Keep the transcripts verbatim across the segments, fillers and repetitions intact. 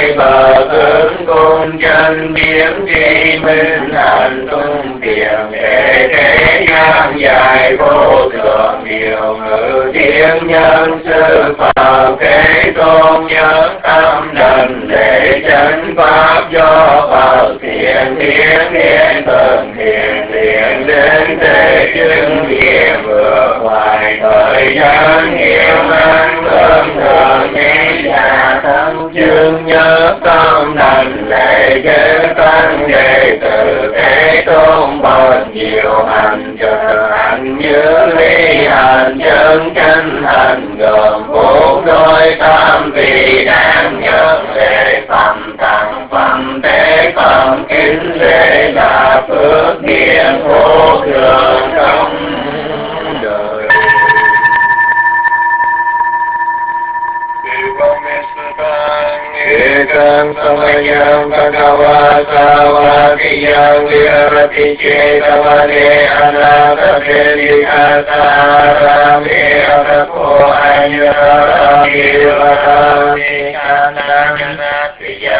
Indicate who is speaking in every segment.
Speaker 1: đại bờ tướng cung chân biến tri minh hành tung tiền để thế gian dài vô thượng điều ngự thiên nhân sư Phật thế tôn nhớ tâm đảnh để chánh pháp do Phật thiện thiện thiện thần thiện thiện đến thế chứng nghiệm vượt ngoài thời gian nghiêm an thơm thường nghĩ nhà thân chương nhớ tâm đảnh lễ kế tăng đệ tử thế tôn bậc nhiều hành trợ hành như ly hành chân chánh hành gồm bốn đôi tam vị đáng nhớ lễ phẩm tặng phẩm tế phẩm kính lễ là phước điển vô thượng trong đời. Ekam samayam bhagava savakiyam virati cetavane anatate dikasarame arako ayarame varame kananatiya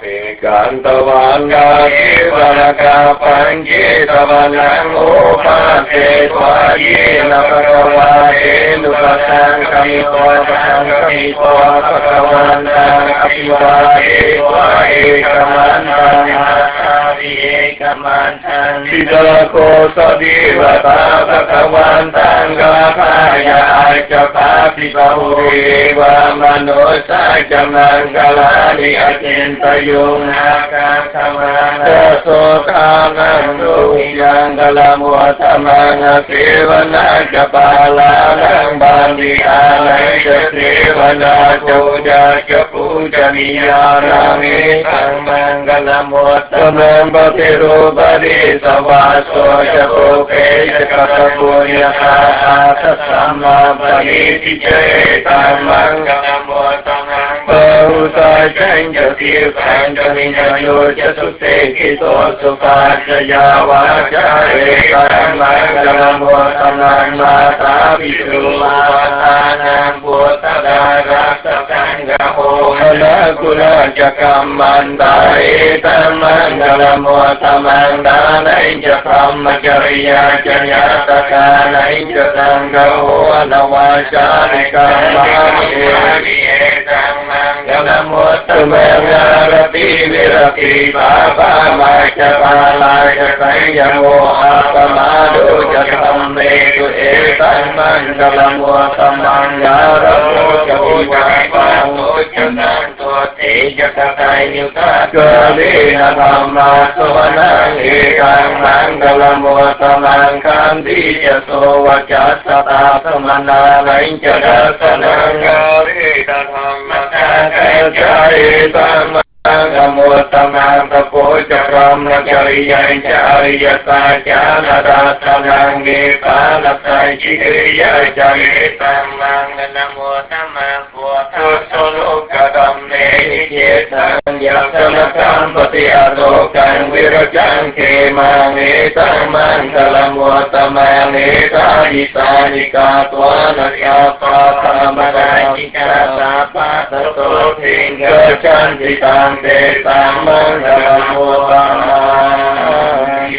Speaker 1: Kantavanga Kivaraka Panji Tavanang Upate Tvaye Navakavate Nupasang Kamito Kamito Pakavantang Apivate Tvaye Kamantang Asaviye Kamantang Sidako Sadivata Pakavantang Gapaya Achapapitahuye Vamanosa Jamangalani Achintayung Nakasamana Sotanam Duhyang Galamuatamana Sevana Japalanang Bandianang Sevana Puja Puja Niyanang Isang Mangalamuatamang Bhatirubadi Savaso Japuke Jakatapunya Asasama Bhagiti Cetang Mangalamuatamang Bahusai Chanja Sirkan Jamina Yoja Sute Kito Sufasya Yavaja Ekam Mangalam Votamang Mata Visu Vatanam Bhutadara Satanga Hona Kula Jakam Manda Etam Mangalam Votamang Danai Jakam Majarya Janyata Nai Jatanga Hona Vajanikam Mahani Etam Mangalam Votamang Rati Virati Baba Maja Balaja Sayamo Apamadu Jatam Nedu Etan Mangalam Vatamang Yaramu Javivaipam Ujanam Tuati Jatatai Nyuta Kalina Dhamma Suvanang Ekang Mangalam Vatamang Kandi Jaso Vajasata Samana Lainjada Sanang Garita Dhamma Jai Dhamma Namutamang Tapo Jakam Najariya Jariya Saja Nadatanang Nipanasai Jiriya Jaritamang Namutamang Puata Solo Kadam Nehiyetan Yasanakam Pati Adokan Wirajang Kemang Etamang Dalam Watamang Etadisani Katwana Siapa Tamadajika Sapa Tato Tinggal Cantikang Đề Tam Mangalam Vatamang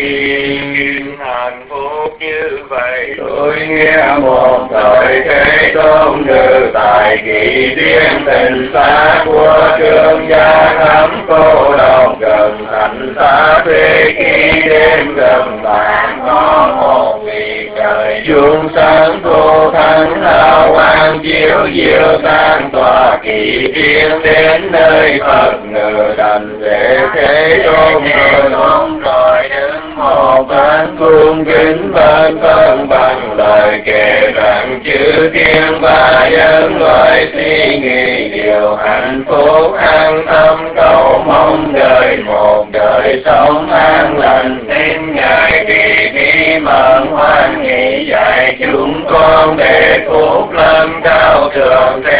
Speaker 1: hạnh phúc như vậy tôi nghe một thời thế tôn ngự tại kỳ điên tình xa của trương gia thắm cô độc gần thành xa thuê khi đêm gần bạn có một vị trời chuông sáng cô thắng hào quang chiếu diệu tan tòa kỳ điên đến nơi Phật ngự đành để thế tôn rồi tôn rồi đứng một bên cung kính bên phân bằng lời kể rằng chư thiên ba nhân loại suy nghĩ điều hạnh phúc an tâm cầu mong đời một đời sống an lành nên ngài kỳ bi mẫn hoan nghị dạy chúng con để phúc lâm cao thượng thế tôn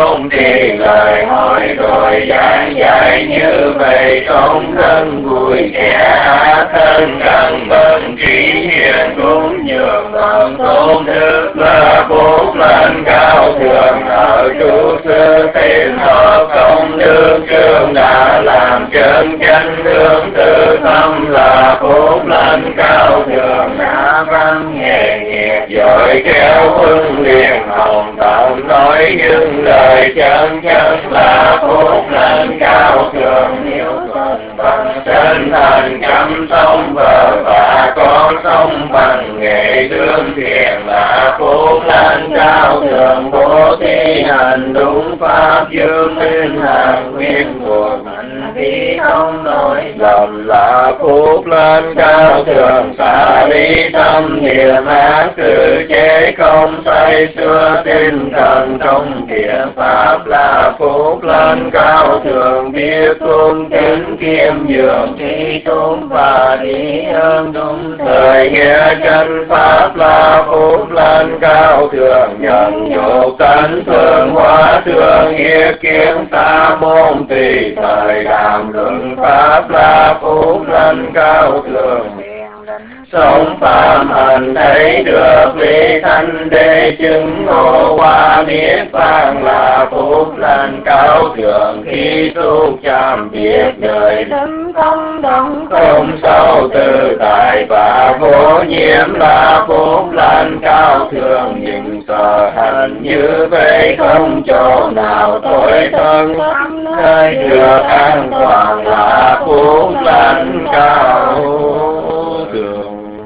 Speaker 1: tôn trì lời hỏi rồi giảng giải như vậy, tôn thân vui vẻ thân cần bần trí hiền cũng nhường bằng tôn đức là phúc lành cao thượng ở trụ sư tín hợp công đức trường đã làm chân chánh hướng từ tâm là phúc lành cao thượng đã văn nghề nghiệp giỏi khéo huân liền hồng tận nói những lời chân chất là phúc lành cao thượng nếu tuần bằng chân thành chăm sống vợ và con sống bằng nghệ lương thiện là phúc lành cao thượng bố thí hành đúng pháp dương minh hàng nguyên cuộc hành vi không nói lầm là phúc lành cao thượng xả ly tâm niệm ác sự chế không say xưa tinh thần trong thiện pháp là phúc lành cao thượng biết cung kính kiêm nhường trí tôn và trí ơn đúng thời nghĩa chân pháp là phúc lành cao thượng nhận dục tánh phương hóa thường ý kiến sa môn tùy thời đàm luận pháp là phúc lành cao thượng sống phạm hành thấy được lý thanh đế chứng ngộ qua niết bàn là phúc lành cao thượng khi tu chạm biết đời tâm không động không sâu tự tại và vô nhiễm là phúc lành cao thượng những sở hành như vậy không chỗ nào tối thân nơi được an toàn là phúc lành cao thượng.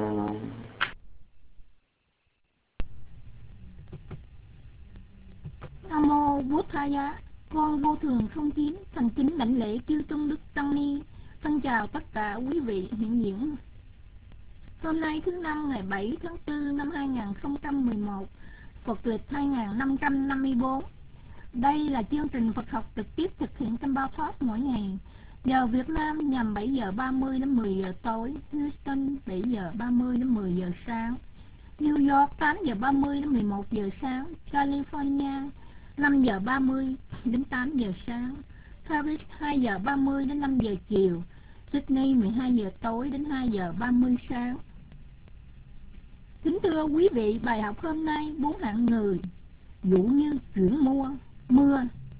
Speaker 2: Nam mô Bụt Thaya. Con Vô Thường không chín thành kính đảnh lễ chư tôn đức tăng ni. Thân chào tất cả quý vị hiện diện. Hôm nay thứ năm ngày bảy tháng tư năm hai nghìn không trăm mười một, Phật lịch hai nghìn năm trăm năm mươi tư. Đây là chương trình Phật học trực tiếp thực hiện trong bao thoát mỗi ngày. Giờ Việt Nam nhằm bảy giờ ba mươi đến mười giờ tối, Houston bảy giờ ba mươi đến mười giờ sáng, New York tám giờ ba mươi đến mười một giờ sáng, California năm giờ ba mươi đến tám giờ sáng, Paris hai giờ ba mươi đến năm giờ chiều, Sydney mười hai giờ tối đến hai giờ ba mươi sáng. Kính thưa quý vị, bài học hôm nay bốn hạng người dụ như chuyển mua mưa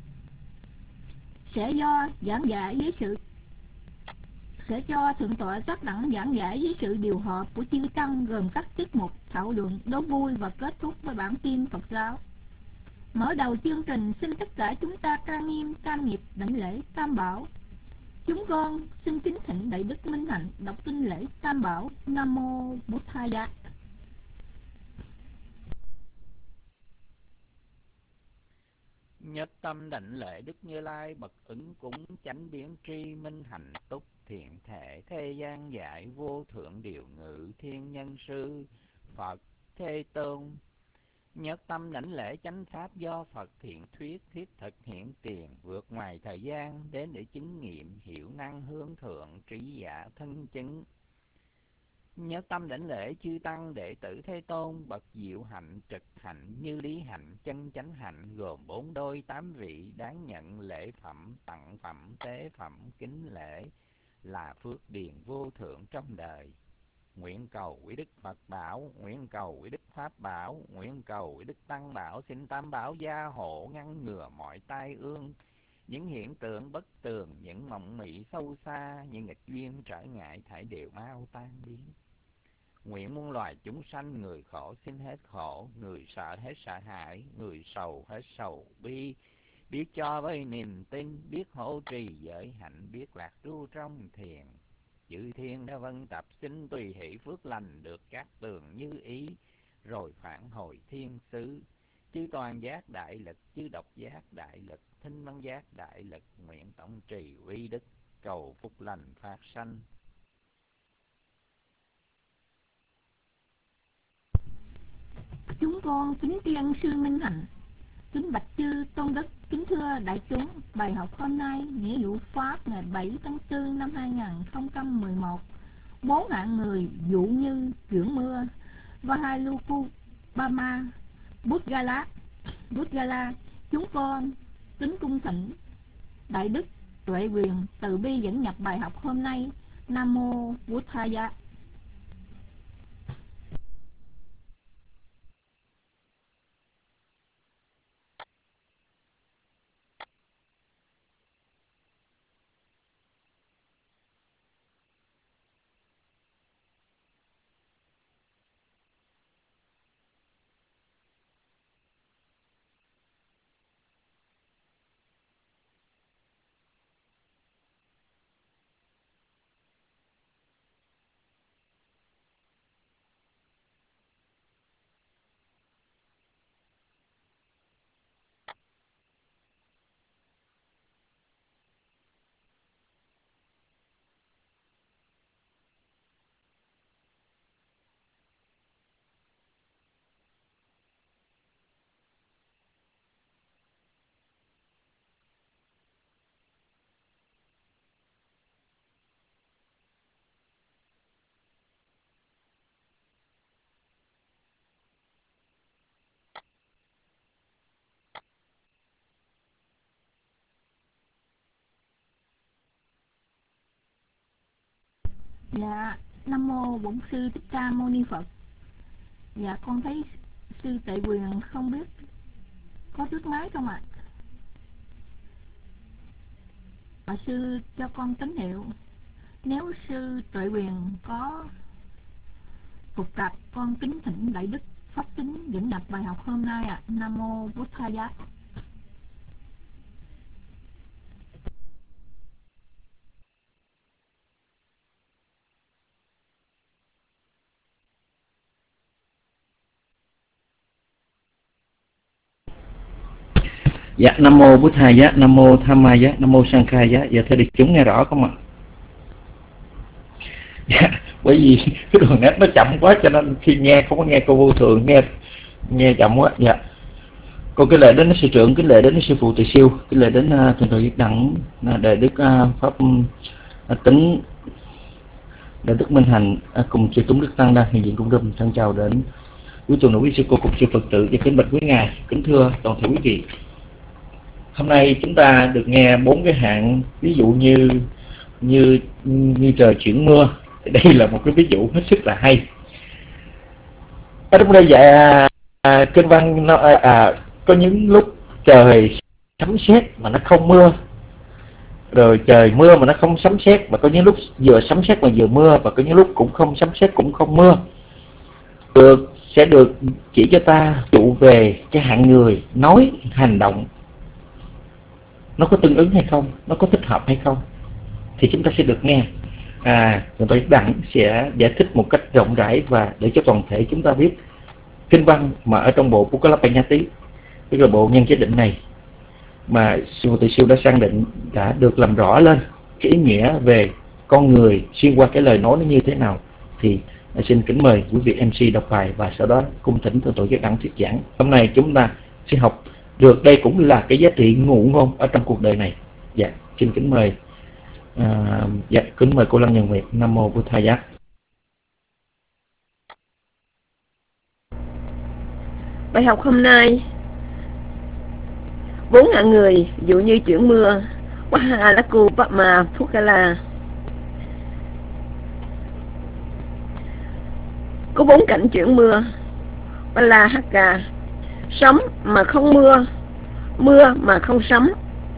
Speaker 2: sẽ do giảng giải với sự sẽ cho thượng tọa tác đẳng giảng giải với sự điều hợp của chư tăng, gồm các tiết mục thảo luận đố vui và kết thúc với bản tin Phật giáo. Mở đầu chương trình, xin tất cả chúng ta trang nghiêm cam nghiệp đảnh lễ Tam Bảo. Chúng con xin kính thỉnh Đại Đức Minh Hạnh đọc kinh lễ Tam Bảo. Nam mô Bụt Thaya.
Speaker 3: Nhất tâm đảnh lễ Đức Như Lai bậc ứng cúng chánh biến tri minh hạnh túc thiện thể thế gian giải vô thượng điều ngự thiên nhân sư Phật Thế Tôn. Nhất tâm đảnh lễ chánh pháp do Phật thiện thuyết thiết thực hiện tiền, vượt ngoài thời gian đến để chứng nghiệm hiểu năng hướng thượng trí giả thân chứng. Nhất tâm đảnh lễ chư tăng đệ tử Thế Tôn bậc diệu hạnh trực hạnh như lý hạnh chân chánh hạnh, gồm bốn đôi tám vị đáng nhận lễ phẩm tặng phẩm tế phẩm kính lễ là phước điền vô thượng trong đời. Nguyện cầu quý Đức Phật Bảo, nguyện cầu quý Đức Pháp Bảo, nguyện cầu quý Đức Tăng Bảo, xin Tam Bảo gia hộ ngăn ngừa mọi tai ương, những hiện tượng bất tường, những mộng mị sâu xa, những nghịch duyên trở ngại thảy đều mau tan biến. Nguyện muôn loài chúng sanh, người khổ xin hết khổ, người sợ hết sợ hãi, người sầu hết sầu bi, biết cho với niềm tin, biết hộ trì giới hạnh, biết lạc trú trong thiền. Chư thiên đã vân tập xin tùy hỷ phước lành được các tường như ý, rồi phản hồi thiên xứ. Chư toàn giác đại lực, chư độc giác đại lực, thinh văn giác đại lực, nguyện tổng trì uy đức, cầu phúc lành phát sanh.
Speaker 2: Chúng con kính tri sư Minh Hạnh, kính bạch chư tôn đức, kính thưa đại chúng. Bài học hôm nay nghĩa vụ pháp ngày bảy tháng tư năm hai nghìn không trăm mười một. Bốn hạng người dụ như chuyển mưa, Vahalukubama, Bút Gala, Bút Gala. Chúng con kính cung thỉnh Đại Đức Tuệ Quyền từ bi dẫn nhập bài học hôm nay. Nam Mô Buddhaya. Dạ, Nam Mô Bổn Sư Thích Ca Mâu Ni Phật. Dạ, con thấy Sư Tuệ Quyền không biết có tước máy không ạ? Bà Sư cho con tín hiệu. Nếu Sư Tuệ Quyền có phục tập, con kính thỉnh Đại Đức Pháp Tính dẫn nhập bài học hôm nay ạ. Nam Mô Buddhaya.
Speaker 4: Dạ, Nam Mô Buddhaya, Nam Mô Dhammaya, Nam Mô Sankhaya. Dạ, thưa đại chúng nghe rõ không ạ? Dạ, bởi vì cái đường net nó chậm quá cho nên khi nghe không có nghe cô vô thường, nghe nghe chậm quá. Dạ, cô cái lệ đến sư trưởng, cái lệ đến sư phụ Từ Siêu, cái lệ đến uh, thượng tọa Viết Đẳng, uh, đại đức uh, Pháp uh, Tính, đại đức Minh Hành, uh, cùng sư Túng Đức Tăng đang hiện diện cung râm thân chào đến quý tu nữ, quý sư cô, cùng sư Phật tử và kính bạch quý ngài, kính thưa toàn thể quý vị. Hôm nay chúng ta được nghe bốn cái hạng ví dụ như như như trời chuyển mưa. Đây là một cái ví dụ hết sức là hay. Ở trong đây dạy à, kinh văn nó, à, có những lúc trời sấm sét mà nó không mưa, rồi trời mưa mà nó không sấm sét, mà có những lúc vừa sấm sét mà vừa mưa, và có những lúc cũng không sấm sét cũng không mưa. Được sẽ được chỉ cho ta dụ về cái hạng người nói hành động nó có tương ứng hay không, nó có thích hợp hay không, thì chúng ta sẽ được nghe. À, chúng tôi đặng sẽ giải thích một cách rộng rãi và để cho toàn thể chúng ta biết kinh văn mà ở trong bộ Pukkalapanyati, tức là bộ nhân chế định này, mà sư phụ Từ Siêu đã xác định đã được làm rõ lên cái ý nghĩa về con người xuyên qua cái lời nói nó như thế nào. Thì xin kính mời quý vị em xê đọc bài và sau đó cung thỉnh thượng tọa Giác Đẳng thuyết giảng. Hôm nay chúng ta sẽ học được, đây cũng là cái giá trị ngụ ngôn ở trong cuộc đời này. Dạ, xin kính mời à, dạ, kính mời cô Lăng Nhật Nguyệt. Nam Mô Buddhaya.
Speaker 5: Bài học hôm nay, bốn hạng người dụ như chuyển mưa. Wahalaku Pama Phukala. Có bốn cảnh chuyển mưa. Bala Haka, sấm mà không mưa, mưa mà không sấm.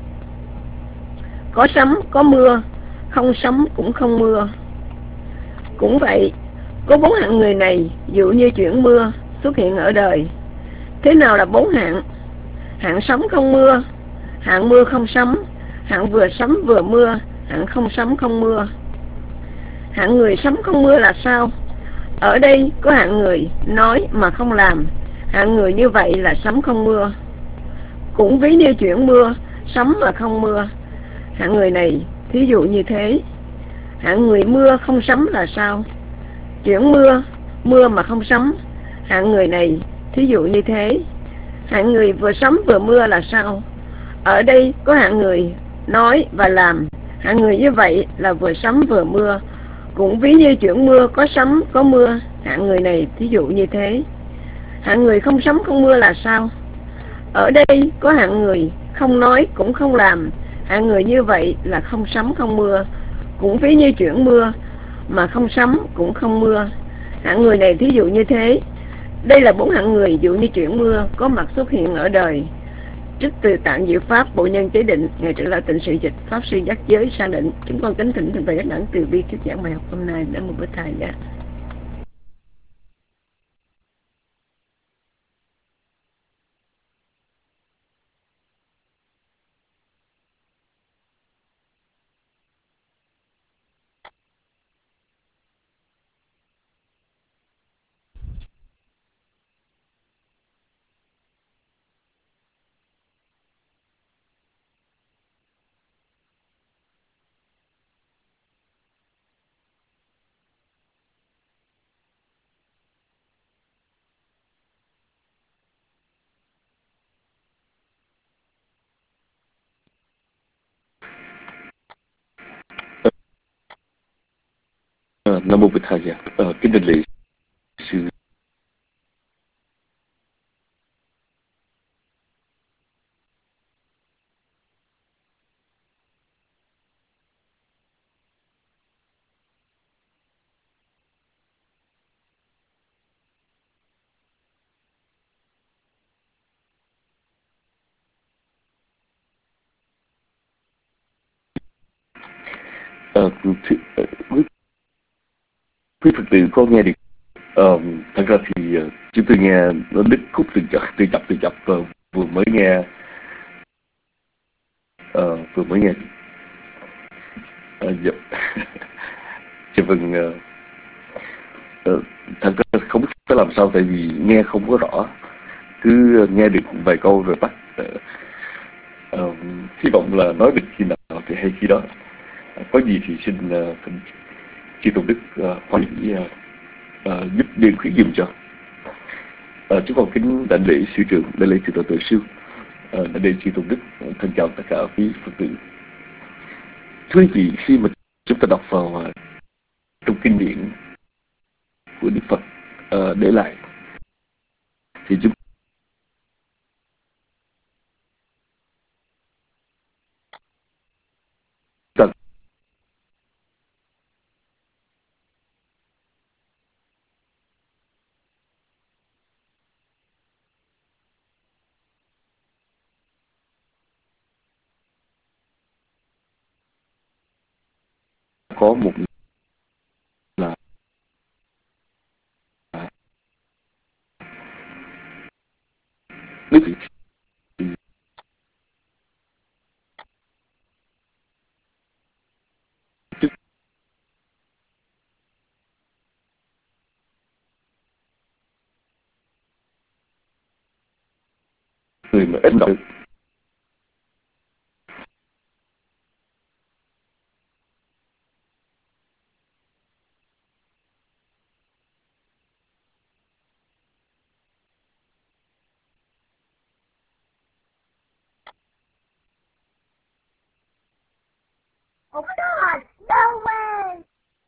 Speaker 5: Có sấm có mưa, không sấm cũng không mưa. Cũng vậy, có bốn hạng người này dụ như chuyển mưa xuất hiện ở đời. Thế nào là bốn hạng? Hạng sấm không mưa, hạng mưa không sấm, hạng vừa sấm vừa mưa, hạng không sấm không mưa. Hạng người sấm không mưa là sao? Ở đây có hạng người nói mà không làm. Hạng người như vậy là sấm không mưa. Cũng ví như chuyển mưa, sấm mà không mưa. Hạng người này thí dụ như thế. Hạng người mưa không sấm là sao? Chuyển mưa, mưa mà không sấm. Hạng người này thí dụ như thế. Hạng người vừa sấm vừa mưa là sao? Ở đây có hạng người nói và làm. Hạng người như vậy là vừa sấm vừa mưa. Cũng ví như chuyển mưa có sấm có mưa. Hạng người này thí dụ như thế. Hạng người không sấm không mưa là sao? Ở đây có hạng người không nói cũng không làm. Hạng người như vậy là không sấm không mưa, cũng ví như chuyển mưa, mà không sấm cũng không mưa. Hạng người này thí dụ như thế. Đây là bốn hạng người dụ như chuyển mưa có mặt xuất hiện ở đời. Trích từ Tạng Diệu Pháp Bộ Nhân Chế Định, Ngài Trưởng lão Tịnh Sự Dịch, Pháp Sư Giác Giới Sa Định. Chúng con kính thỉnh thỉnh về các đẳng từ bi thuyết giảng bài học hôm nay. Nam mô Bích Thầy Giá.
Speaker 6: Ờ, Nam mô Bích Thầy ạ. Ờ, kính thỉnh lễ sư. Ờ, thì, ờ, quý, quý Phật tử có nghe được. Ờ, thật ra thì uh, chúng tôi nghe nó đứt khúc từ chập từ chập từ chập uh, vừa mới nghe uh, vừa mới nghe uh, dạ, dạ vâng. Uh, uh, thật ra không biết phải làm sao, tại vì nghe không có rõ, cứ uh, nghe được vài câu rồi tắt. Uh, uh, hy vọng là nói được khi nào thì hay khi đó. Uh, có gì thì xin uh, thỉnh chư Tôn Đức uh, hoan hỷ uh, uh, giúp điền khuyết dùm cho. Uh, chúng con kính đảnh lễ sư trưởng, đảnh lễ chư Tôn Tự Sư, uh, đảnh lễ chư Tôn Đức. Uh, thân chào tất cả quý Phật tử. Thưa quý vị, khi mà chúng ta đọc vào uh, trong kinh điển của Đức Phật uh, để lại, thì chúng ta có một là Đức Phật, tức người mà ít đọc
Speaker 7: Oh my God! No way!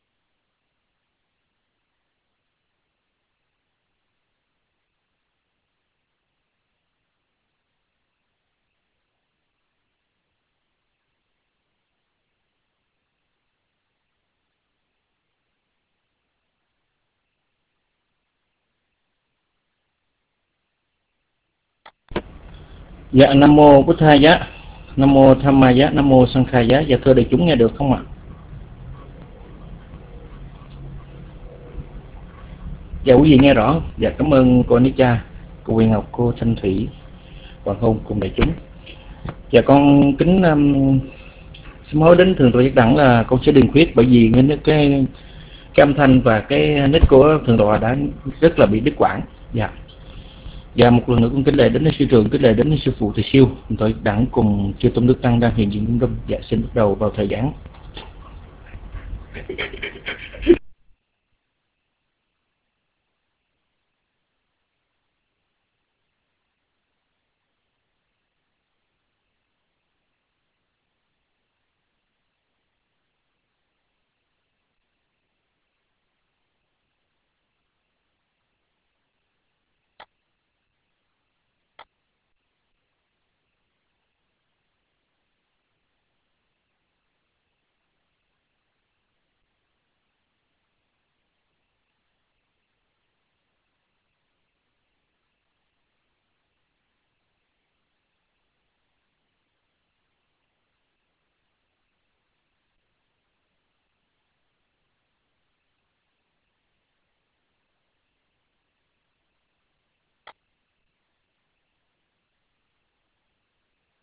Speaker 4: Dạ, Nam mô Bích Thầy Giá, Nam mô Tham Ma Giá, Nam mô Sang Khai Giá. Dạ thưa đại chúng nghe được không ạ? Dạ quý vị nghe rõ. Dạ cảm ơn cô Anica, cô Quyền Ngọc, cô Thanh Thủy, Hoàng Hôn cùng đại chúng. Dạ con kính um, xin hối đến Thượng tọa Giác Đẳng là con sẽ điền khuyết, bởi vì cái cái cái âm thanh và cái nick của Thượng tọa đã rất là bị đứt quãng. Dạ. Và một lần nữa con kính lễ đến sư trường, kính lễ đến sư phụ Thầy Siêu, Thượng tọa Giác Đẳng cùng chư Tôn Đức Tăng đang hiện diện trong room. Dạ xin bắt đầu vào thời giảng.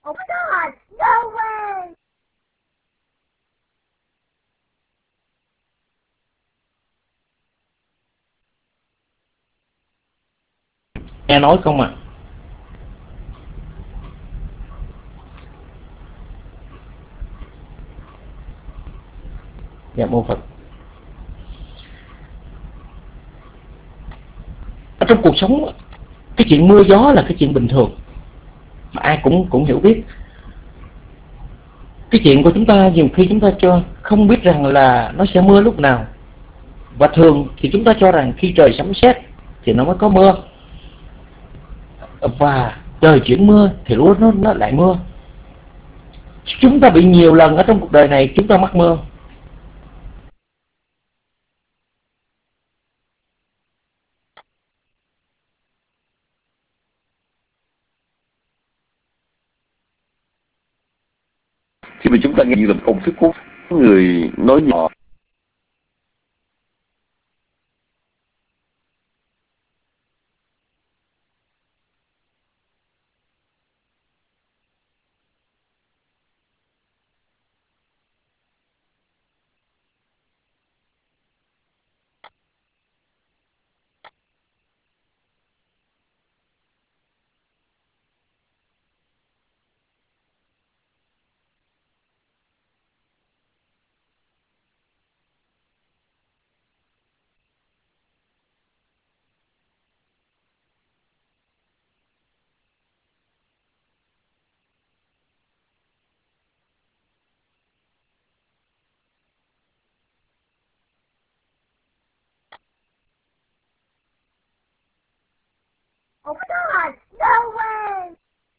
Speaker 7: Oh my God! No way!
Speaker 4: Nghe nói không à? Dạ mô Phật. Ở trong cuộc sống, cái chuyện mưa gió là cái chuyện bình thường mà ai cũng cũng hiểu biết. Cái chuyện của chúng ta nhiều khi chúng ta cho không biết rằng là nó sẽ mưa lúc nào, và thường thì chúng ta cho rằng khi trời sấm sét thì nó mới có mưa, và trời chuyển mưa thì lúc nó nó lại mưa. Chúng ta bị nhiều lần ở trong cuộc đời này chúng ta mắc mưa.
Speaker 6: Khi mà chúng ta nghe là một công thức của người nói nhỏ,
Speaker 7: Oh my God! No way!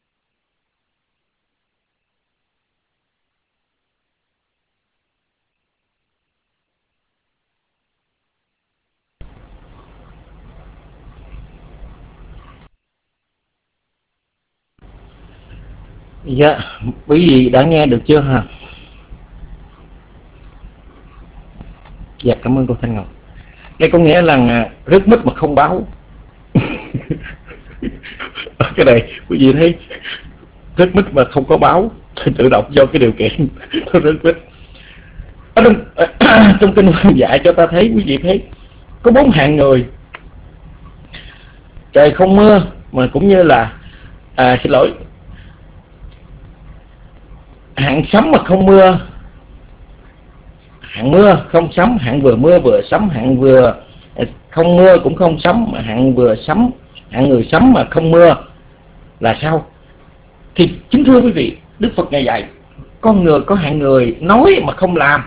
Speaker 4: Dạ, quý vị đã nghe được chưa hả? Dạ, cảm ơn cô Thanh Ngọc. Đây có nghĩa là rất mít mà không báo. Cái này quý vị thấy rất mít mà không có báo thì tự động do cái điều kiện nó rất mít. Ở trong, trong kinh Hoàng dạy cho ta thấy, quý vị thấy có bốn hạng người: trời không mưa, mà cũng như là à, xin lỗi, hạng sấm mà không mưa, hạng mưa không sấm, hạng vừa mưa vừa sấm, hạng vừa không mưa cũng không sấm, hạng vừa sấm, hạng người sấm mà không mưa là sao? Thì chính thưa quý vị, Đức Phật ngài dạy con người có hạng người nói mà không làm.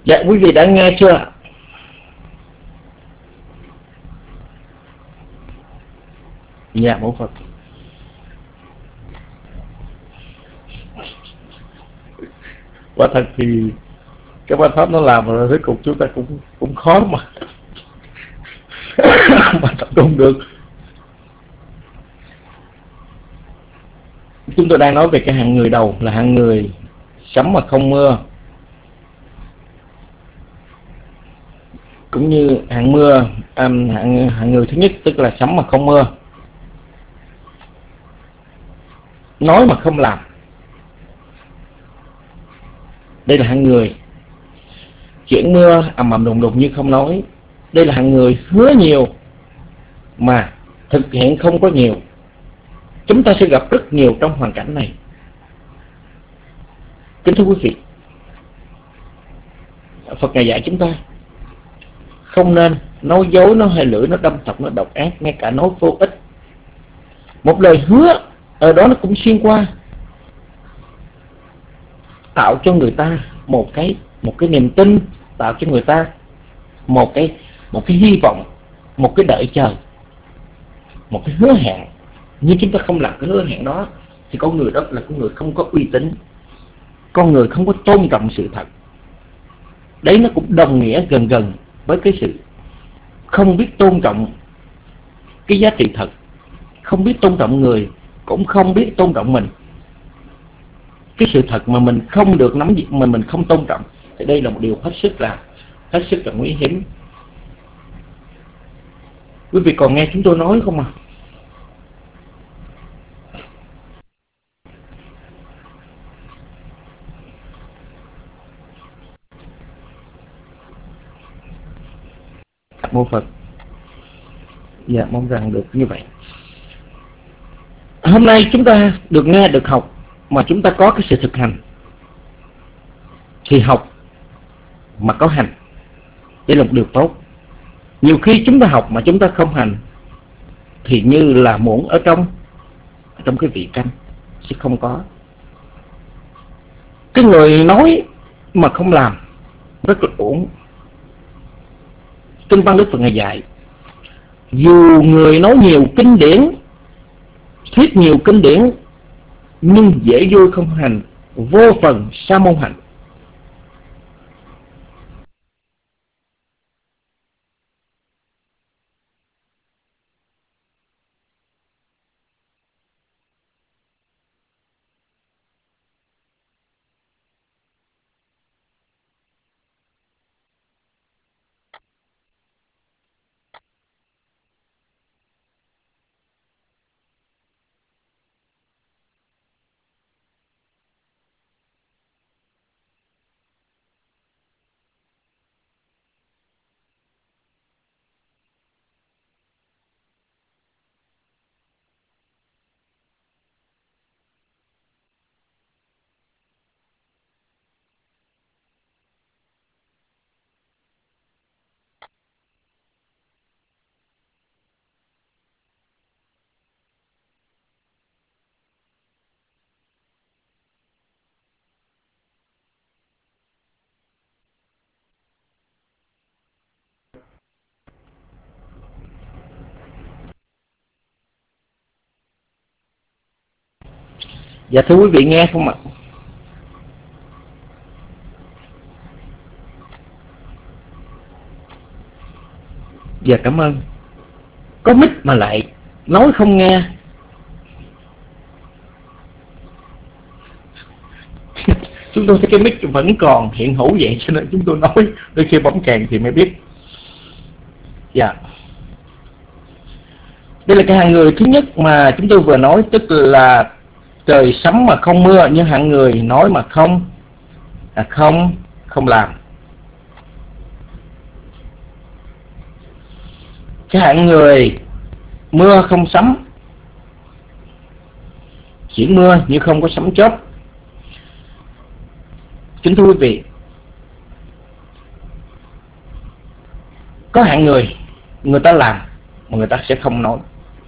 Speaker 4: Dạ quý vị đã nghe chưa? Dạ mẫu Phật. Quả thật thì cái văn pháp nó làm rồi cuối cùng chúng ta cũng cũng khó mà mà tập trung được. Chúng tôi đang nói về cái hạng người đầu là hạng người sấm mà không mưa, cũng như hạng mưa um, hạng, hạng người thứ nhất tức là sấm mà không mưa, nói mà không làm. Đây là hạng người chuyện mưa ầm ầm đùng đùng như không nói. Đây là hạng người hứa nhiều mà thực hiện không có nhiều. Chúng ta sẽ gặp rất nhiều trong hoàn cảnh này. Kính thưa quý vị, Phật Ngài dạy chúng ta không nên nói dối, nói hay lưỡi, nó đâm thọc, nó độc ác, ngay cả nói vô ích. Một lời hứa ở đó nó cũng xuyên qua, tạo cho người ta một cái một cái niềm tin, tạo cho người ta một cái một cái hy vọng, một cái đợi chờ, một cái hứa hẹn. Nhưng chúng ta không làm cái hứa hẹn đó thì con người đó là con người không có uy tín, con người không có tôn trọng sự thật. Đấy nó cũng đồng nghĩa gần gần với cái sự không biết tôn trọng cái giá trị thật, không biết tôn trọng người, cũng không biết tôn trọng mình. Cái sự thật mà mình không được nắm giữ, mà mình không tôn trọng, thì đây là một điều hết sức là hết sức là nguy hiểm. Quý vị còn nghe chúng tôi nói không à? Mô Phật. Dạ mong rằng được như vậy. Hôm nay chúng ta được nghe, được học, mà chúng ta có cái sự thực hành. Thì học mà có hành, đây là một điều tốt. Nhiều khi chúng ta học mà chúng ta không hành thì như là muỗng ở trong ở trong cái vị canh sẽ không có. Cái người nói mà không làm rất là uổng. Kinh văn Đức Phật Ngài dạy, dù người nói nhiều kinh điển, thuyết nhiều kinh điển, nhưng dễ vui không hành, vô phần sa môn hạnh. Dạ thưa quý vị nghe không ạ? Dạ cảm ơn. Có mic mà lại nói không nghe. Chúng tôi thấy cái mic vẫn còn hiện hữu vậy, cho nên chúng tôi nói đôi khi bấm kèn thì mới biết. Dạ. Đây là cái hạng người thứ nhất mà chúng tôi vừa nói, tức là trời sấm mà không mưa, nhưng hạng người nói mà không à không không làm. Cái hạng người mưa không sấm, chỉ mưa nhưng không có sấm chớp. Kính thưa quý vị, có hạng người người ta làm mà người ta sẽ không nói.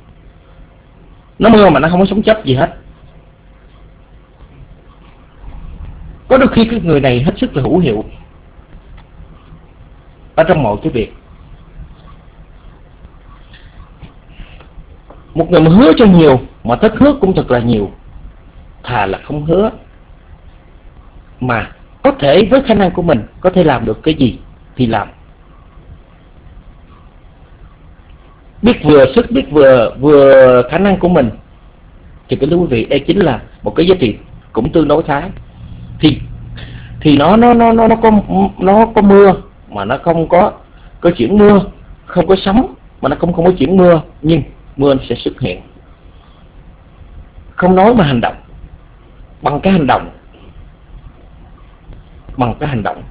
Speaker 4: Nó mưa mà nó không có sấm chớp gì hết. Có đôi khi cái người này hết sức là hữu hiệu, ở trong mọi cái việc. Một người mà hứa cho nhiều mà thất hứa cũng thật là nhiều, thà là không hứa, mà có thể với khả năng của mình có thể làm được cái gì thì làm, biết vừa sức, biết vừa vừa khả năng của mình, thì cái thưa quý vị, đây chính là một cái giá trị cũng tương đối khá. Thì thì nó nó nó nó nó có nó có mưa mà nó không có có chuyển mưa, không có sóng mà nó không không có chuyển mưa, nhưng mưa nó sẽ xuất hiện. Không nói mà hành động, bằng cái hành động, bằng cái hành động.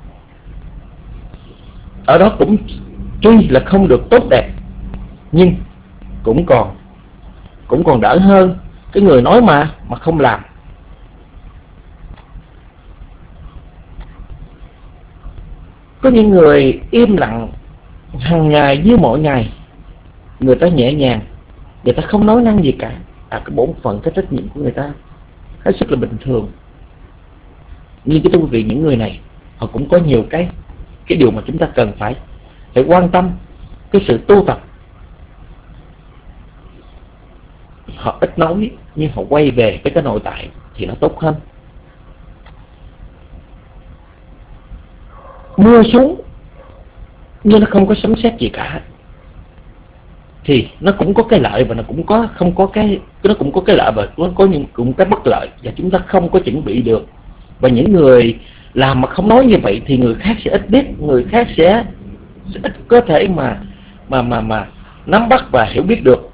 Speaker 4: Ở đó cũng tuy là không được tốt đẹp, nhưng cũng còn cũng còn đỡ hơn cái người nói mà mà không làm. Có những người im lặng hàng ngày như mọi ngày, người ta nhẹ nhàng, người ta không nói năng gì cả, à, cái bổn phận, cái trách nhiệm của người ta hết sức là bình thường. Nhưng cái thưa quý vị, những người này họ cũng có nhiều cái cái điều mà chúng ta cần phải phải quan tâm, cái sự tu tập. Họ ít nói nhưng họ quay về với cái nội tại thì nó tốt hơn. Mưa xuống nhưng nó không có sấm sét gì cả, thì nó cũng có cái lợi và nó cũng có không có cái nó cũng có cái lợi và nó có những cũng cái bất lợi, và chúng ta không có chuẩn bị được. Và những người làm mà không nói như vậy thì người khác sẽ ít biết, người khác sẽ, sẽ ít có thể mà mà mà mà nắm bắt và hiểu biết được.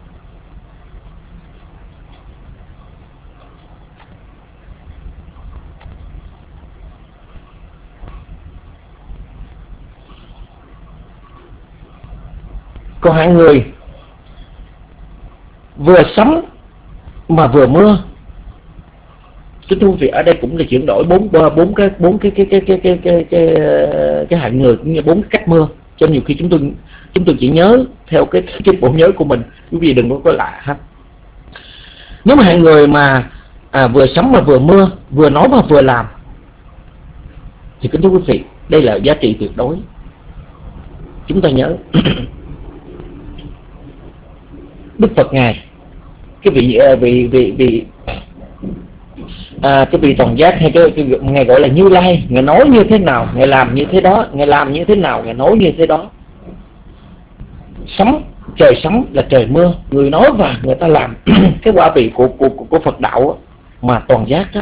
Speaker 4: Còn hạng người vừa sấm mà vừa mưa, cái thú vị ở đây cũng là chuyển đổi bốn bốn cái bốn cái cái cái cái cái cái cái cái hạng người, cũng như bốn cái cách mưa. Cho nhiều khi chúng tôi chúng tôi chỉ nhớ theo cái cái bộ nhớ của mình, quý vị đừng có có lạ ha. Nếu mà hạng người mà à, vừa sấm mà vừa mưa, vừa nói mà vừa làm, thì kính thưa quý vị, đây là giá trị tuyệt đối. Chúng ta nhớ Đức Phật ngài, cái vị vị vị vị à, cái vị toàn giác hay cái, cái ngài gọi là Như Lai, ngài nói như thế nào ngài làm như thế đó, ngài làm như thế nào ngài nói như thế đó. Sấm, trời sấm là trời mưa, người nói và người ta làm. Cái quả vị của của của Phật đạo mà toàn giác đó,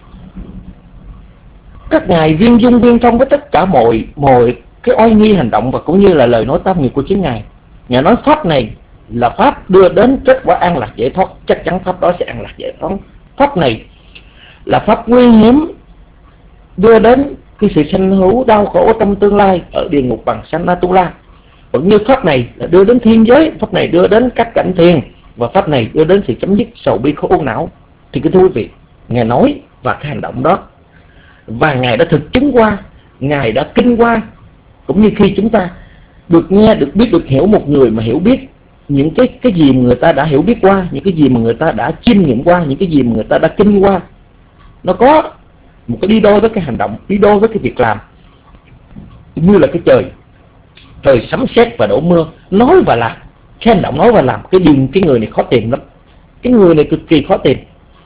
Speaker 4: các ngài viên dung viên thông với tất cả mọi mọi cái oai nghi hành động và cũng như là lời nói tam nghiệp của chính ngài. Ngài nói pháp này là pháp đưa đến kết quả an lạc giải thoát, chắc chắn pháp đó sẽ an lạc giải thoát. Pháp này là pháp nguy hiểm, đưa đến cái sự sanh hữu đau khổ trong tương lai ở địa ngục bằng sanh na tu la. Vẫn như pháp này là đưa đến thiên giới, pháp này đưa đến các cảnh thiền, và pháp này đưa đến sự chấm dứt sầu bi khổ ưu não. Thì cái thưa quý vị, ngài nói và cái hành động đó, và ngài đã thực chứng qua, ngài đã kinh qua. Cũng như khi chúng ta được nghe, được biết, được hiểu một người mà hiểu biết những cái cái gì mà người ta đã hiểu biết qua, những cái gì mà người ta đã chiêm nghiệm qua, những cái gì mà người ta đã kinh qua, nó có một cái đi đôi với cái hành động, đi đôi với cái việc làm. Như là cái trời trời sấm sét và đổ mưa, nói và làm, cái hành động nói và làm, cái điều cái người này khó tìm lắm, cái người này cực kỳ khó tìm.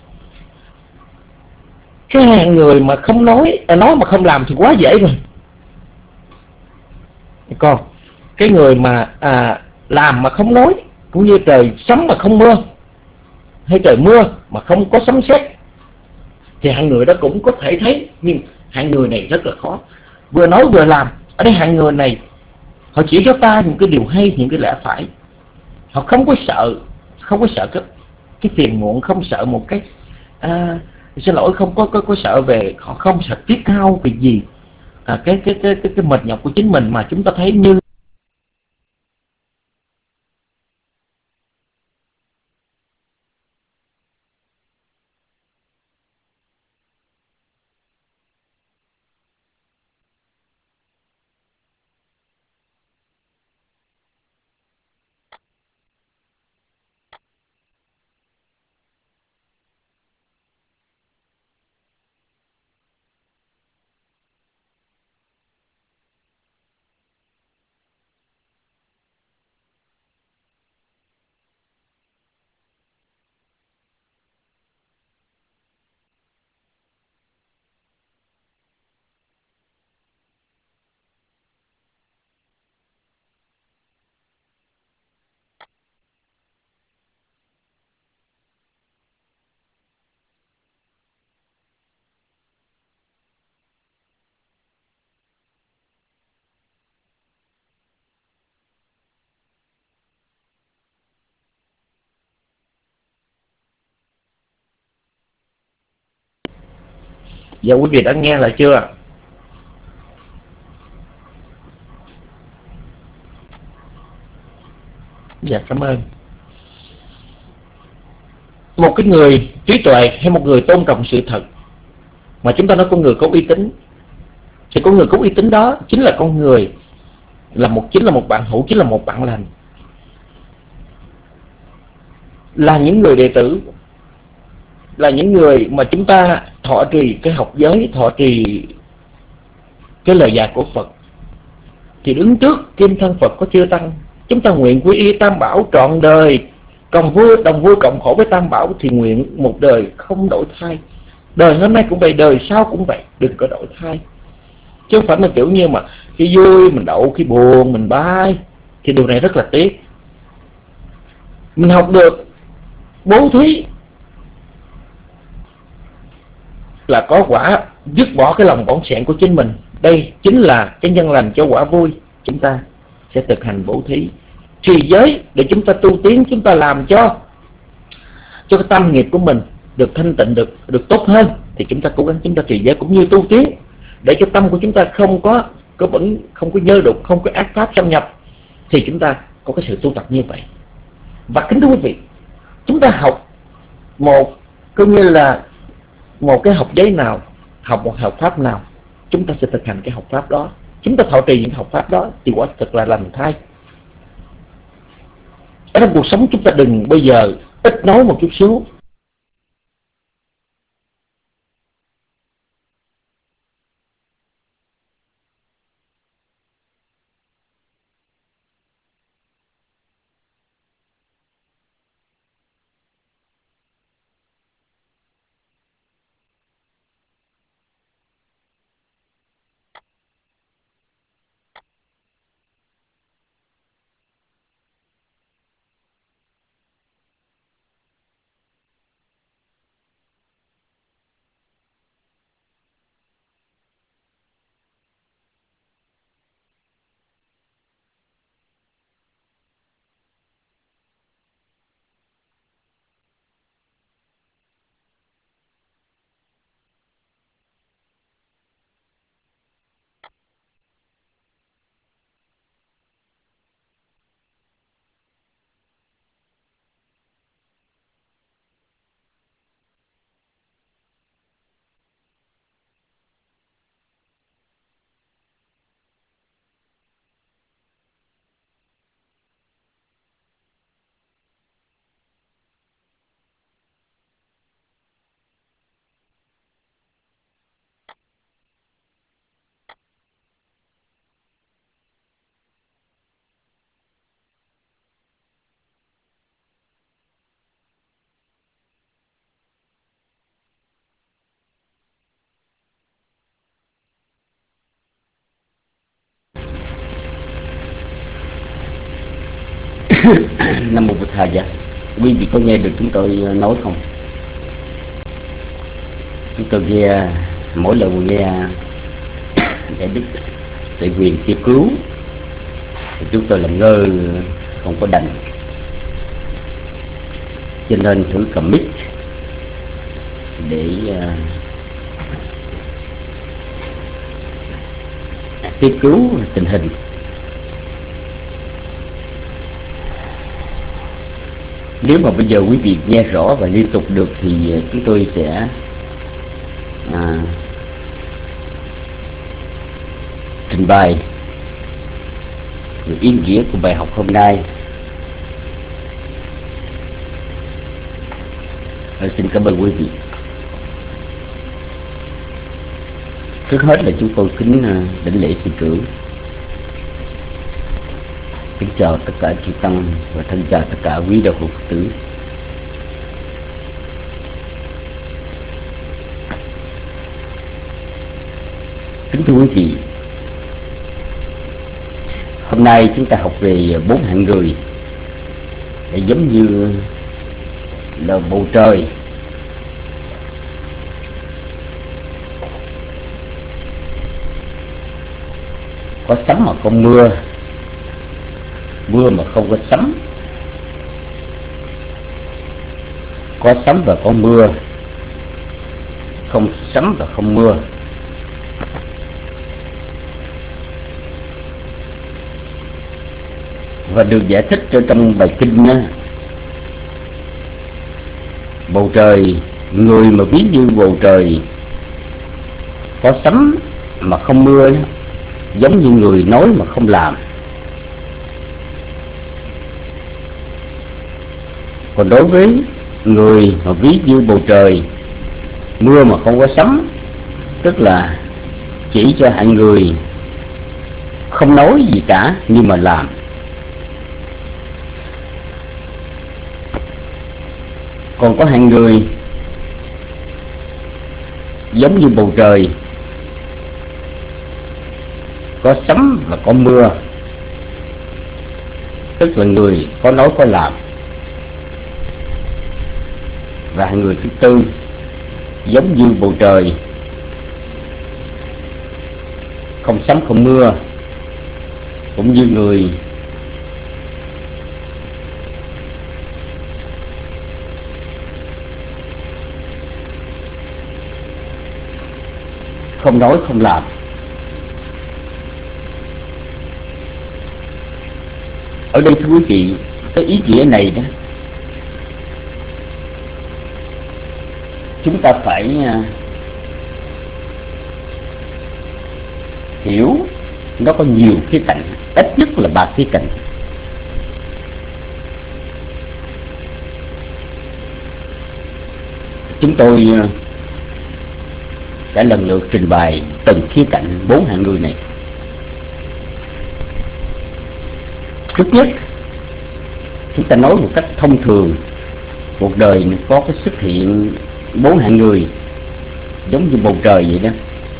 Speaker 4: Cái hàng người mà không nói, à, nói mà không làm thì quá dễ rồi. Còn cái người mà à, làm mà không nói, cũng như trời sấm mà không mưa, hay trời mưa mà không có sấm sét, thì hạng người đó cũng có thể thấy. Nhưng hạng người này rất là khó, vừa nói vừa làm. Ở đây hạng người này họ chỉ cho ta những cái điều hay, những cái lẽ phải. Họ không có sợ, không có sợ cái, cái phiền muộn, không sợ một cái à, xin lỗi, không có, có có sợ về, họ không sợ tiếc hao vì gì à, cái, cái cái cái cái mệt nhọc của chính mình, mà chúng ta thấy như Dạ quý vị đã nghe lại chưa? Dạ cảm ơn. Một cái người trí tuệ hay một người tôn trọng sự thật, mà chúng ta nói con người có uy tín, thì con người có uy tín đó chính là con người là một chính là một bạn hữu, chính là một bạn lành, là những người đệ tử, là những người mà chúng ta thọ trì cái học giới, thọ trì cái lời dạy của Phật. Thì đứng trước kim thân Phật có chư tăng, chúng ta nguyện quy y Tam Bảo trọn đời, cộng vui đồng vui cộng khổ với Tam Bảo, thì nguyện một đời không đổi thay. Đời hôm nay cũng vậy, đời sau cũng vậy, đừng có đổi thay. Chứ không phải là kiểu như mà khi vui mình đậu, khi buồn mình bay, thì điều này rất là tiếc. Mình học được bố thí là có quả, dứt bỏ cái lòng bỏng sẹn của chính mình. Đây chính là cái nhân lành cho quả vui. Chúng ta sẽ thực hành bố thí, trì giới để chúng ta tu tiến, chúng ta làm cho cho cái tâm nghiệp của mình được thanh tịnh, được được tốt hơn. Thì chúng ta cố gắng chúng ta trì giới cũng như tu tiến, để cho tâm của chúng ta không có có vẫn không có nhơ đục, không có ác pháp xâm nhập, thì chúng ta có cái sự tu tập như vậy. Và kính thưa quý vị, chúng ta học một coi như là một cái học giới nào, học một học pháp nào, chúng ta sẽ thực hành cái học pháp đó, chúng ta thọ trì những học pháp đó, thì quả thật là lành thay. Ở trong cuộc sống chúng ta đừng bây giờ ít nói một chút xíu.
Speaker 8: Nam mô Bụt Thầy. Dạ, quý vị có nghe được chúng tôi nói không? Chúng tôi nghe mỗi lần nghe Đại Đức Đại Quyền kêu cứu thì chúng tôi làm ngơ không có đành, cho nên thử cầm mic để uh, kêu cứu tình hình. Nếu mà bây giờ quý vị nghe rõ và liên tục được thì chúng tôi sẽ à, trình bày ý nghĩa của bài học hôm nay. À, xin cảm ơn quý vị. Trước hết là chúng tôi kính đảnh lễ sư trưởng, kính chào tất cả chư tăng và thân chào tất cả quý đạo hữu Phật tử. Kính thưa quý vị, hôm nay chúng ta học về bốn hạng người, để giống như là bầu trời có sấm mà không mưa, mưa mà không có sấm, có sấm và có mưa, không sấm và không mưa. Và được giải thích cho trong bài kinh đó, bầu trời, người mà ví như bầu trời có sấm mà không mưa đó, giống như người nói mà không làm. Còn đối với người mà ví như bầu trời mưa mà không có sấm, tức là chỉ cho hạng người không nói gì cả nhưng mà làm. Còn có hạng người giống như bầu trời có sấm và có mưa, tức là người có nói có làm. Và hạng người thứ tư giống như bầu trời không sấm không mưa, cũng như người không nói không làm. Ở đây thưa quý vị, cái ý nghĩa này đó chúng ta phải hiểu nó có nhiều khía cạnh, ít nhất là ba khía cạnh. Chúng tôi sẽ lần lượt trình bày từng khía cạnh bốn hạng người này. Trước nhất, chúng ta nói một cách thông thường, cuộc đời có cái xuất hiện bốn hạng người giống như bầu trời vậy đó.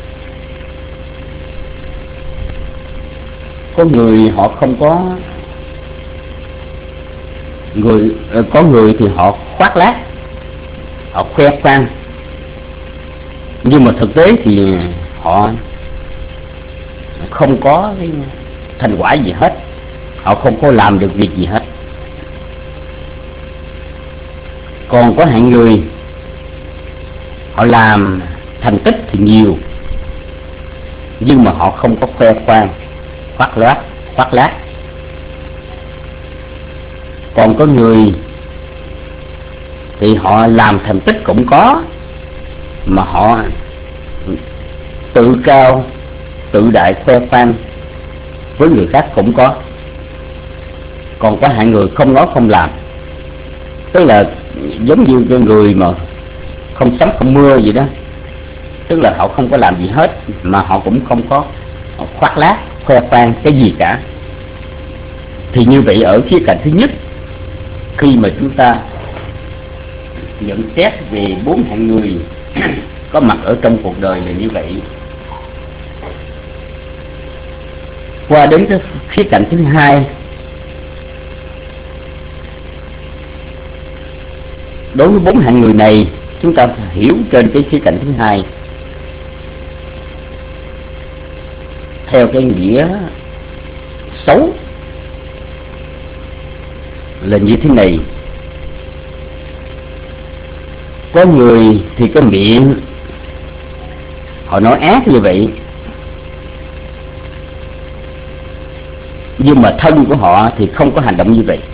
Speaker 8: Có người họ không có người có người thì họ khoác lác, họ khoe khoang, nhưng mà thực tế thì họ không có cái thành quả gì hết, họ không có làm được việc gì hết. Còn có hạng người họ làm thành tích thì nhiều, nhưng mà họ không có khoe khoang, khoác lác, khoác lác. Còn có người thì họ làm thành tích cũng có, mà họ tự cao, tự đại, khoe khoang với người khác cũng có. Còn có hạng người không nói không làm, tức là giống như cái người mà không sấm không mưa vậy đó, tức là họ không có làm gì hết, mà họ cũng không có khoác lác, khoe khoang cái gì cả. Thì như vậy ở khía cạnh thứ nhất, khi mà chúng ta nhận xét về bốn hạng người có mặt ở trong cuộc đời là như vậy. Qua đến cái khía cạnh thứ hai, đối với bốn hạng người này, chúng ta hiểu trên cái khía cạnh thứ hai theo cái nghĩa xấu là như thế này. Có người thì cái miệng họ nói ác như vậy, nhưng mà thân của họ thì không có hành động như vậy.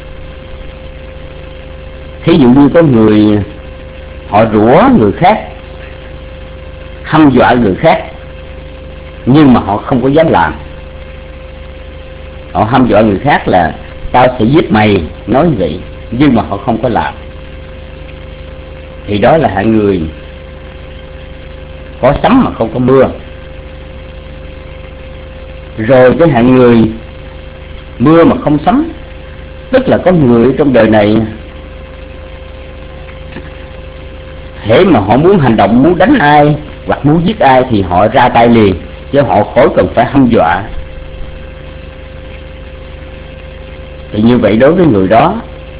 Speaker 8: Thí dụ như có người họ rủa người khác, hăm dọa người khác, nhưng mà họ không có dám làm. Họ hăm dọa người khác là tao sẽ giết mày, nói như vậy, nhưng mà họ không có làm. Thì đó là hạng người có sấm mà không có mưa. Rồi cái hạng người mưa mà không sấm, tức là có người trong đời này hễ mà họ muốn hành động, muốn đánh ai hoặc muốn giết ai thì họ ra tay liền, chứ họ khỏi cần phải hăm dọa. Thì như vậy đối với người đó,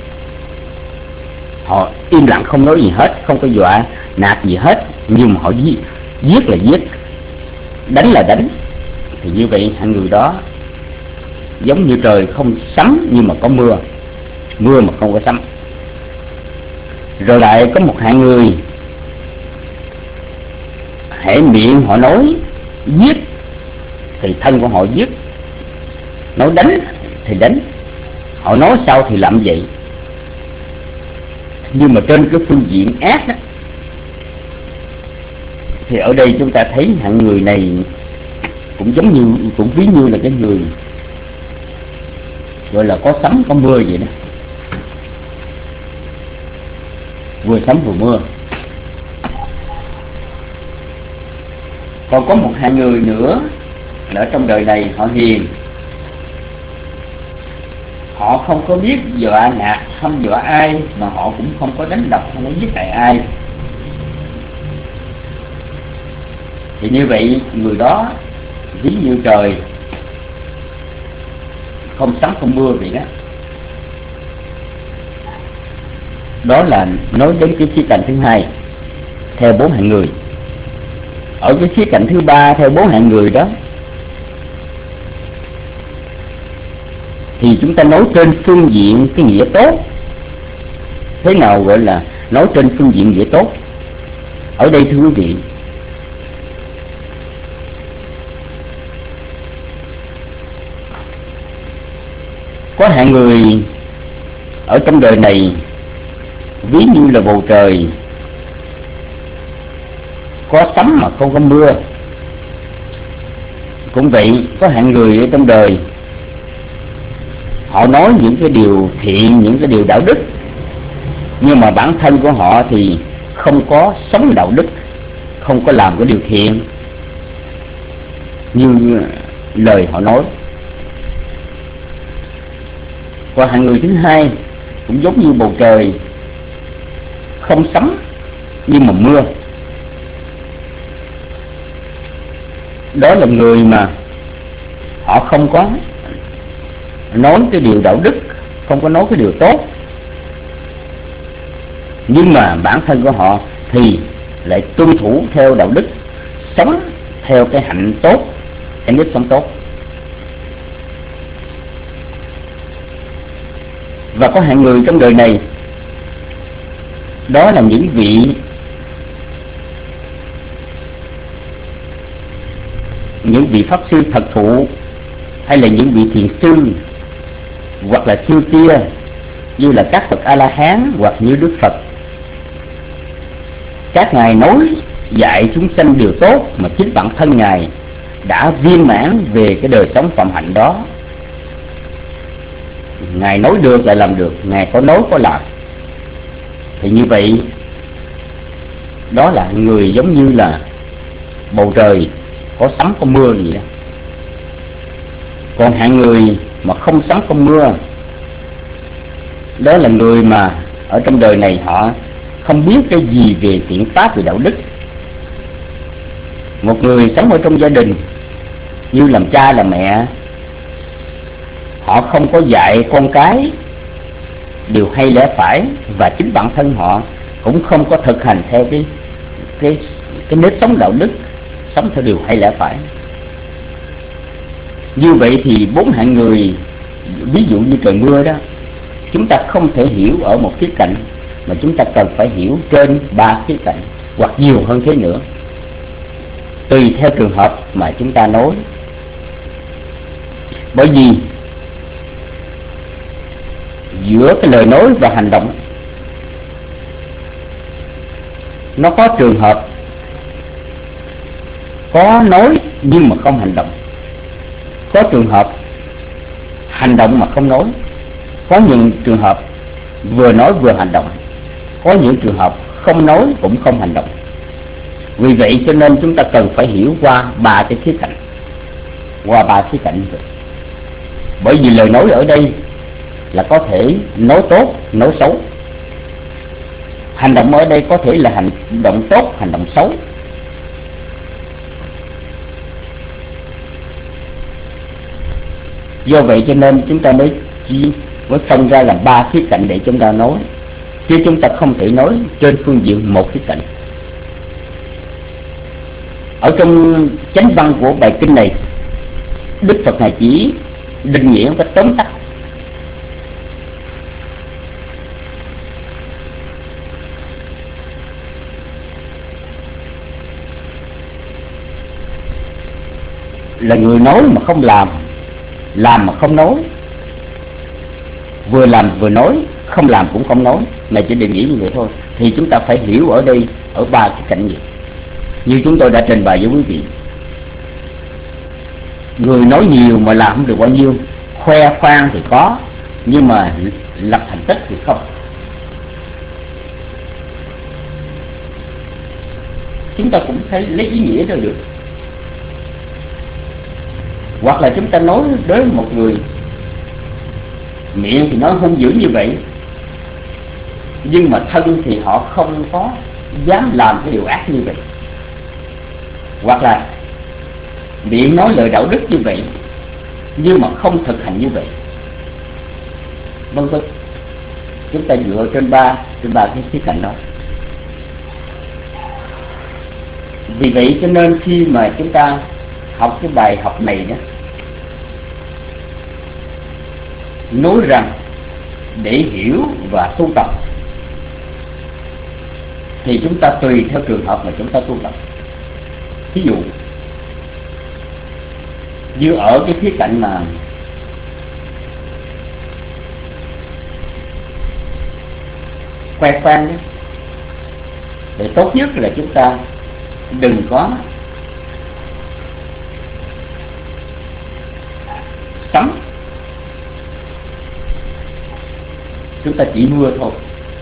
Speaker 8: họ im lặng không nói gì hết, không có dọa nạt gì hết, nhưng mà họ giết, giết là giết, đánh là đánh. Thì như vậy hạng người đó giống như trời không sấm nhưng mà có mưa, mưa mà không có sấm. Rồi lại có một hạng người hễ miệng họ nói giết thì thân của họ giết, nói đánh thì đánh, họ nói sao thì làm vậy. Nhưng mà trên cái phương diện ác đó, thì ở đây chúng ta thấy hạng người này cũng giống như, cũng ví như là cái người gọi là có sấm có mưa vậy đó, vừa sấm vừa mưa. Còn có một hạng người nữa là ở trong đời này họ hiền, họ không có biết dọa nạt, không dọa ai, mà họ cũng không có đánh đập, không có giết hại ai. Thì như vậy người đó ví như trời không sấm không mưa vậy đó. Đó là nói đến cái khía cạnh thứ hai theo bốn hạng người. Ở cái khía cạnh thứ ba theo bốn hạng người đó, thì chúng ta nói trên phương diện cái nghĩa tốt. Thế nào gọi là nói trên phương diện nghĩa tốt? Ở đây thưa quý vị, có hạng người ở trong đời này ví như là bầu trời có sấm mà không có mưa. Cũng vậy, có hạng người ở trong đời họ nói những cái điều thiện, những cái điều đạo đức, nhưng mà bản thân của họ thì không có sống đạo đức, không có làm cái điều thiện như lời họ nói. Còn hạng người thứ hai cũng giống như bầu trời không sấm nhưng mà mưa. Đó là người mà họ không có nói cái điều đạo đức, không có nói cái điều tốt, nhưng mà bản thân của họ thì lại tuân thủ theo đạo đức, sống theo cái hạnh tốt, cái nếp sống tốt. Và có hạng người trong đời này, đó là những vị những vị pháp sư thật thụ, hay là những vị thiền sư, hoặc là xưa kia như là các bậc A La Hán hoặc như Đức Phật. Các ngài nói dạy chúng sanh điều tốt, mà chính bản thân ngài đã viên mãn về cái đời sống phạm hạnh đó. Ngài nói được lại làm được, ngài có nói có làm. Thì như vậy, đó là người giống như là bầu trời có sấm có mưa gì đó. Còn hạng người mà không sấm không mưa, đó là người mà ở trong đời này họ không biết cái gì về thiện pháp, về đạo đức. Một người sống ở trong gia đình như làm cha làm mẹ, họ không có dạy con cái điều hay lẽ phải, và chính bản thân họ cũng không có thực hành theo cái cái cái nếp sống đạo đức, sống theo điều hay lẽ phải. Như vậy thì bốn hạng người, ví dụ như trời mưa đó, chúng ta không thể hiểu ở một khía cạnh, mà chúng ta cần phải hiểu trên ba khía cạnh hoặc nhiều hơn thế nữa, tùy theo trường hợp mà chúng ta nói. Bởi vì giữa cái lời nói và hành động, nó có trường hợp có nói nhưng mà không hành động, có trường hợp hành động mà không nói, có những trường hợp vừa nói vừa hành động, có những trường hợp không nói cũng không hành động. Vì vậy cho nên chúng ta cần phải hiểu qua ba cái khía cạnh, qua ba khía cạnh. Bởi vì lời nói ở đây là có thể nói tốt, nói xấu. Hành động ở đây có thể là hành động tốt, hành động xấu. Do vậy cho nên chúng ta mới chỉ mới phân ra làm ba khía cạnh để chúng ta nói, chứ chúng ta không thể nói trên phương diện một khía cạnh. Ở trong chánh văn của bài kinh này, Đức Phật ngài chỉ định nghĩa một cách tóm tắt. là người nói mà không làm, làm mà không nói, vừa làm vừa nói, không làm cũng không nói, là chỉ định nghĩa như vậy thôi. Thì chúng ta phải hiểu ở đây ở ba cái cảnh gì như chúng tôi đã trình bày với quý vị. Người nói nhiều mà làm không được bao nhiêu, khoe khoang thì có, nhưng mà lập thành tích thì không. Chúng ta cũng phải lấy ý nghĩa ra được. Hoặc là chúng ta nói đối với một người, miệng thì nói hung dữ như vậy, nhưng mà thân thì họ không có dám làm cái điều ác như vậy. Hoặc là miệng nói lời đạo đức như vậy, nhưng mà không thực hành như vậy, vân vân. Chúng ta dựa trên ba trên ba cái khía cạnh đó. Vì vậy cho nên khi mà chúng ta học cái bài học này đó, nói rằng để hiểu và tu tập thì chúng ta tùy theo trường hợp mà chúng ta tu tập. Ví dụ như ở cái khía cạnh mà khoe khoang đó, thì tốt nhất là chúng ta đừng có sắm, chúng ta chỉ mưa thôi.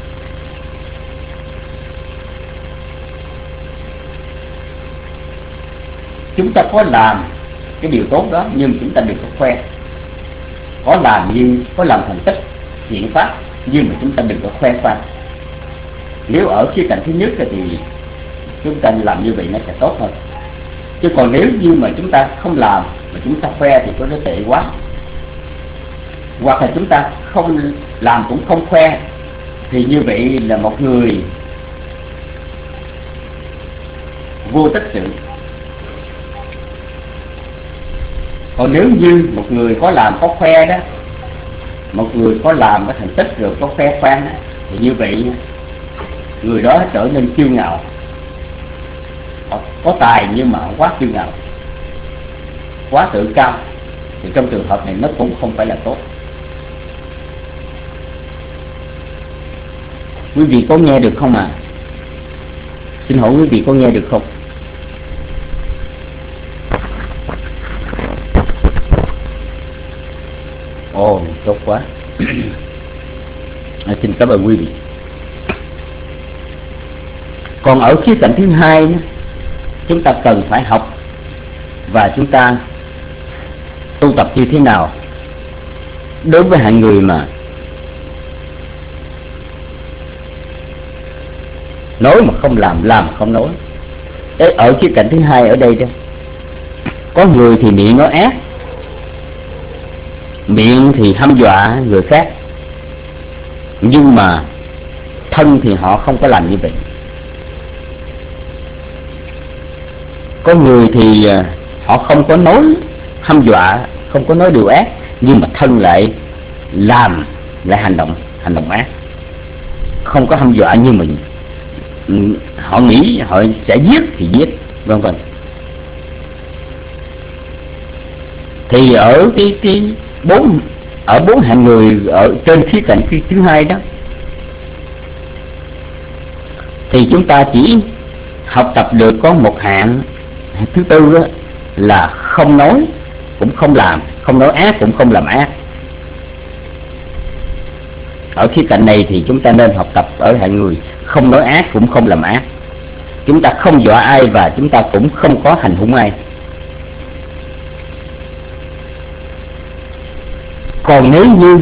Speaker 8: Chúng ta có làm cái điều tốt đó, nhưng chúng ta đừng có khoe. Có làm như có làm thành tích thiện pháp, nhưng mà chúng ta đừng có khoe khoang. Nếu ở khía cạnh thứ nhất thì chúng ta làm như vậy nó sẽ tốt hơn. Chứ còn nếu như mà chúng ta không làm mà chúng ta khoe thì có nó tệ quá. Hoặc là chúng ta không làm cũng không khoe, thì như vậy là một người vô tích sự. Còn nếu như một người có làm có khoe đó, một người có làm có thành tích rồi có khoe khoang đó, thì như vậy người đó trở nên kiêu ngạo. Họ có tài nhưng mà quá kiêu ngạo, quá tự cao, thì trong trường hợp này nó cũng không phải là tốt. Quý vị có nghe được không à? Xin hỏi quý vị có nghe được không? Ồ, oh, tốt quá. À, xin cảm ơn quý vị. Còn ở khía cạnh thứ hai, chúng ta cần phải học và chúng ta tu tập như thế nào đối với hạng người mà nói mà không làm, làm mà không nói. Đấy, ở khía cạnh thứ hai ở đây đó, có người thì miệng nói ác, miệng thì hăm dọa người khác, nhưng mà thân thì họ không có làm như vậy. Có người thì họ không có nói hăm dọa, không có nói điều ác, nhưng mà thân lại làm, lại hành động hành động ác. Không có hăm dọa như mình, họ nghĩ họ sẽ giết thì giết, vân vân. Thì ở cái cái bốn ở bốn hạng người ở trên khía cạnh cái thứ hai đó, thì chúng ta chỉ học tập được có một hạng, hạng thứ tư đó là không nói cũng không làm, không nói ác cũng không làm ác. Ở khía cạnh này thì chúng ta nên học tập ở hạng người không nói ác cũng không làm ác. Chúng ta không dọa ai và chúng ta cũng không có hành hung ai. Còn nếu như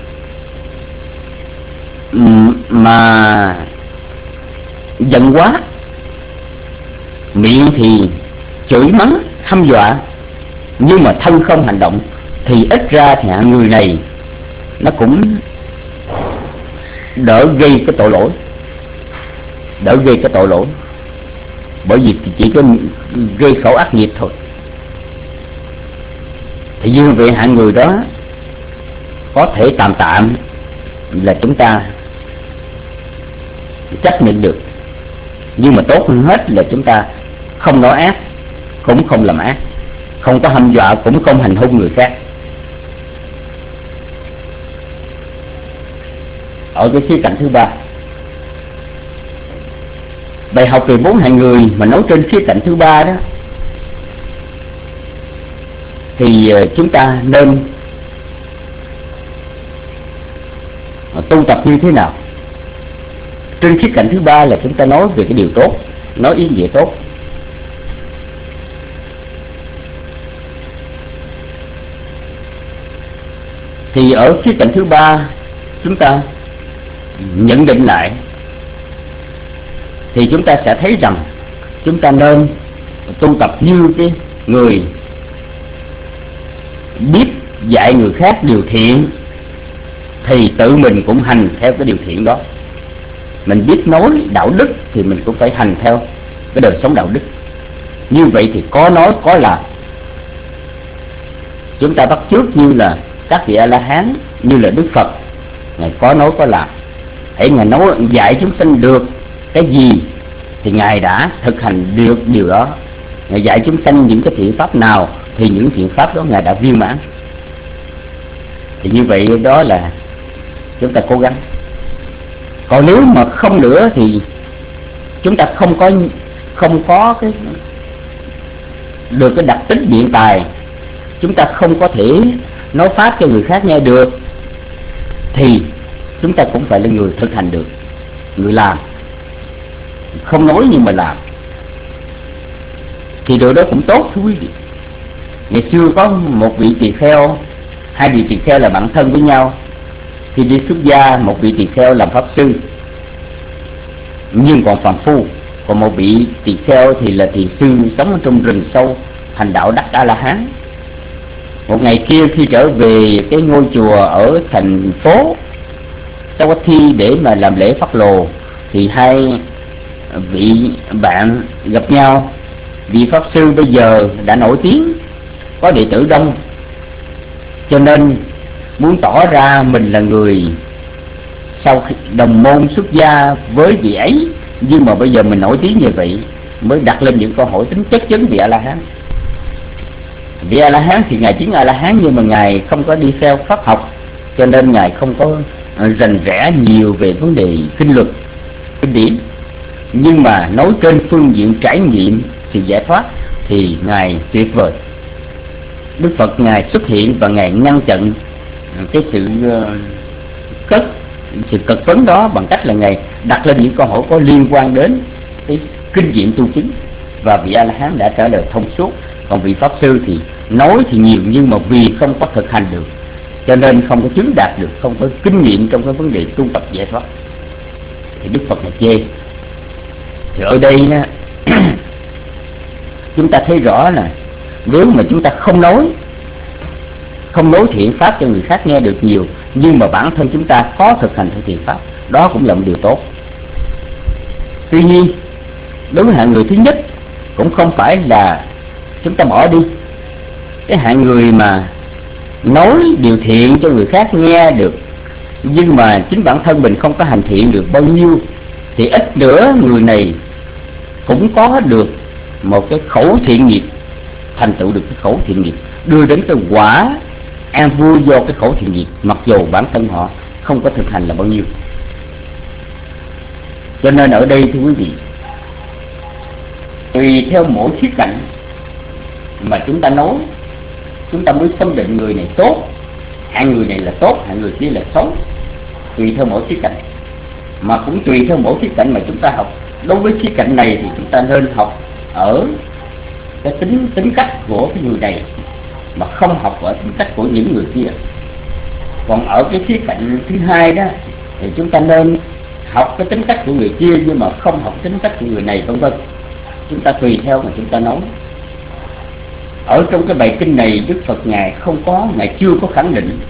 Speaker 8: mà giận quá, miệng thì chửi mắng hăm dọa, nhưng mà thân không hành động, thì ít ra thì hạng người này nó cũng đỡ gây cái tội lỗi, đỡ gây cái tội lỗi, bởi vì chỉ có gây khẩu ác nghiệp thôi. Thì như vậy hạng người đó có thể tạm tạm là chúng ta chấp nhận được, nhưng mà tốt hơn hết là chúng ta không nói ác cũng không làm ác. không có hăm dọa, cũng không hành hung người khác. Ở cái khía cạnh thứ ba, bài học về bốn hạng người mà nói trên khía cạnh thứ ba đó, thì chúng ta nên tu tập như thế nào? Trên khía cạnh thứ ba là chúng ta nói về cái điều tốt, nói ý nghĩa tốt. Thì ở khía cạnh thứ ba chúng ta nhận định lại, thì chúng ta sẽ thấy rằng chúng ta nên tu tập như cái người biết dạy người khác điều thiện, thì tự mình cũng hành theo cái điều thiện đó. Mình biết nói đạo đức thì mình cũng phải hành theo cái đời sống đạo đức. Như vậy thì có nói có làm. Chúng ta bắt chước như là các vị A-la-hán, như là Đức Phật, Ngài có nói có làm. Hãy Ngài nói dạy chúng sanh được cái gì thì Ngài đã thực hành được điều đó. Ngài dạy chúng sanh những cái thiện pháp nào thì những thiện pháp đó Ngài đã viên mãn. Thì như vậy đó là chúng ta cố gắng. Còn nếu mà không nữa thì chúng ta không có không có cái được cái đặc tính biện tài, chúng ta không có thể nói pháp cho người khác nghe được, thì chúng ta cũng phải là người thực hành được, người làm. Không nói nhưng mà làm thì điều đó cũng tốt, thưa quý vị. Ngày xưa có một vị tỳ kheo, hai vị tỳ kheo là bạn thân với nhau. Khi đi xuất gia, một vị tỳ kheo làm pháp sư nhưng còn phàm phu, còn một vị tỳ kheo thì là tỳ sư sống ở trong rừng sâu, thành đạo đắc A-la-hán. Một ngày kia khi trở về cái ngôi chùa ở thành phố Savatthi để mà làm lễ phát lồ, thì hai vị bạn gặp nhau. Vị pháp sư bây giờ đã nổi tiếng, có đệ tử đông, cho nên muốn tỏ ra mình là người sau khi đồng môn xuất gia với vị ấy, nhưng mà bây giờ mình nổi tiếng như vậy, mới đặt lên những câu hỏi tính chất vấn vị A-la-hán. Vị A-la-hán thì Ngài chứng A-la-hán, nhưng mà Ngài không có đi theo pháp học, cho nên Ngài không có rành rẽ nhiều về vấn đề kinh luật, kinh điển. Nhưng mà nói trên phương diện trải nghiệm sự giải thoát thì Ngài tuyệt vời. Đức Phật Ngài xuất hiện và Ngài ngăn chặn cái sự cất sự cực vấn đó bằng cách là Ngài đặt lên những câu hỏi có liên quan đến cái kinh nghiệm tu chứng, và vị A-la-hán đã trả lời thông suốt. Còn vị pháp sư thì nói thì nhiều, nhưng mà vì không có thực hành được, cho nên không có chứng đạt được, không có kinh nghiệm trong cái vấn đề tu tập giải thoát, thì Đức Phật là chê. Thì ở đây nha, chúng ta thấy rõ là nếu mà chúng ta không nói không nói thiện pháp cho người khác nghe được nhiều, nhưng mà bản thân chúng ta có thực hành theo thiện pháp, đó cũng là một điều tốt. Tuy nhiên, đối với hạng người thứ nhất cũng không phải là chúng ta bỏ đi. Cái hạng người mà nói điều thiện cho người khác nghe được, nhưng mà chính bản thân mình không có hành thiện được bao nhiêu, thì ít nữa người này cũng có được một cái khẩu thiện nghiệp, thành tựu được cái khẩu thiện nghiệp, đưa đến cái quả an vui do cái khẩu thiện nghiệp, mặc dù bản thân họ không có thực hành là bao nhiêu. Cho nên ở đây thưa quý vị, tùy theo mỗi khía cạnh mà chúng ta nói, chúng ta mới phân định người này tốt, hạng người này là tốt, hạng người kia là xấu. Tùy theo mỗi khía cạnh, mà cũng tùy theo mỗi khía cạnh mà chúng ta học. Đối với khía cạnh này thì chúng ta nên học ở cái tính tính cách của cái người này, mà không học ở tính cách của những người kia. Còn ở cái khía cạnh thứ hai đó thì chúng ta nên học cái tính cách của người kia, nhưng mà không học tính cách của người này, vân vân. Chúng ta tùy theo mà chúng ta nói. Ở trong cái bài kinh này, Đức Phật Ngài không có, Ngài chưa có khẳng định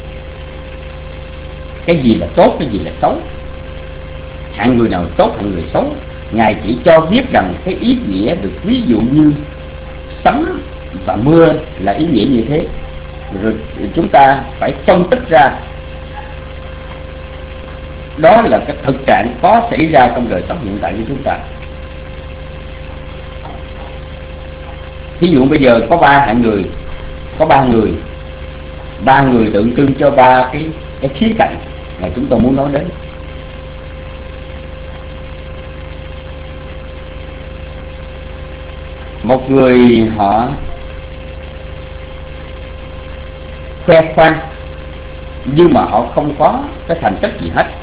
Speaker 8: cái gì là tốt, cái gì là xấu, hạng người nào tốt, hạng người xấu. Ngài chỉ cho biết rằng cái ý nghĩa được ví dụ như sấm và mưa là ý nghĩa như thế. Rồi chúng ta phải phân tích ra đó là cái thực trạng có xảy ra trong đời sống hiện tại của chúng ta. Thí dụ bây giờ có ba hạng người, có ba người, ba người tượng trưng cho ba cái cái khía cạnh mà chúng tôi muốn nói đến. Một người họ khoe khoang nhưng mà họ không có cái thành tích gì hết,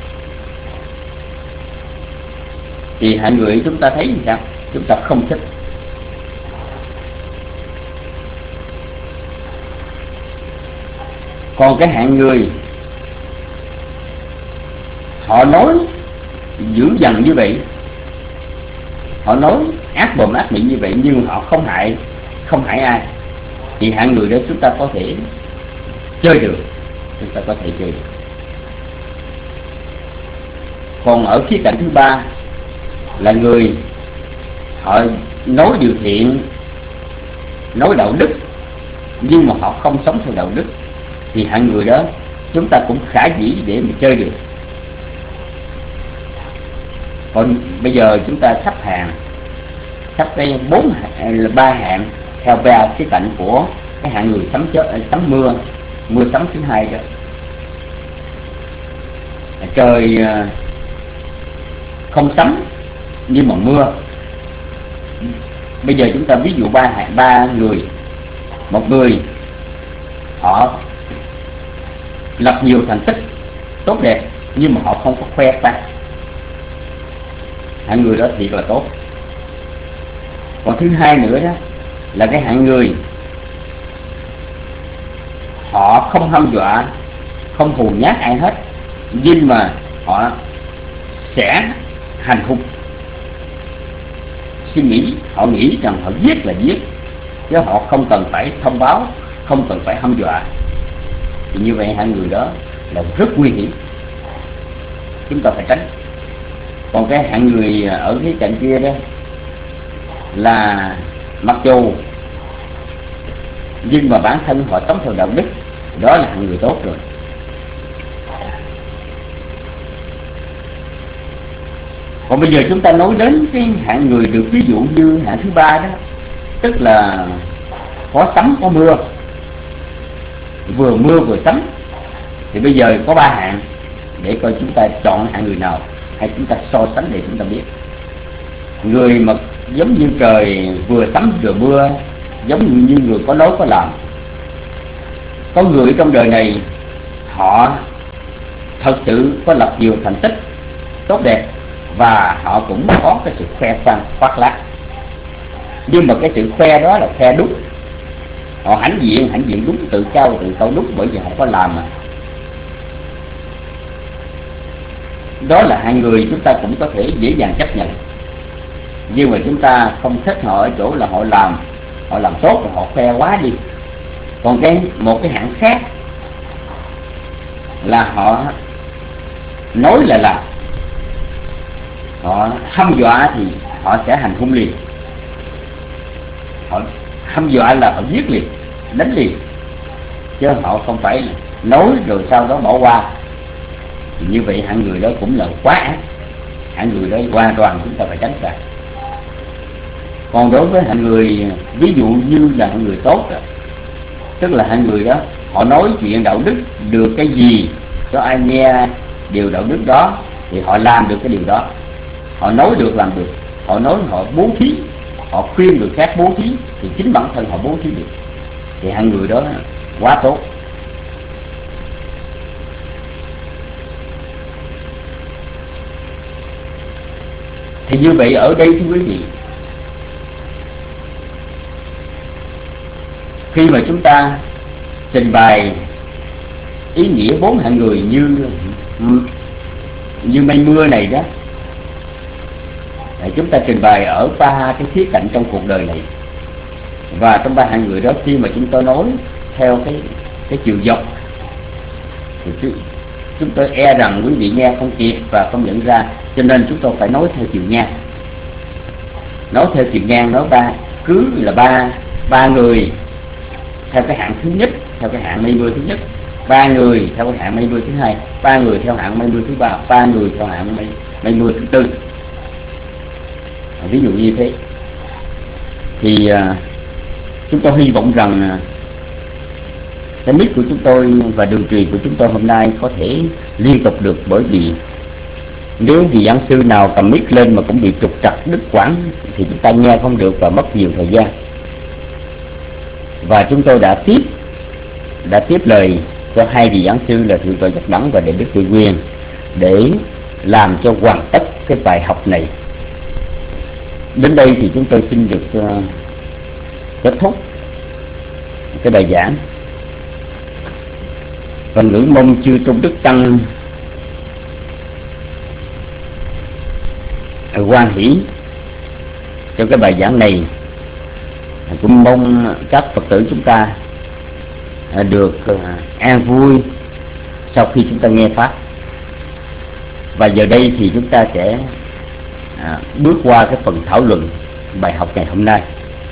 Speaker 8: thì hạng người chúng ta thấy như sao? Chúng ta không thích. Còn cái hạng người họ nói dữ dằn như vậy, họ nói ác bồm ác miệng như vậy nhưng họ không hại không hại ai, thì hạng người đó chúng ta có thể chơi được, chúng ta có thể chơi được. Còn ở khía cạnh thứ ba là người họ nói điều thiện, nói đạo đức nhưng mà họ không sống theo đạo đức, thì hạng người đó chúng ta cũng khả dĩ để mà chơi được. Còn bây giờ chúng ta sắp hàng sắp cái bốn là ba hạng theo ba cái cạnh của cái hạng người sấm chớp sấm mưa mưa sấm thứ hai đó. Trời không sấm nhưng mà mưa. Bây giờ chúng ta ví dụ ba hạng ba người, một người họ lập nhiều thành tích tốt đẹp nhưng mà họ không có khoe khoang, hạng người đó thiệt là tốt. Còn thứ hai nữa đó là cái hạng người họ không hăm dọa, không hù nhát ai hết, nhưng mà họ sẽ hành hung. Suy nghĩ, họ nghĩ rằng họ giết là giết, chứ họ không cần phải thông báo, không cần phải hăm dọa. Thì như vậy hạng người đó là rất nguy hiểm, chúng ta phải tránh. Còn cái hạng người ở cái cạnh kia đó là mặc dù nhưng mà bản thân họ sống theo đạo đức, đó là hạng người tốt rồi. Còn bây giờ chúng ta nói đến cái hạng người được ví dụ như hạng thứ ba đó, tức là có sấm có mưa, vừa mưa vừa sấm. Thì bây giờ có ba hạng để coi chúng ta chọn hạng người nào, hay chúng ta so sánh để chúng ta biết. Người mà giống như trời vừa sấm vừa mưa, giống như người có nói có làm. Có người trong đời này họ thật sự có lập nhiều thành tích tốt đẹp và họ cũng có cái sự khoe khoang khoác lác, nhưng mà cái sự khoe đó là khoe đúng. Họ hãnh diện, hãnh diện đúng, tự cao tự cao đúng, bởi vì họ có làm mà. Đó là hai người chúng ta cũng có thể dễ dàng chấp nhận. Nhưng mà chúng ta không thích họ ở chỗ là họ làm họ làm tốt và họ khoe quá đi. Còn cái một cái hạng khác là họ nói là làm, họ hăm dọa thì họ sẽ hành hung liền. Họ hăm dọa là họ giết liền, đánh liền, chứ họ không phải là nói rồi sau đó bỏ qua. Thì như vậy hạng người đó cũng là quá ác, hạng người đó hoàn toàn chúng ta phải tránh ra. Còn đối với hạng người ví dụ như là hạng người tốt đó, tức là hạng người đó họ nói chuyện đạo đức được cái gì cho ai nghe điều đạo đức đó thì họ làm được cái điều đó. Họ nói được làm được, họ nói họ bố thí, họ khuyên người khác bố thí thì chính bản thân họ bố thí được, thì hạng người đó quá tốt. Thì như vậy ở đây thưa quý vị, khi mà chúng ta trình bày ý nghĩa bốn hạng người như như mây mưa này đó, chúng ta trình bày ở ba cái khía cạnh trong cuộc đời này, và trong ba hạng người đó khi mà chúng ta nói theo cái cái chiều dọc thì chúng tôi e rằng quý vị nghe không kịp và không nhận ra, cho nên chúng tôi phải nói theo chiều ngang. Nói theo chiều ngang, nói ba cứ là ba ba người theo cái hạng thứ nhất, theo cái hạng mây mưa thứ nhất, ba người theo cái hạng mây mưa thứ hai, ba người theo hạng mây mưa thứ ba, ba người theo hạng mây mây mưa thứ tư. Ví dụ như thế thì Chúng tôi hy vọng rằng cái mic của chúng tôi và đường truyền của chúng tôi hôm nay có thể liên tục được, bởi vì nếu vị giảng sư nào cầm mic lên mà cũng bị trục trặc đứt quãng thì chúng ta nghe không được và mất nhiều thời gian. Và chúng tôi đã tiếp đã tiếp lời cho hai vị giảng sư là Thượng tọa Giác Đẳng và Đại đức Từ Quyền để làm cho hoàn tất cái bài học này. Đến đây thì chúng tôi xin được uh, kết thúc cái bài giảng và ngưỡng mong chư Tôn Đức Tăng hoan hỷ trong cái bài giảng này. Cũng mong các Phật tử chúng ta được an vui sau khi chúng ta nghe pháp. Và giờ đây thì chúng ta sẽ à, bước qua cái phần thảo luận bài học ngày hôm nay.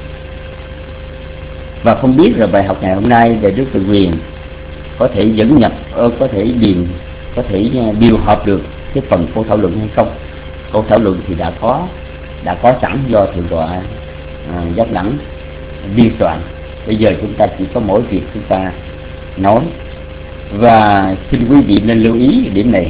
Speaker 8: Và không biết là bài học ngày hôm nay Đại đức Từ Quyền có thể dẫn nhập, có thể điền, có thể điều hợp được cái phần câu thảo luận hay không. Câu thảo luận thì đã có đã có sẵn do Thượng tọa à, Giác Đẳng biên soạn. Bây giờ chúng ta chỉ có mỗi việc chúng ta nói. Và xin quý vị nên lưu ý điểm này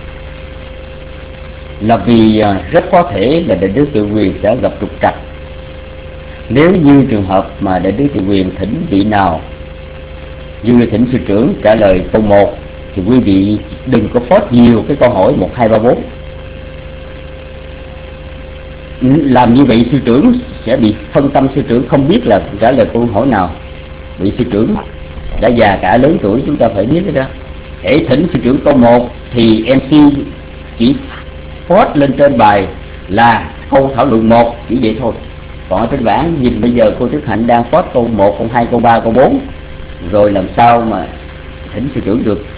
Speaker 8: là vì rất có thể là Đại đức Từ Quyền sẽ gặp trục trặc. Nếu như trường hợp mà Đại đức Từ Quyền thỉnh vị nào như thỉnh sư trưởng trả lời câu một thì quý vị đừng có post nhiều cái câu hỏi một hai ba bốn. Làm như vậy sư trưởng sẽ bị phân tâm, sư trưởng không biết là trả lời câu hỏi nào. Vị sư trưởng đã già cả lớn tuổi, chúng ta phải biết cái đó. Hễ thỉnh sư trưởng câu một thì em xê chỉ post lên trên bài là câu thảo luận một, chỉ vậy thôi. Còn ở trên bảng nhìn bây giờ cô Đức Hạnh đang post câu một, câu hai, câu ba, câu bốn, rồi làm sao mà thỉnh sư trưởng được.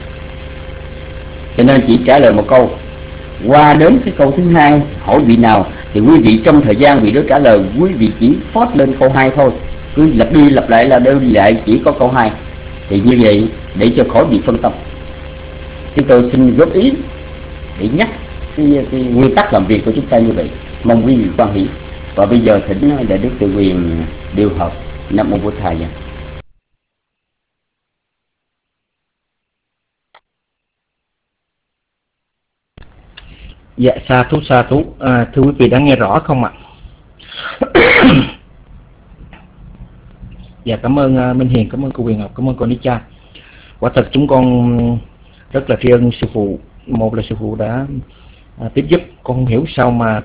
Speaker 8: Cho nên chỉ trả lời một câu. Qua đến cái câu thứ hai hỏi vị nào thì quý vị trong thời gian vị đó trả lời, quý vị chỉ post lên câu hai thôi, cứ lặp đi lặp lại là đều lại chỉ có câu hai. Thì như vậy để cho khỏi bị phân tâm, chúng tôi xin góp ý để nhắc cái, cái nguyên tắc làm việc của chúng ta như vậy. Mong quý vị quan hỷ. Và bây giờ thỉnh Đại đức Từ Quyền điều hợp. Nam mô Bổn Thầy.
Speaker 4: Dạ, sa thú sa thú. À, thưa quý vị đã nghe rõ không ạ? Dạ, cảm ơn uh, Minh Hiền, cảm ơn cô Quyền Ngọc, cảm ơn cô Ní Cha. Quả thật chúng con rất là tri ân sư phụ. Một là sư phụ đã uh, tiếp giúp, con không hiểu sao mà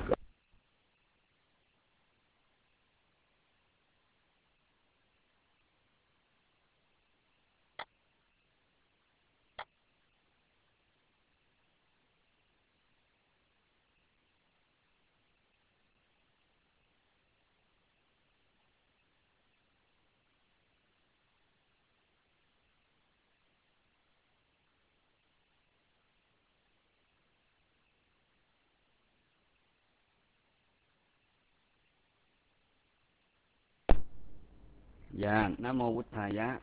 Speaker 3: Dạ, Nam mô Bụt Thầy giá.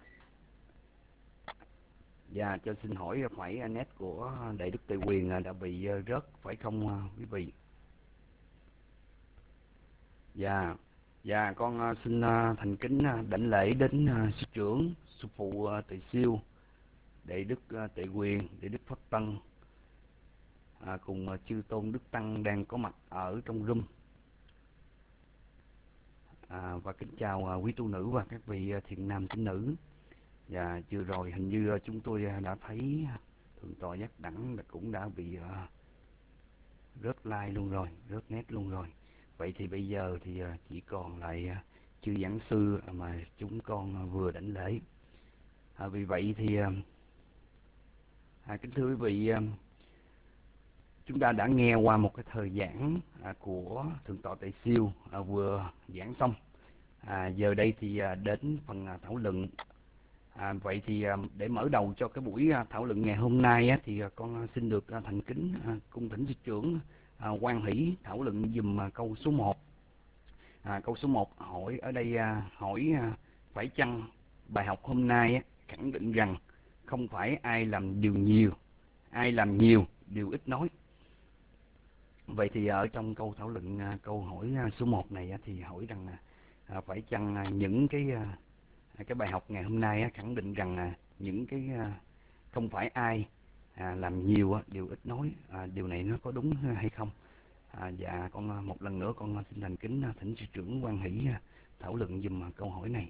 Speaker 3: Dạ, cho xin hỏi phải net của Đại đức Từ Quyền đã bị rớt phải không quý vị? Dạ, dạ con xin thành kính đảnh lễ đến sư trưởng, sư phụ Từ Siêu, Đại đức Tệ Quyền, Đại đức Pháp Tân, à, cùng chư Tôn Đức Tăng đang có mặt ở trong room. À, và kính chào quý tu nữ và các vị thiện nam tín nữ. Và vừa rồi hình như chúng tôi đã thấy Thượng tọa Giác Đẳng cũng đã bị uh, rớt like luôn rồi, rớt net luôn rồi. Vậy thì bây giờ thì uh, chỉ còn lại uh, chư giảng sư mà chúng con uh, vừa đảnh lễ. À, vì vậy thì uh, à, kính thưa quý vị, uh, chúng ta đã nghe qua một cái thời giảng à, của Thượng tọa Tề Siêu à, vừa giảng xong. À, giờ đây thì à, đến phần à, thảo luận. À, vậy thì à, để mở đầu cho cái buổi à, thảo luận ngày hôm nay á, thì à, con xin được à, thành kính à, cung thỉnh sư trưởng à, hoan hỷ thảo luận dùm à, câu số một. À, câu số một hỏi ở đây à, hỏi à, phải chăng bài học hôm nay á, khẳng định rằng không phải ai làm điều nhiều, ai làm nhiều điều ít nói. Vậy thì ở trong câu thảo luận câu hỏi số một này thì hỏi rằng
Speaker 9: à, phải chăng à, những cái à, cái bài học ngày hôm nay á, khẳng định rằng à, những cái à, không phải ai à, làm nhiều á, đều ít nói, à, điều này nó có đúng hay không? À, dạ con à, một lần nữa con xin thành kính à, thỉnh sư trưởng Quan Hỷ à, thảo luận dùm à, câu hỏi này.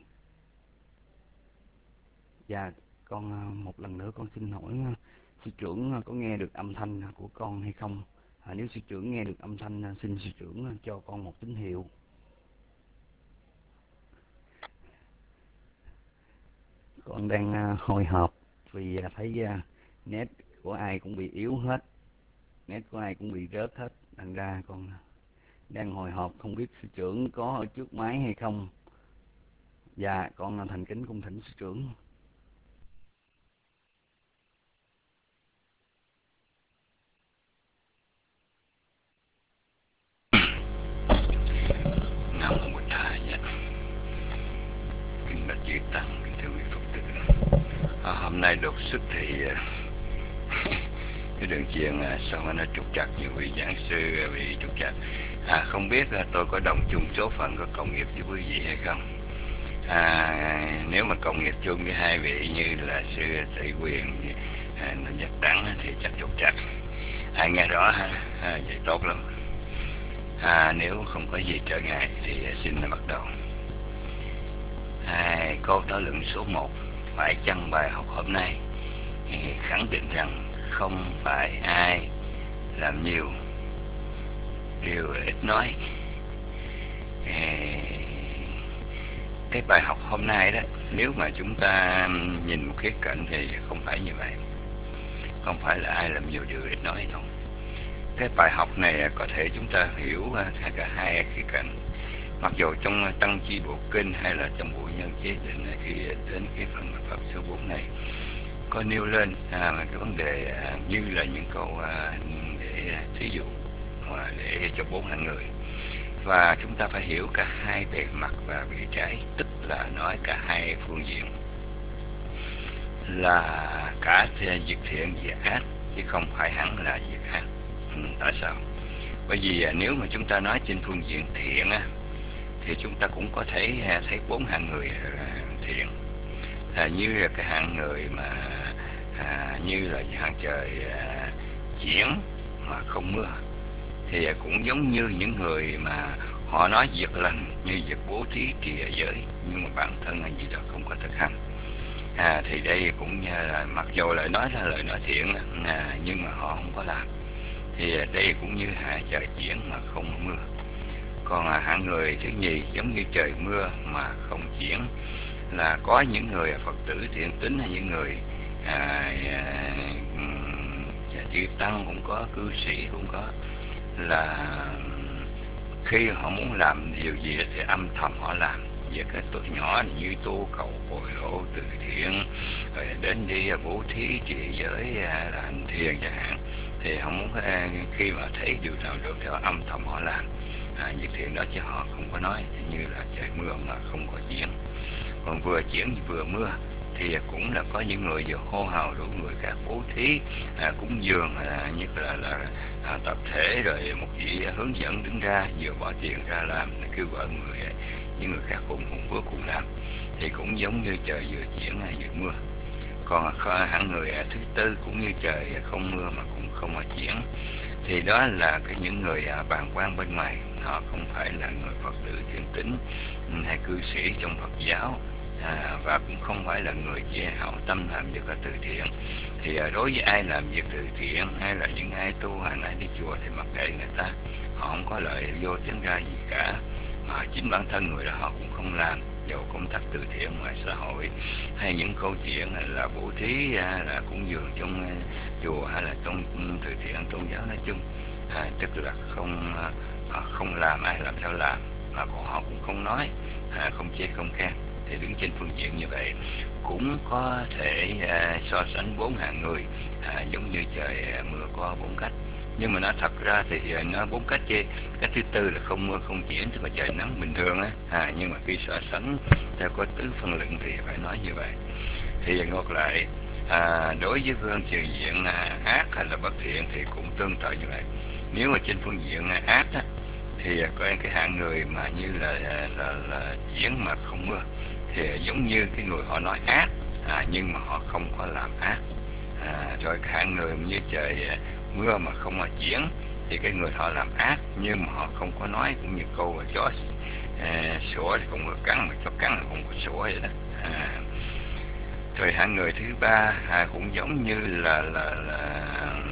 Speaker 9: Dạ con à, một lần nữa con xin hỏi à, sư trưởng à, có nghe được âm thanh à, của con hay không? À, nếu sư trưởng nghe được âm thanh à, xin sư trưởng à, cho con một tín hiệu. Con đang uh, hồi hộp vì uh, thấy uh, nét của ai cũng bị yếu hết, nét của ai cũng bị rớt hết, thành ra con đang hồi hộp không biết sư trưởng có ở trước máy hay không. Dạ con uh, thành kính cung thỉnh sư trưởng.
Speaker 10: Nam mô Bụt Thầy. Kính bạch chư tăng, kính thưa quý Phật tử. À, hôm nay đột xuất thì cái đường truyền à, sao mà nó trục trặc, nhiều vị giảng sư bị trục trặc. À, không biết là tôi có đồng chung số phận có cộng nghiệp với quý vị hay không. À, nếu mà cộng nghiệp chung với hai vị như là sư Tỷ Quyền, à, Nhật Đẳng thì chắc trục trặc. À, nghe rõ ha, à, vậy tốt lắm. À, nếu không có gì trở ngại thì xin bắt đầu. À, câu thảo luận số một, phải chăng bài học hôm nay khẳng định rằng không phải ai làm nhiều đều ít nói. À, cái bài học hôm nay đó, nếu mà chúng ta nhìn một khía cạnh thì không phải như vậy, không phải là ai làm nhiều đều ít nói đâu. Cái bài học này có thể chúng ta hiểu cả hai khía cạnh. Mặc dù trong Tăng Chi Bộ Kinh hay là trong Bộ Nhân Chế Định khi đến cái phần Pháp số bốn này có nêu lên à, cái vấn đề à, như là những câu à, để thí dụ à, để cho bốn hạng người, và chúng ta phải hiểu cả hai bề mặt và bề trái, tức là nói cả hai phương diện, là cả việc thiện việc ác chứ không phải hẳn là việc ác. Ừ, tại sao? Bởi vì à, nếu mà chúng ta nói trên phương diện thiện á, thì chúng ta cũng có thể thấy bốn hạng người thiện, à, như là cái hạng người mà à, như là hạng trời à, chuyển mà không mưa, thì cũng giống như những người mà họ nói việc lành như việc bố thí trì giới, nhưng mà bản thân là gì đó không có thực hành. À, thì đây cũng như là mặc dù lời nói là lời nói thiện à, nhưng mà họ không có làm, thì đây cũng như hạ trời chuyển mà không mưa. Còn à, hạng người thứ nhì giống như trời mưa mà không chuyển, là có những người Phật tử thiện tính hay những người à, à, chư tăng cũng có, cư sĩ cũng có, là khi họ muốn làm điều gì thì âm thầm họ làm. Việc cái tuổi nhỏ như tu cầu bồi hộ từ thiện, rồi đến đi bố thí trì giới là hành thiền chẳng hạn, thì họ muốn khi mà thấy điều nào được thì họ âm thầm họ làm à, việc thiện đó, chứ họ không có nói, như là trời mưa mà không có chuyển. Còn vừa chuyển vừa mưa thì cũng là có những người vừa hô hào đủ người khác bố thí à, cúng dường à, như là, là à, tập thể, rồi một vị hướng dẫn đứng ra vừa bỏ tiền ra làm, kêu gọi người những người khác cùng cùng bước cùng làm, thì cũng giống như trời vừa chuyển hay vừa mưa. Còn hạng người à, thứ tư cũng như trời không mưa mà cũng không mà chuyển, thì đó là cái những người à, bàng quan bên ngoài, họ không phải là người Phật tử thiện tín hay cư sĩ trong Phật giáo, à, và cũng không phải là người chỉ hảo tâm làm việc là từ thiện. Thì à, đối với ai làm việc từ thiện hay là những ai tu hành ai đi chùa thì mặc kệ người ta, họ không có lợi vô tiếng ra gì cả, mà chính bản thân người đó họ cũng không làm, dầu công tác từ thiện ngoài xã hội hay những câu chuyện là bố thí là cúng dường trong chùa hay là trong từ thiện tôn giáo nói chung, à, tức là không à, không làm ai làm theo làm, mà còn họ cũng không nói, à, không chê không khen. Thì đứng trên phương diện như vậy cũng có thể à, so sánh bốn hạng người, à, giống như trời à, mưa có bốn cách. Nhưng mà nó thật ra thì nó bốn cách chứ. Cách thứ tư là không mưa không chuyển, tức là trời nắng bình thường á, à, nhưng mà khi so sánh theo có tứ phân luận thì phải nói như vậy. Thì ngược lại à, đối với phương diện à, ác hay là bất thiện thì cũng tương tự như vậy. Nếu mà trên phương diện ác á, thì có cái hạng người mà như là là, là diễn mà không mưa thì giống như cái người họ nói ác à, nhưng mà họ không có làm ác. À, rồi cái hạng người như trời mưa mà không mà diễn thì cái người họ làm ác nhưng mà họ không có nói, cũng như câu chó à, sủa thì không có cắn, mà chó cắn thì không có sủa vậy đó. À, rồi hạng người thứ ba à, cũng giống như là là, là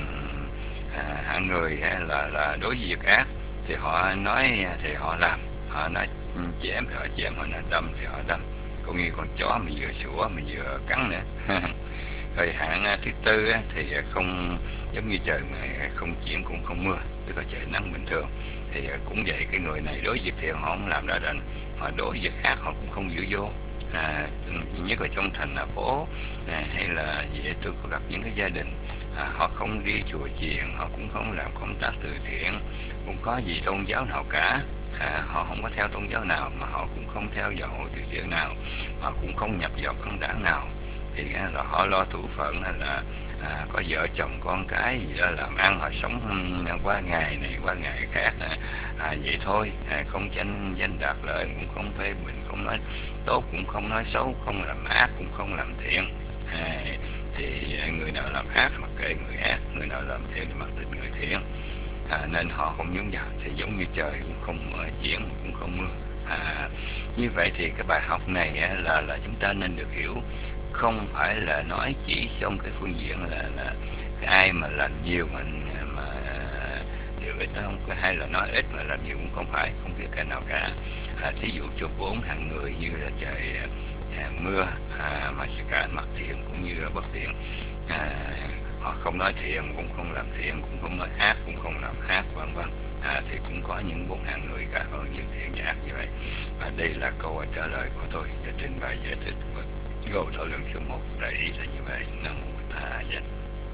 Speaker 10: à, hạng người là là đối với việc ác thì họ nói thì họ làm, họ nói chém thì họ chém, họ nói đâm thì họ đâm, cũng như con chó mình vừa sủa mình vừa cắn nữa. Rồi hạng thứ tư thì không giống như trời mà không chuyển cũng không mưa, tức là trời nắng bình thường, thì cũng vậy, cái người này đối với thiện họ không làm ra định, họ đối với ác họ cũng không giữ vô. À, nhất là trong thành phố à, hay là vậy, tôi có gặp những cái gia đình à, họ không đi chùa chiền, họ cũng không làm công tác từ thiện, cũng có gì tôn giáo nào cả. À, họ không có theo tôn giáo nào, mà họ cũng không theo dõi hội từ thiện nào, họ cũng không nhập vào công đảng nào, thì là họ lo thủ phận hay là à, có vợ chồng con cái gì đó làm ăn, họ sống qua ngày này qua ngày khác à, à, vậy thôi, à, không tranh danh đạt lợi, cũng không phê bình, không nói tốt cũng không nói xấu, không làm ác cũng không làm thiện. À, thì người nào làm ác mặc kệ người ác, người nào làm thiện thì mặc định người thiện. À, nên họ không nhúng vào, thì giống như trời cũng không uh, chuyển cũng không mưa. À, như vậy thì cái bài học này á, là là chúng ta nên được hiểu, không phải là nói chỉ trong cái phương diện là là ai mà làm nhiều mà mà điều ít đó, không có, hay là nói ít mà làm nhiều cũng không phải, không biết cái nào cả. À, thí dụ cho bốn hạng người như là trời à, mưa à, mà cả mặt thiện cũng như là bất thiện, à, họ không nói thiện cũng không làm thiện, cũng không nói ác cũng không làm ác, vân vân. À, thì cũng có những bốn hạng người cả có những thiện và ác như vậy. Và đây là câu trả lời của tôi để trình bày giải thích câu thảo luận số một, đại ý là như vậy. Nam mô Bổn Thầy Giá.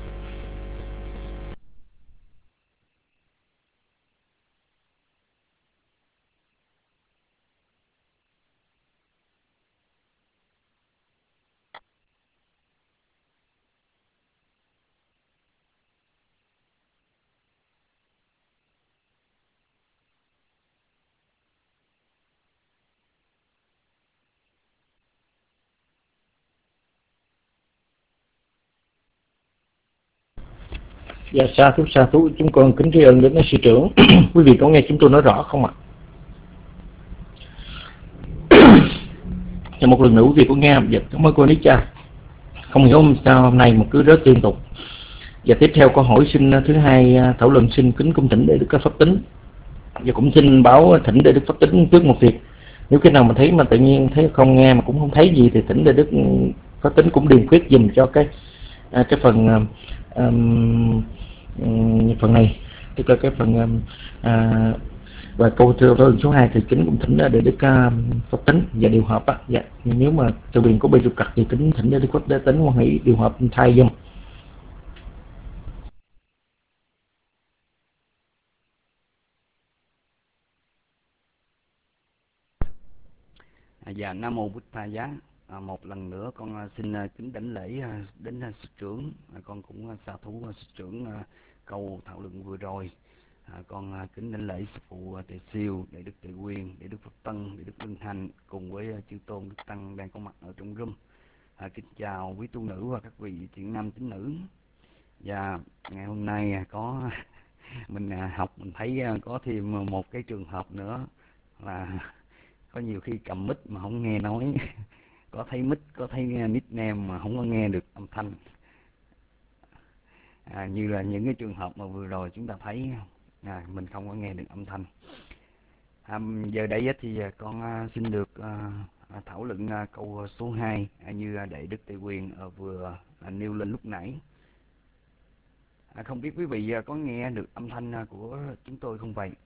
Speaker 4: Dạ, sa thú sa thú chúng con kính tri ân đến sư trưởng. Quý vị có nghe chúng tôi nói rõ không ạ? Và một lần nữa quý vị có nghe không? Dạ, cảm ơn cô Ní Cha. Không hiểu sao hôm nay mà cứ rớt liên tục. Và tiếp theo câu hỏi xin thứ hai thảo luận, xin kính cung thỉnh để Đức Pháp Tính. Và cũng xin báo thỉnh để Đức Pháp Tính trước một việc. Nếu cái nào mà thấy mà tự nhiên thấy không nghe mà cũng không thấy gì thì thỉnh để Đức Pháp Tính cũng điền khuyết dùm cho cái cái phần um, phần này, tức là cái phần à, và câu thảo luận số hai thì kính cũng thỉnh để Đức Pháp Tính và điều hợp á. Dạ, nếu mà từ biển có bị trục trặc thì kính thỉnh để Đức Pháp Tính quan hệ điều hợp thay dùm.
Speaker 9: À, dạ, Nam mô Bổn Thầy Giá. À, một lần nữa con uh, xin uh, kính đảnh lễ uh, đến uh, sư trưởng. À, con cũng uh, sa thú uh, sư trưởng uh, câu thảo luận vừa rồi. À, con uh, kính đảnh lễ sư phụ uh, Tề Siêu, để Đức Tề Quyên, để Đức Phật Tân, để Đức Linh Hành cùng với uh, chư tôn Đức Tăng đang có mặt ở trong room. À, kính chào quý tu nữ và các vị thiện nam tín nữ. Và ngày hôm nay uh, có mình uh, học mình thấy uh, có thêm một cái trường hợp nữa là có nhiều khi cầm mic mà không nghe nói, có thấy mic, có thấy nickname mà không có nghe được âm thanh. À, như là những cái trường hợp mà vừa rồi chúng ta thấy, à, mình không có nghe được âm thanh. À, giờ đây thì con xin được à, thảo luận à, câu số hai, à, như đệ Đức Tề Quyền à, vừa à, nêu lên lúc nãy. À, không biết quý vị có nghe được âm thanh của chúng tôi không vậy?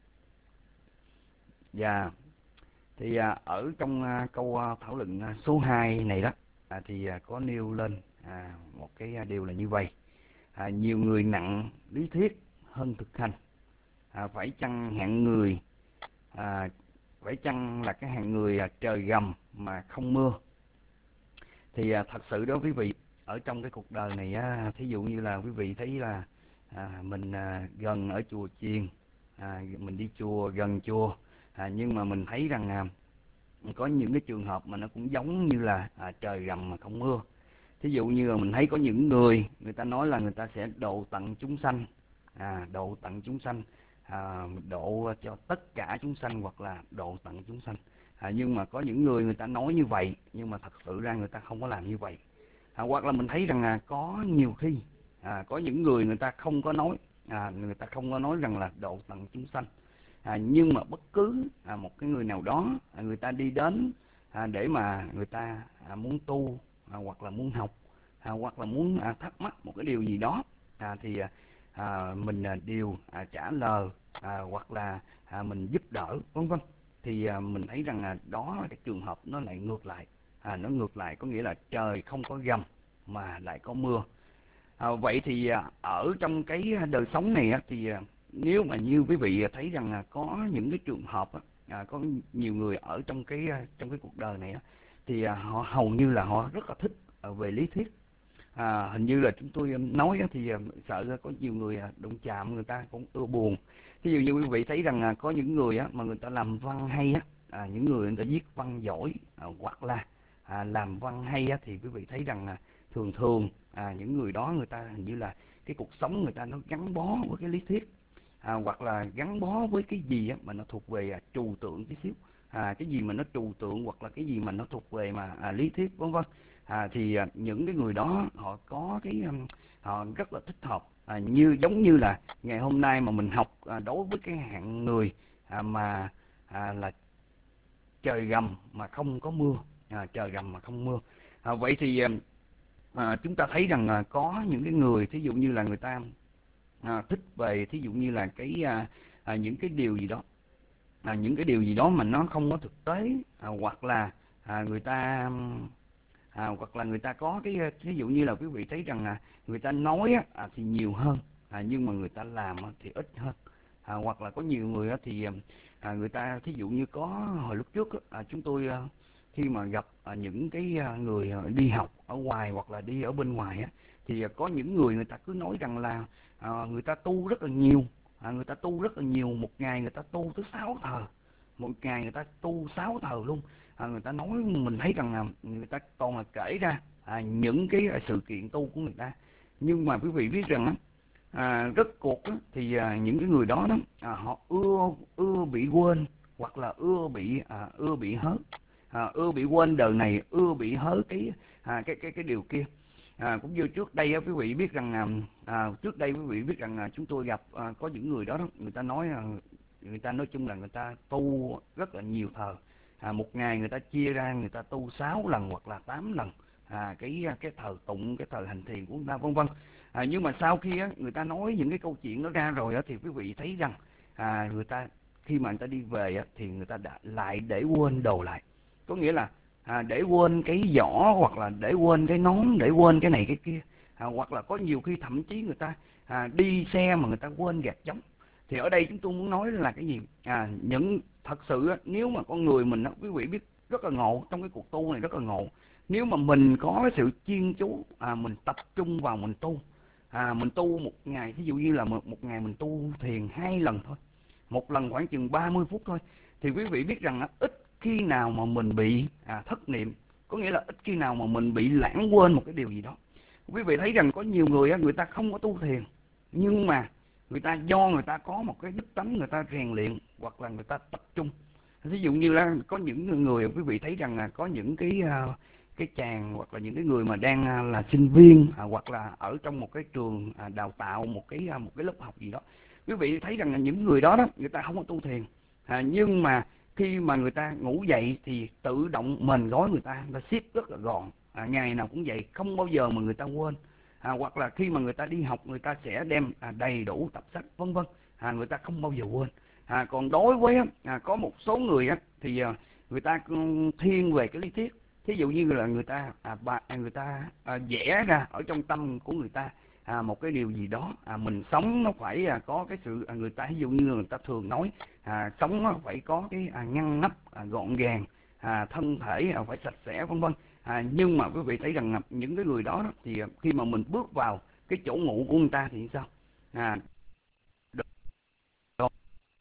Speaker 9: Và thì à, ở trong à, câu à, thảo luận à, số hai này đó, à, thì à, có nêu lên à, một cái à, điều là như vậy. À, nhiều người nặng lý thuyết hơn thực hành. À, phải chăng hạng người à, phải chăng là cái hạng người à, trời gầm mà không mưa? Thì à, thật sự đó quý vị, ở trong cái cuộc đời này á, thí dụ như là quý vị thấy là à, mình à, gần ở chùa chiền, à, mình đi chùa gần chùa, à, nhưng mà mình thấy rằng à, có những cái trường hợp mà nó cũng giống như là à, trời rằm mà không mưa. Thí dụ như là mình thấy có những người người ta nói là người ta sẽ độ tận chúng sanh, à, độ tận chúng sanh, à, độ cho tất cả chúng sanh hoặc là độ tận chúng sanh. À, nhưng mà có những người người ta nói như vậy nhưng mà thật sự ra người ta không có làm như vậy. À, hoặc là mình thấy rằng là có nhiều khi à, có những người người ta không có nói, à, người ta không có nói rằng là độ tận chúng sanh, à, nhưng mà bất cứ à, một cái người nào đó à, người ta đi đến à, để mà người ta à, muốn tu à, hoặc là muốn học à, hoặc là muốn à, thắc mắc một cái điều gì đó, à, thì à, mình à, đều à, trả lời à, hoặc là à, mình giúp đỡ vân vân. Thì à, mình thấy rằng là đó là cái trường hợp nó lại ngược lại, à, nó ngược lại có nghĩa là trời không có gầm mà lại có mưa. À, vậy thì à, ở trong cái đời sống này á, thì à, nếu mà như quý vị thấy rằng là có những cái trường hợp á, à, có nhiều người ở trong cái trong cái cuộc đời này á, thì à, họ hầu như là họ rất là thích à, về lý thuyết. À, hình như là chúng tôi nói á, thì à, sợ có nhiều người à, đụng chạm người ta cũng ưa buồn. Ví dụ như quý vị thấy rằng à, có những người á, mà người ta làm văn hay á, à, những người người ta viết văn giỏi à, hoặc là à, làm văn hay á, thì quý vị thấy rằng à, thường thường à, những người đó người ta hình như là cái cuộc sống người ta nó gắn bó với cái lý thuyết, à, hoặc là gắn bó với cái gì á, mà nó thuộc về à, trừu tượng tí xíu, à, cái gì mà nó trừu tượng hoặc là cái gì mà nó thuộc về mà à, lý thuyết vân vân. À, thì à, những cái người đó họ có cái um, họ rất là thích hợp, à, như giống như là ngày hôm nay mà mình học à, đối với cái hạng người à, mà à, là trời gầm mà không có mưa, à, trời gầm mà không mưa. À, vậy thì à, chúng ta thấy rằng là có những cái người thí dụ như là người ta à, thích về thí dụ như là cái à, à, những cái điều gì đó, à, những cái điều gì đó mà nó không có thực tế, à, hoặc là à, người ta à, hoặc là người ta có cái ví dụ như là quý vị thấy rằng là người ta nói á, à, thì nhiều hơn, à, nhưng mà người ta làm á, thì ít hơn, à, hoặc là có nhiều người á, thì à, người ta thí dụ như có hồi lúc trước á, à, chúng tôi à, khi mà gặp à, những cái à, người đi học ở ngoài hoặc là đi ở bên ngoài á, thì à, có những người người ta cứ nói rằng là à, người ta tu rất là nhiều, à, người ta tu rất là nhiều, một ngày người ta tu tới sáu thờ, một ngày người ta tu sáu thờ luôn. À, người ta nói mình thấy rằng là người ta toàn là kể ra à, những cái sự kiện tu của người ta, nhưng mà quý vị biết rằng á, à, rất cuộc á, thì à, những cái người đó đó à, họ ưa ưa bị quên hoặc là ưa bị à, ưa bị hớ, à, ưa bị quên đời này, ưa bị hớ cái à, cái cái cái điều kia. À, cũng như trước đây á, quý vị biết rằng à, à, trước đây quý vị biết rằng à, chúng tôi gặp à, có những người đó, đó người ta nói à, người ta nói chung là người ta tu rất là nhiều thờ. À, một ngày người ta chia ra người ta tu sáu lần hoặc là tám lần à, cái cái thờ tụng, cái thờ hành thiền của người ta vân vân. À, nhưng mà sau khi á, người ta nói những cái câu chuyện đó ra rồi á, thì quý vị thấy rằng à, người ta khi mà người ta đi về á, thì người ta đã lại để quên đồ lại, có nghĩa là à, để quên cái giỏ hoặc là để quên cái nón, để quên cái này cái kia, à, hoặc là có nhiều khi thậm chí người ta à, đi xe mà người ta quên gạt trống. Thì ở đây chúng tôi muốn nói là cái gì? À, những thật sự á, nếu mà con người mình á, quý vị biết rất là ngộ trong cái cuộc tu này, rất là ngộ. Nếu mà mình có cái sự chuyên chú, à, mình tập trung vào mình tu, à, mình tu một ngày, ví dụ như là một, một ngày mình tu thiền hai lần thôi, một lần khoảng chừng ba mươi phút thôi, thì quý vị biết rằng á, ít khi nào mà mình bị à, thất niệm, có nghĩa là ít khi nào mà mình bị lãng quên một cái điều gì đó. Quý vị thấy rằng có nhiều người á, người ta không có tu thiền, nhưng mà người ta do người ta có một cái đức tánh người ta rèn luyện hoặc là người ta tập trung. Ví dụ như là có những người quý vị thấy rằng là có những cái cái chàng hoặc là những cái người mà đang là sinh viên à, hoặc là ở trong một cái trường à, đào tạo một cái một cái lớp học gì đó, quý vị thấy rằng là những người đó đó người ta không có tu thiền, à, nhưng mà khi mà người ta ngủ dậy thì tự động mền gói người ta người ta xếp rất là gọn, à, ngày nào cũng vậy, không bao giờ mà người ta quên. À, hoặc là khi mà người ta đi học người ta sẽ đem à, đầy đủ tập sách vân vân, à, người ta không bao giờ quên. À, còn đối với à, có một số người á, thì à, người ta thiên về cái lý thuyết, thí dụ như là người ta à, bà, người ta à, vẽ ra ở trong tâm của người ta à, một cái điều gì đó, à, mình sống nó phải à, có cái sự à, người ta ví dụ như người ta thường nói à, sống nó phải có cái à, ngăn nắp à, gọn gàng, à, thân thể à, phải sạch sẽ vân vân. À, nhưng mà quý vị thấy rằng những cái người đó, đó thì khi mà mình bước vào cái chỗ ngủ của người ta thì sao? À,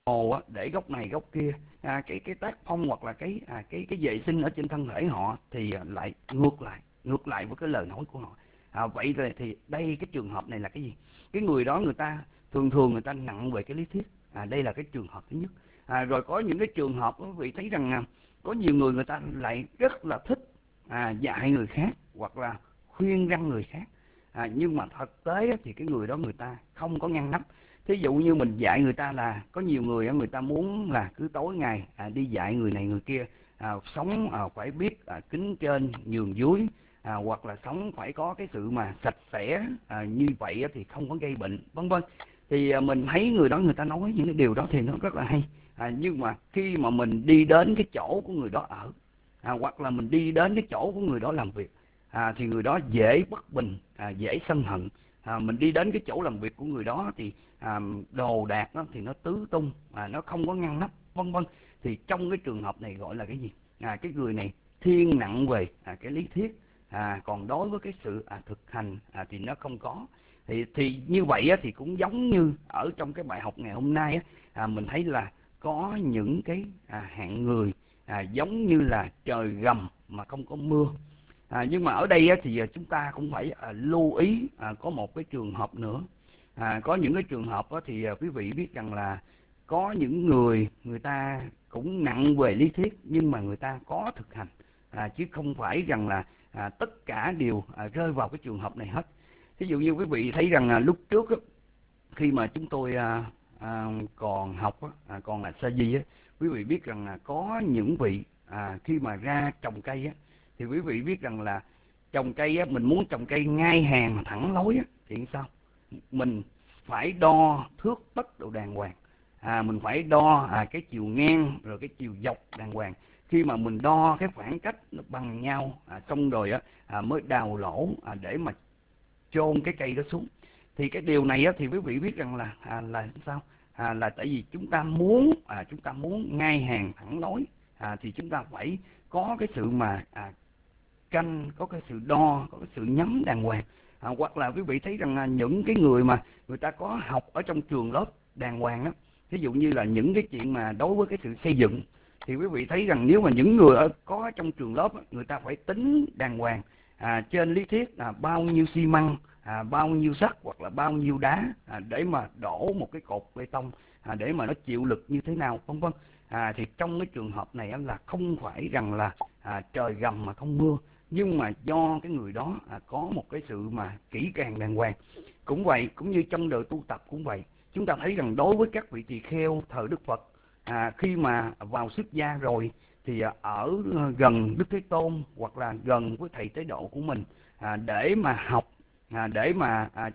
Speaker 9: hồ á, để góc này góc kia, à, cái cái tác phong hoặc là cái à, cái cái vệ sinh ở trên thân thể họ thì lại ngược lại ngược lại với cái lời nói của họ. À, vậy rồi thì đây cái trường hợp này là cái gì? Cái người đó người ta thường thường người ta nặng về cái lý thuyết. À, đây là cái trường hợp thứ nhất. À, rồi có những cái trường hợp quý vị thấy rằng à, có nhiều người người ta lại rất là thích à, dạy người khác hoặc là khuyên răn người khác. À, nhưng mà thực tế thì cái người đó người ta không có ngăn nắp. Thí dụ như mình dạy người ta là có nhiều người người ta muốn là cứ tối ngày à, đi dạy người này người kia à, sống à, phải biết à, kính trên nhường dưới, à, hoặc là sống phải có cái sự mà sạch sẽ, à, như vậy thì không có gây bệnh, vân vân. Thì à, mình thấy người đó người ta nói những cái điều đó thì nó rất là hay. À, nhưng mà khi mà mình đi đến cái chỗ của người đó ở, à, hoặc là mình đi đến cái chỗ của người đó làm việc, à, thì người đó dễ bất bình, à, dễ sân hận. À, mình đi đến cái chỗ làm việc của người đó thì à, đồ đạc đó thì nó tứ tung, à, nó không có ngăn nắp, vân vân. Thì trong cái trường hợp này gọi là cái gì? À, cái người này thiên nặng về à, cái lý thuyết, à, còn đối với cái sự à, thực hành à, thì nó không có. Thì thì như vậy á, thì cũng giống như ở trong cái bài học ngày hôm nay á, à, mình thấy là có những cái à, hạng người à, giống như là trời gầm mà không có mưa. À, nhưng mà ở đây á, thì chúng ta cũng phải à, lưu ý à, có một cái trường hợp nữa. À, có những cái trường hợp á, thì à, quý vị biết rằng là có những người người ta cũng nặng về lý thuyết nhưng mà người ta có thực hành, à, chứ không phải rằng là à, tất cả đều à, rơi vào cái trường hợp này hết. Ví dụ như quý vị thấy rằng à, lúc trước á, khi mà chúng tôi à, à, còn học á, à, còn là sa di á, quý vị biết rằng là có những vị à, khi mà ra trồng cây á, thì quý vị biết rằng là trồng cây á, mình muốn trồng cây ngay hàng mà thẳng lối á, thì sao? Mình phải đo thước tấc độ đàng hoàng, à, mình phải đo à, cái chiều ngang rồi cái chiều dọc đàng hoàng. Khi mà mình đo cái khoảng cách nó bằng nhau, à, xong rồi á, à, mới đào lỗ à, để mà chôn cái cây đó xuống. Thì cái điều này á, thì quý vị biết rằng là à, là sao? À, là tại vì chúng ta muốn à, chúng ta muốn ngay hàng thẳng lối, à, thì chúng ta phải có cái sự mà à, canh, có cái sự đo, có cái sự nhắm đàng hoàng. À, hoặc là quý vị thấy rằng là những cái người mà người ta có học ở trong trường lớp đàng hoàng á, ví dụ như là những cái chuyện mà đối với cái sự xây dựng, thì quý vị thấy rằng nếu mà những người ở có trong trường lớp á, người ta phải tính đàng hoàng à, trên lý thuyết là bao nhiêu xi măng, à, bao nhiêu sắt hoặc là bao nhiêu đá à, để mà đổ một cái cột bê tông, à, để mà nó chịu lực như thế nào, vân vân. À, thì trong cái trường hợp này là không phải rằng là à, trời gầm mà không mưa, nhưng mà do cái người đó à, có một cái sự mà kỹ càng đàng hoàng. Cũng vậy, cũng như trong đời tu tập cũng vậy, chúng ta thấy rằng đối với các vị tỳ kheo thờ Đức Phật, à, khi mà vào xuất gia rồi thì à, ở gần Đức Thế Tôn hoặc là gần với thầy tế độ của mình à, để mà học, à, để mà à,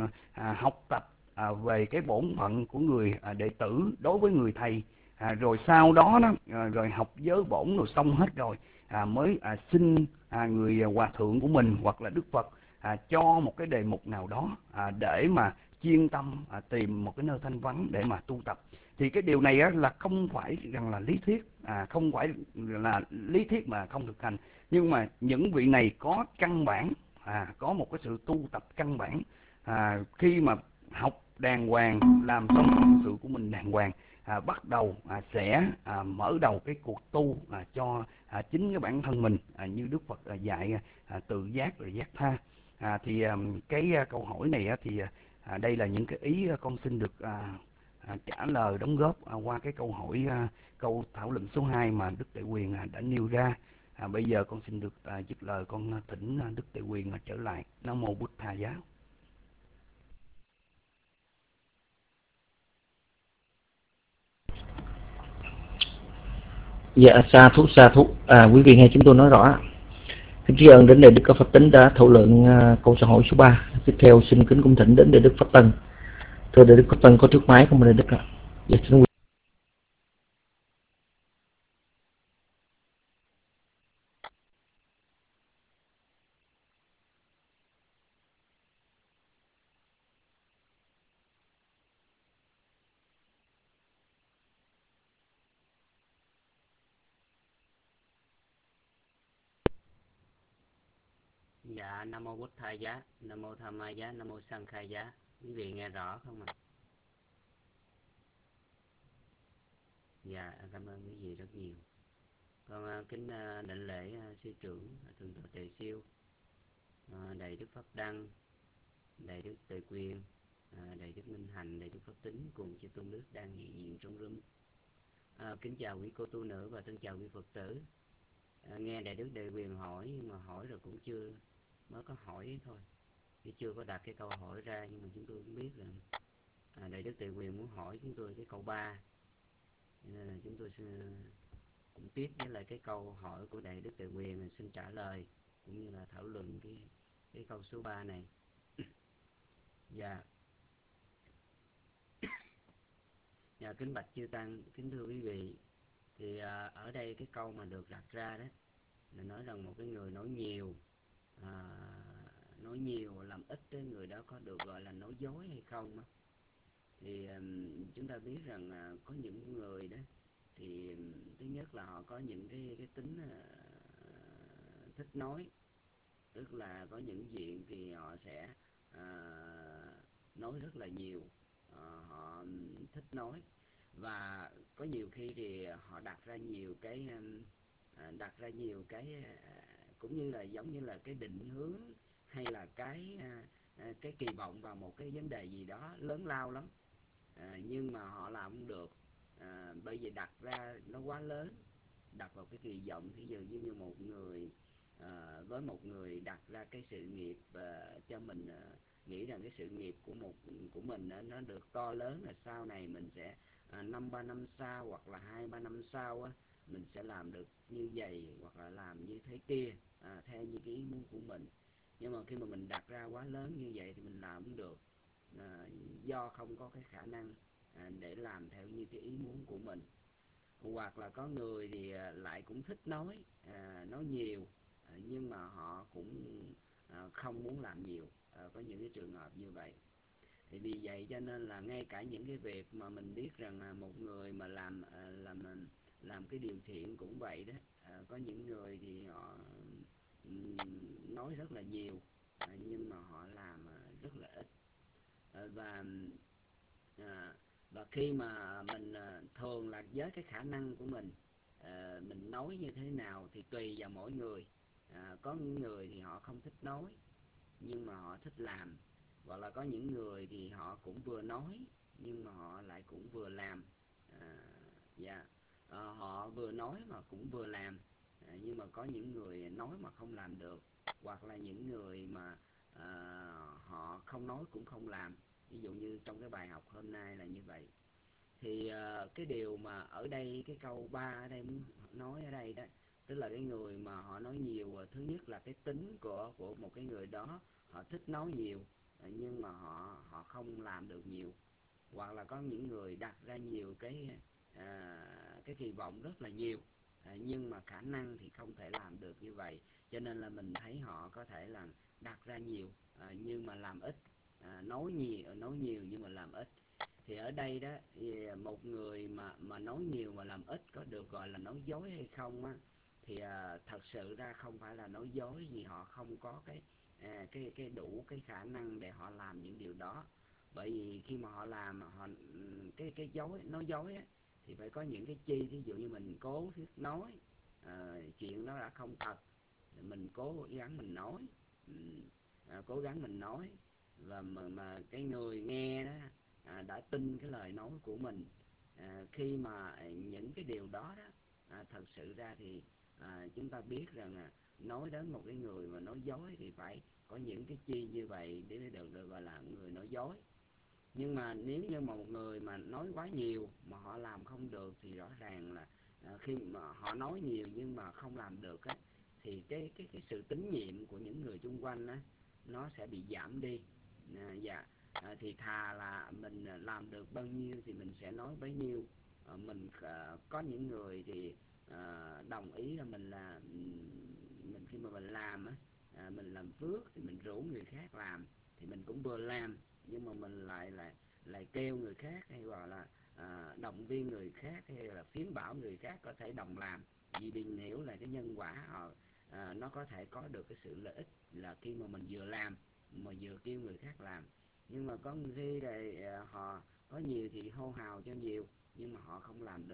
Speaker 9: à, học tập à, về cái bổn phận của người à, đệ tử đối với người thầy. À, rồi sau đó đó à, rồi học giới bổn rồi xong hết rồi à, mới à, xin à, người hòa thượng của mình hoặc là Đức Phật à, cho một cái đề mục nào đó à, để mà chuyên tâm à, tìm một cái nơi thanh vắng để mà tu tập. Thì cái điều này á, là không phải rằng là lý thuyết, à, không phải là lý thuyết mà không thực hành, nhưng mà những vị này có căn bản, à, có một cái sự tu tập căn bản. À, khi mà học đàng hoàng, làm xong phận sự của mình đàng hoàng, à, bắt đầu à, sẽ à, mở đầu cái cuộc tu à, cho à, chính cái bản thân mình, à, như Đức Phật à, dạy à, tự giác rồi giác tha. À, thì à, cái à, câu hỏi này á, thì à, đây là những cái ý à, con xin được à, à, trả lời đóng góp à, qua cái câu hỏi à, câu thảo luận số hai mà Đức Tệ Quyền à, đã nêu ra. À, bây giờ con xin được à, dứt lời, con thỉnh à, Đức Tệ Quyền à, trở lại. Nam mô Bụt Thà Giá.
Speaker 4: Dạ, sa thú sa thú. À, quý vị nghe chúng tôi nói rõ. Kính tri ân đến Đại Đức Cao Pháp Tính đã thảo luận uh, câu xã hội số ba. Tiếp theo xin kính cung thỉnh đến Đại Đức Pháp Tân. Thưa Đại Đức Pháp Tân, có thước máy không Đại Đức ạ? Dạ, xin quý.
Speaker 8: Dạ, Nam mô Bụt Thầy Giá, Nam mô Tham Ma Giá, Nam mô Sang Khai Giá. Quý vị nghe rõ không ạ? Dạ, cảm ơn quý vị rất nhiều. Con à, kính à, đảnh lễ à, sư trưởng à, thượng tọa Tề Siêu, à, đại đức Pháp Đăng, đại đức Tuệ Quyền, à, đại đức Minh Hạnh, đại đức Pháp Tính cùng chư tôn đức đang hiện diện trong room. À, kính chào quý cô tu nữ và thân chào quý Phật tử. À, nghe đại đức Đại Quyền hỏi nhưng mà hỏi rồi cũng chưa, mới có hỏi thôi, chứ chưa có đặt cái câu hỏi ra. Nhưng mà chúng tôi cũng biết là à, đại đức Đại Quyền muốn hỏi chúng tôi cái câu ba, nên là chúng tôi sẽ cũng tiếp với lại cái câu hỏi của đại đức Đại Quyền, xin trả lời cũng như là thảo luận cái cái câu số ba này. Dạ. Dạ, kính bạch chư tăng, kính thưa quý vị, thì à, ở đây cái câu mà được đặt ra đó là nói rằng một cái người nói nhiều, à, nói nhiều làm ít cái người đó có được gọi là nói dối hay không đó. Thì um, chúng ta biết rằng à, có những người đó thì um, thứ nhất là họ có những cái cái tính uh, thích nói, tức là có những chuyện thì họ sẽ uh, nói rất là nhiều, uh, họ thích nói, và có nhiều khi thì họ đặt ra nhiều cái uh, đặt ra nhiều cái uh, cũng như là giống như là cái định hướng hay là cái uh, cái kỳ vọng vào một cái vấn đề gì đó lớn lao lắm. À, nhưng mà họ làm không được, à, bởi vì đặt ra nó quá lớn, đặt vào cái kỳ vọng. Thí dụ như, như một người à, với một người đặt ra cái sự nghiệp à, cho mình, à, nghĩ rằng cái sự nghiệp của một của mình à, nó được to lớn, là sau này mình sẽ à, năm ba năm sau hoặc là hai ba năm sau á, mình sẽ làm được như vậy hoặc là làm như thế kia, à, theo như cái ý muốn của mình. Nhưng mà khi mà mình đặt ra quá lớn như vậy thì mình làm không được, à, do không có cái khả năng à, để làm theo như cái ý muốn của mình. Hoặc là có người thì à, lại cũng thích nói, à, nói nhiều, à, nhưng mà họ cũng à, không muốn làm nhiều, à, có những cái trường hợp như vậy. Thì vì vậy cho nên là ngay cả những cái việc mà mình biết rằng là một người mà làm à, làm làm cái điều thiện cũng vậy đó, à, có những người thì họ um, nói rất là nhiều, à, nhưng mà họ làm à, rất là ít. Và à, và khi mà mình à, thường là với cái khả năng của mình, à, mình nói như thế nào thì tùy vào mỗi người. À, có những người thì họ không thích nói nhưng mà họ thích làm, hoặc là có những người thì họ cũng vừa nói nhưng mà họ lại cũng vừa làm. À, yeah. à, họ vừa nói mà cũng vừa làm, à, nhưng mà có những người nói mà không làm được, hoặc là những người mà à, họ không nói cũng không làm. Ví dụ như trong cái bài học hôm nay là như vậy. Thì uh, cái điều mà ở đây, cái câu ba ở đây muốn nói ở đây đó, tức là cái người mà họ nói nhiều, thứ nhất là cái tính của của một cái người đó, họ thích nói nhiều nhưng mà họ họ không làm được nhiều. Hoặc là có những người đặt ra nhiều cái à, cái kỳ vọng rất là nhiều, à, nhưng mà khả năng thì không thể làm được như vậy. Cho nên là mình thấy họ có thể là đặt ra nhiều à, nhưng mà làm ít, à, nói nhiều nói nhiều nhưng mà làm ít. Thì ở đây đó, một người mà mà nói nhiều mà làm ít có được gọi là nói dối hay không á, thì à, thật sự ra không phải là nói dối, vì họ không có cái à, cái cái đủ cái khả năng để họ làm những điều đó. Bởi vì khi mà họ làm họ cái cái dối nói dối á, thì phải có những cái chi. Ví dụ như mình cố nói à, chuyện đó đã không thật, mình cố gắng mình nói, à, cố gắng mình nói, và mà, mà cái người nghe đó à, đã tin cái lời nói của mình. À, khi mà những cái điều đó đó à, thật sự ra thì à, chúng ta biết rằng à, nói đến một cái người mà nói dối thì phải có những cái chi như vậy để được được gọi là người nói dối. Nhưng mà nếu như mà một người mà nói quá nhiều mà họ làm không được thì rõ ràng là à, khi mà họ nói nhiều nhưng mà không làm được á, thì cái cái cái sự tín nhiệm của những người xung quanh á, nó sẽ bị giảm đi. À, dạ à, thì thà là mình làm được bao nhiêu thì mình sẽ nói bấy nhiêu. À, mình à, có những người thì à, đồng ý là mình là mình khi mà mình làm á, à, mình làm phước thì mình rủ người khác làm, thì mình cũng vừa làm nhưng mà mình lại lại lại kêu người khác, hay gọi là à, động viên người khác, hay là khuyến bảo người khác có thể đồng làm. Vì mình hiểu là cái nhân quả họ à, nó có thể có được cái sự lợi ích là khi mà mình vừa làm mà vừa kêu người khác làm. Nhưng mà có khi là à, họ có nhiều thì hô hào cho nhiều nhưng mà họ không làm được.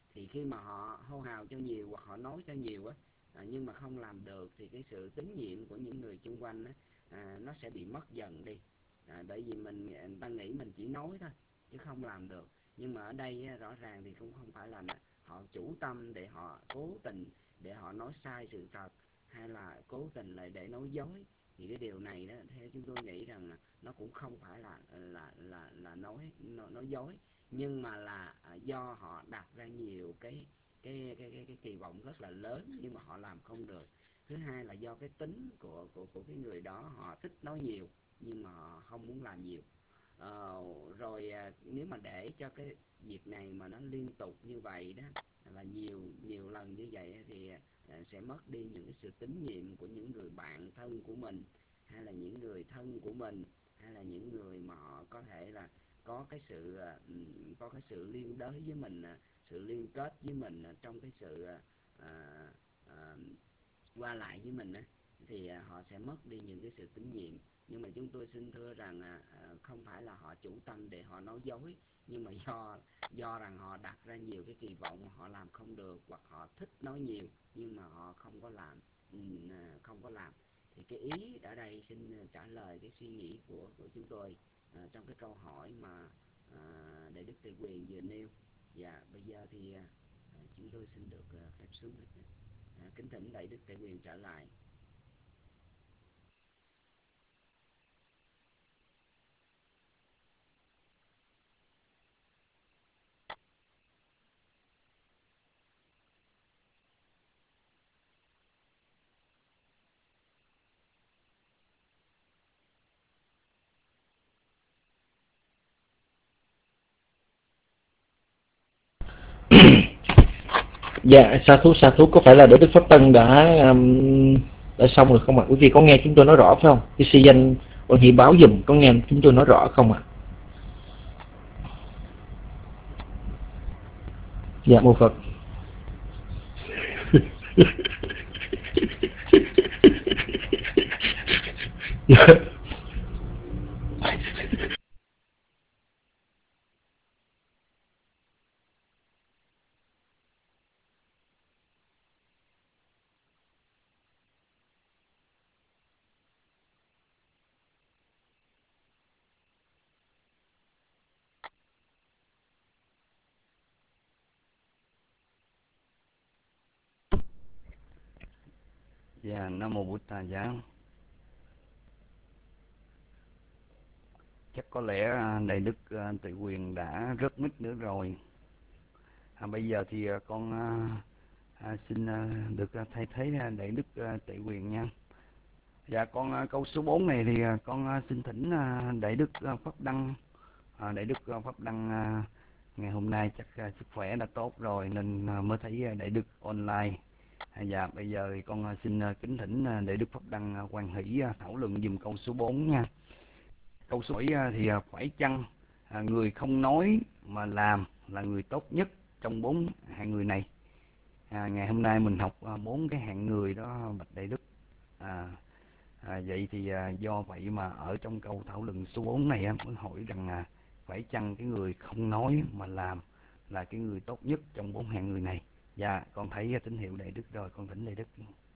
Speaker 11: thì khi mà họ hô hào cho nhiều hoặc họ nói cho nhiều á, à, nhưng mà không làm được thì cái sự tín nhiệm của những người xung quanh á, à, nó sẽ bị mất dần đi. À, bởi vì mình người ta nghĩ mình chỉ nói thôi chứ không làm được. Nhưng mà ở đây á, rõ ràng thì cũng không phải là họ chủ tâm để họ cố tình để họ nói sai sự thật, hay là cố tình lại để nói dối. Thì cái điều này đó, theo chúng tôi nghĩ rằng là nó cũng không phải là là là là nói nói, nói dối, nhưng mà là à, do họ đặt ra nhiều cái cái cái cái cái kỳ vọng rất là lớn nhưng mà họ làm không được. Thứ hai là do cái tính của của của cái người đó, họ thích nói nhiều nhưng mà họ không muốn làm nhiều. Ờ, rồi à, nếu mà để cho cái việc này mà nó liên tục như vậy đó, là nhiều nhiều lần như vậy thì à, sẽ mất đi những cái sự tín nhiệm của những người bạn thân của mình, hay là những người thân của mình, hay là những người mà họ có thể là có cái sự à, có cái sự liên đới với mình, à, sự liên kết với mình à, trong cái sự à, à, qua lại với mình á, thì à, họ sẽ mất đi những cái sự tín nhiệm. Nhưng mà chúng tôi xin thưa rằng à, không phải là họ chủ tâm để họ nói dối, nhưng mà do do rằng họ đặt ra nhiều cái kỳ vọng mà họ làm không được, hoặc họ thích nói nhiều nhưng mà họ không có làm, không có làm. Thì cái ý ở đây xin trả lời cái suy nghĩ của của chúng tôi à, trong cái câu hỏi mà à, Đại Đức Tề Quyền vừa nêu. Và bây giờ thì à, chúng tôi xin được à, phép xuống à, kính thỉnh Đại Đức Tề Quyền trở lại.
Speaker 4: Dạ, sa thú sa thú có phải là Đại Đức Pháp Tân đã um, đã xong rồi không ạ? Quý vị có nghe chúng tôi nói rõ phải không? Cái si danh Quan Hỷ báo dùm, có nghe chúng tôi nói rõ không ạ? Dạ, mô Phật.
Speaker 9: Dạ, Nam Mô Bụt Tà Giá. Chắc có lẽ Đại Đức Tề Quyền đã rớt mic nữa rồi. À, bây giờ thì con à, xin được thay thế Đại Đức Tề Quyền nha. Dạ, con câu số bốn này thì con xin thỉnh Đại Đức Pháp Đăng. À, Đại Đức Pháp Đăng ngày hôm nay chắc sức khỏe đã tốt rồi nên mới thấy Đại Đức online. À, dạ, bây giờ thì con xin kính thỉnh Đại Đức Pháp Đăng Quan Hỷ thảo luận dùm câu số bốn nha. Câu số bảy thì phải chăng à, người không nói mà làm là người tốt nhất trong bốn hạng người này? À, ngày hôm nay mình học bốn cái hạng người đó bạch Đại Đức. À, à, vậy thì à, do vậy mà ở trong câu thảo luận số bốn này em mới hỏi rằng à, phải chăng cái người không nói mà làm là cái người tốt nhất trong bốn hạng người này? Dạ, con thấy tín hiệu Đại Đức rồi, con thỉnh Đại Đức.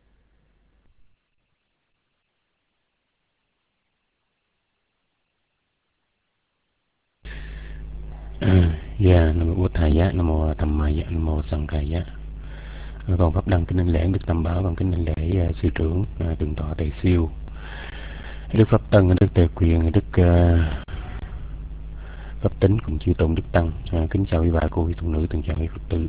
Speaker 12: À, dạ, Nam Mô Bụt Thầy Giá, Nam Mô Tham Ma Giá, Nam Mô Sanh Khai Giá. Con Pháp Đăng kính đảnh lễ Đức Tam Bảo, con kính đảnh lễ uh, sư trưởng uh, Tường Tọa Tề Siêu, Đức Pháp Tân, Đức Tề Quyền, Đức uh, Pháp Tính cùng chư tôn Đức Tăng. Uh, kính chào quý bà cô quý tôn nữ, từng chào quý Phật tử.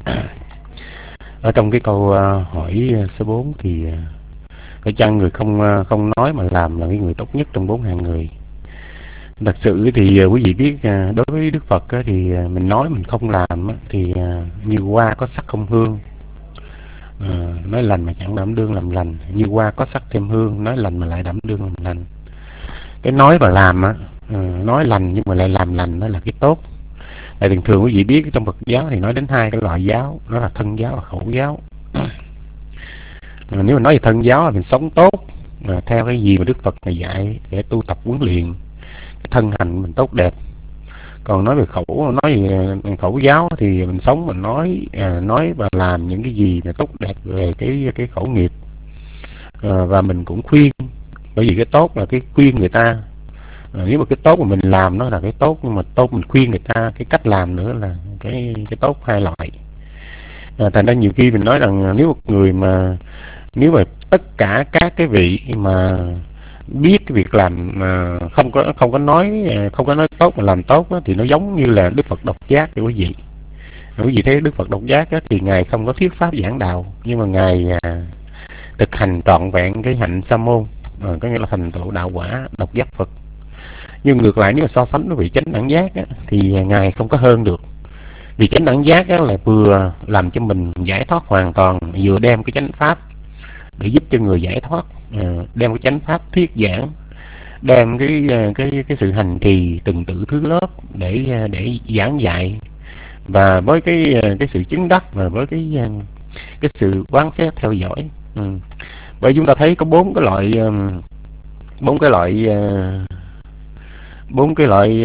Speaker 12: Ở trong cái câu uh, hỏi số bốn thì uh, phải chăng người không uh, không nói mà làm là cái người tốt nhất trong bốn hạng người? Thật sự thì uh, quý vị biết uh, đối với Đức Phật uh, thì uh, mình nói mình không làm uh, thì uh, như hoa có sắc không hương. Uh, nói lành mà chẳng đảm đương làm lành, như hoa có sắc thêm hương, nói lành mà lại đảm đương làm lành. Cái nói và làm á, uh, nói lành nhưng mà lại làm lành đó là cái tốt. Tại thường thường quý vị biết trong Phật giáo thì nói đến hai cái loại giáo, đó là thân giáo và khẩu giáo. Uh, nếu mà nói về thân giáo là mình sống tốt uh, theo cái gì mà Đức Phật này dạy để tu tập huấn luyện cái thân hành mình tốt đẹp. Còn nói về khẩu nói về khẩu giáo thì mình sống mình nói à, nói và làm những cái gì là tốt đẹp về cái cái khẩu nghiệp, à, và mình cũng khuyên, bởi vì cái tốt là cái khuyên người ta, à, nếu mà cái tốt mà mình làm nó là cái tốt, nhưng mà tốt mình khuyên người ta cái cách làm nữa là cái cái tốt hai loại. À, thành ra nhiều khi mình nói rằng nếu một người mà nếu mà tất cả các cái vị mà biết cái việc làm mà không có không có nói không có nói tốt mà làm tốt đó, thì nó giống như là Đức Phật độc giác thì quý vị. Quý vị thấy Đức Phật độc giác đó, thì ngài không có thuyết pháp giảng đạo, nhưng mà ngài à, thực hành trọn vẹn cái hạnh sa môn, à, có nghĩa là thành tựu đạo quả độc giác Phật. Nhưng ngược lại nếu mà so sánh với vị chánh đẳng giác á, thì ngài không có hơn được. Vì chánh đẳng giác á, là vừa làm cho mình giải thoát hoàn toàn, vừa đem cái chánh pháp để giúp cho người giải thoát, đem cái chánh pháp thuyết giảng, đem cái cái cái sự hành trì từng tự thứ lớp để để giảng dạy, và với cái cái sự chứng đắc và với cái cái sự quán xét theo dõi. Ừ. Bởi chúng ta thấy có bốn cái loại bốn cái loại bốn cái loại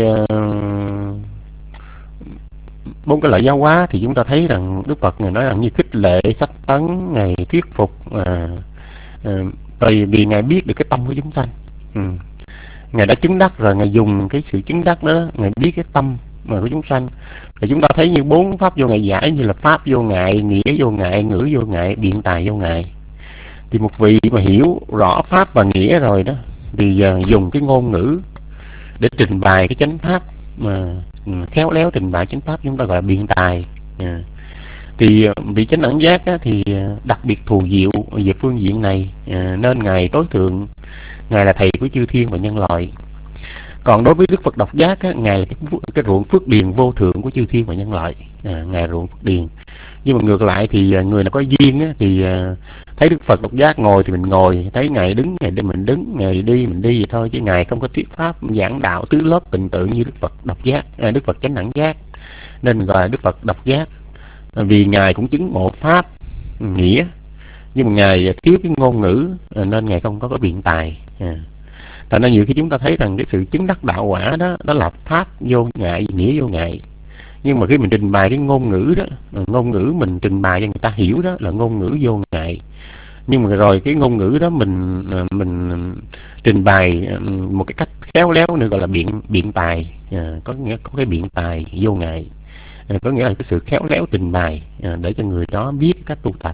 Speaker 12: bốn cái loại giáo hóa, thì chúng ta thấy rằng Đức Phật ngài nói rằng như khích lệ, sách tấn, ngài thuyết phục, à, à, bởi vì ngài biết được cái tâm của chúng sanh. Ừ. Ngài đã chứng đắc rồi, ngài dùng cái sự chứng đắc đó, ngài biết cái tâm mà của chúng sanh. Thì chúng ta thấy như bốn pháp vô ngại giải, như là pháp vô ngại, nghĩa vô ngại, ngữ vô ngại, biện tài vô ngại. Thì một vị mà hiểu rõ pháp và nghĩa rồi đó, thì giờ dùng cái ngôn ngữ để trình bày cái chánh pháp, mà khéo léo trình bày chánh pháp, chúng ta gọi là biện tài. À. Thì vị chánh đẳng giác á, thì đặc biệt thù diệu về phương diện này, à, nên ngài tối thượng, ngài là thầy của chư thiên và nhân loại. Còn đối với Đức Phật độc giác á, ngài là cái, cái ruộng phước điền vô thượng của chư thiên và nhân loại, à, ngài ruộng phước điền. Nhưng mà ngược lại thì người nào có duyên á, thì à, thấy Đức Phật độc giác ngồi thì mình ngồi, thấy ngài đứng ngài đi mình đứng, ngài đi mình đi vậy thôi, chứ ngài không có thuyết pháp giảng đạo tứ lớp tình tự như Đức Phật độc giác, à, Đức Phật chánh đẳng giác, nên mình gọi là Đức Phật độc giác. À, vì ngài cũng chứng ngộ pháp nghĩa, nhưng mà ngài thiếu cái ngôn ngữ, à, nên ngài không có cái biện tài. À. Thành ra nhiều khi chúng ta thấy rằng cái sự chứng đắc đạo quả đó, đó là pháp vô ngại, nghĩa vô ngại. Nhưng mà khi mình trình bày cái ngôn ngữ đó, ngôn ngữ mình trình bày cho người ta hiểu đó là ngôn ngữ vô ngại. Nhưng mà rồi cái ngôn ngữ đó mình mình trình bày một cái cách khéo léo nữa, gọi là biện biện tài, à, có nghĩa có cái biện tài vô ngại, à, có nghĩa là cái sự khéo léo trình bày, à, để cho người đó biết cách tu tập.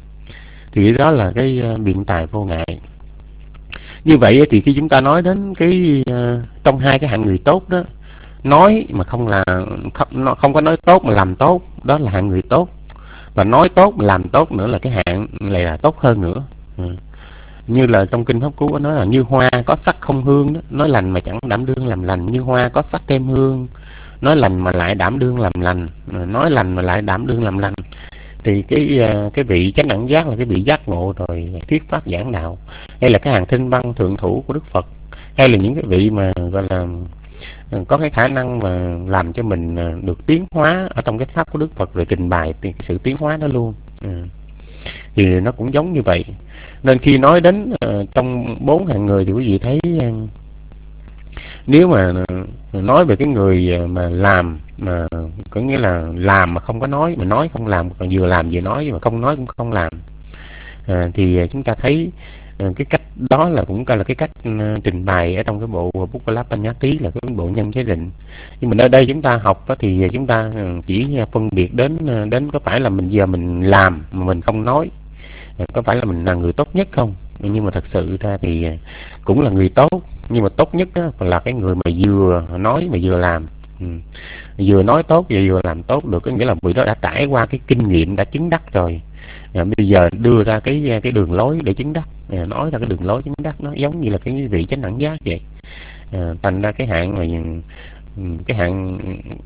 Speaker 12: Thì đó là cái biện tài vô ngại. Như vậy thì khi chúng ta nói đến cái uh, trong hai cái hạng người tốt đó, nói mà không là không, không có nói tốt mà làm tốt, đó là hạng người tốt. Và nói tốt mà làm tốt nữa là cái hạng này là tốt hơn nữa. Ừ. Như là trong kinh Pháp Cú có nói là như hoa có sắc không hương đó, nói lành mà chẳng đảm đương làm lành, như hoa có sắc thêm hương, nói lành mà lại đảm đương làm lành, nói lành mà lại đảm đương làm lành. Thì cái cái vị chánh đẳng giác là cái vị giác ngộ rồi thuyết pháp giảng đạo, hay là cái hàng thinh văn thượng thủ của Đức Phật, hay là những cái vị mà gọi là có cái khả năng mà làm cho mình được tiến hóa ở trong cái pháp của Đức Phật, rồi trình bày thì sự tiến hóa đó luôn. Ừ. Thì nó cũng giống như vậy. Nên khi nói đến uh, trong bốn hạng người thì quý vị thấy uh, nếu mà uh, nói về cái người uh, mà làm, mà có nghĩa là làm mà không có nói, mà nói không làm, còn vừa làm vừa nói, mà không nói cũng không làm, uh, thì uh, chúng ta thấy uh, cái cách đó là cũng coi là cái cách uh, trình bày ở trong cái bộ Bukalapaññāti, là cái bộ nhân chế định. Nhưng mà ở đây chúng ta học đó, thì chúng ta chỉ phân biệt đến đến có phải là mình giờ mình làm mà mình không nói, có phải là mình là người tốt nhất không. Nhưng mà thật sự ra thì cũng là người tốt, nhưng mà tốt nhất đó là cái người mà vừa nói mà vừa làm. Ừ. Vừa nói tốt và vừa làm tốt được, có nghĩa là người đó đã trải qua cái kinh nghiệm, đã chứng đắc rồi. À, bây giờ đưa ra cái cái đường lối để chứng đắc, à, nói ra cái đường lối chứng đắc, nó giống như là cái vị chánh đẳng giác vậy. À, thành ra cái hạng mà cái hạng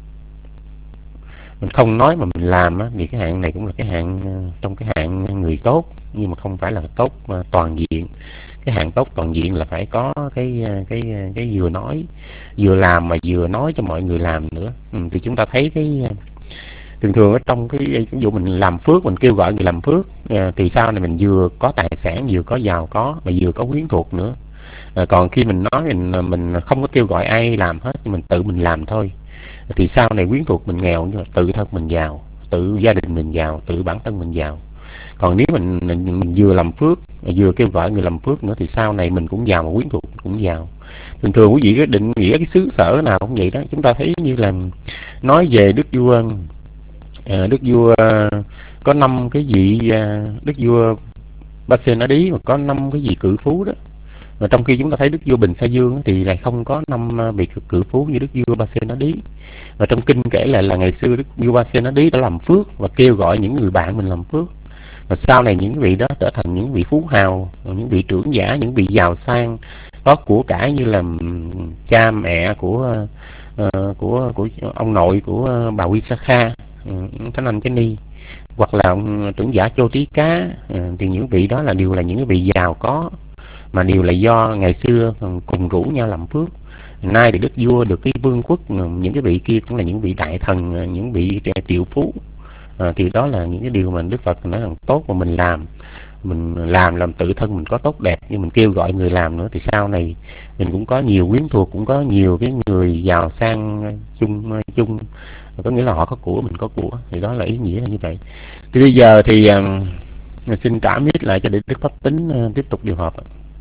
Speaker 12: mình không nói mà mình làm á, thì cái hạng này cũng là cái hạng trong cái hạng người tốt, nhưng mà không phải là tốt toàn diện. Cái hạng tốt toàn diện là phải có cái cái cái vừa nói vừa làm mà vừa nói cho mọi người làm nữa. Ừ, thì chúng ta thấy cái thường thường ở trong cái ví dụ mình làm phước, mình kêu gọi người làm phước, à, thì sau này mình vừa có tài sản, vừa có giàu có, mà vừa có quyến thuộc nữa. À, còn khi mình nói mình mình không có kêu gọi ai làm hết, mình tự mình làm thôi, thì sau này quyến thuộc mình nghèo nhưng mà tự thân mình giàu, tự gia đình mình giàu, tự bản thân mình giàu. Còn nếu mình, mình, mình vừa làm phước, vừa kêu gọi người làm phước nữa thì sau này mình cũng giàu mà quyến thuộc cũng giàu. Thường thường quý vị cái định nghĩa cái xứ sở nào cũng vậy đó. Chúng ta thấy như là nói về đức vua à, đức vua có năm cái vị à, đức vua Ba Sên Á Đí mà có năm cái vị cự phú đó, mà trong khi chúng ta thấy đức vua Bình Sa Dương thì lại không có năm vị cự phú như đức vua Ba Sên Á Đí. Và trong kinh kể lại là ngày xưa đức vua Ba Sên Á Đí đã làm phước và kêu gọi những người bạn mình làm phước, và sau này những vị đó trở thành những vị phú hào, những vị trưởng giả, những vị giàu sang, có của cải như là cha mẹ của uh, của của ông nội của bà Visakha, uh, Thánh Anh Chánh Ni, hoặc là ông trưởng giả Chô Tí Cá, uh, thì những vị đó là đều là những vị giàu có, mà đều là do ngày xưa cùng rủ nhau làm phước. Nay thì đức vua được cái vương quốc, những cái vị kia cũng là những vị đại thần, những vị triệu phú. À, thì đó là những cái điều mà Đức Phật nói rằng tốt mà mình làm, mình làm làm tự thân mình có tốt đẹp, nhưng mình kêu gọi người làm nữa thì sau này mình cũng có nhiều quyến thuộc, cũng có nhiều cái người giàu sang chung chung, có nghĩa là họ có của mình có của, thì đó là ý nghĩa là như vậy. Thì bây giờ thì uh, xin trả mic lại cho để Đức Pháp Tính uh, tiếp tục điều họp.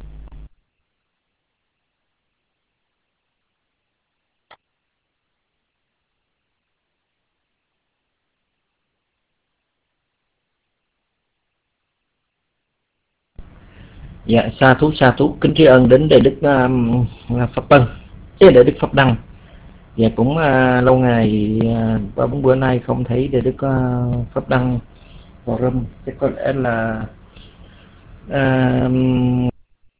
Speaker 4: Dạ, sa thú sa thú kính tri ân đến Đại Đức um, Pháp Tân, chứ Đại Đức Pháp Đăng. Dạ cũng uh, lâu ngày uh, ba bốn bữa nay không thấy Đại Đức uh, Pháp Đăng vào room, chắc có lẽ là uh,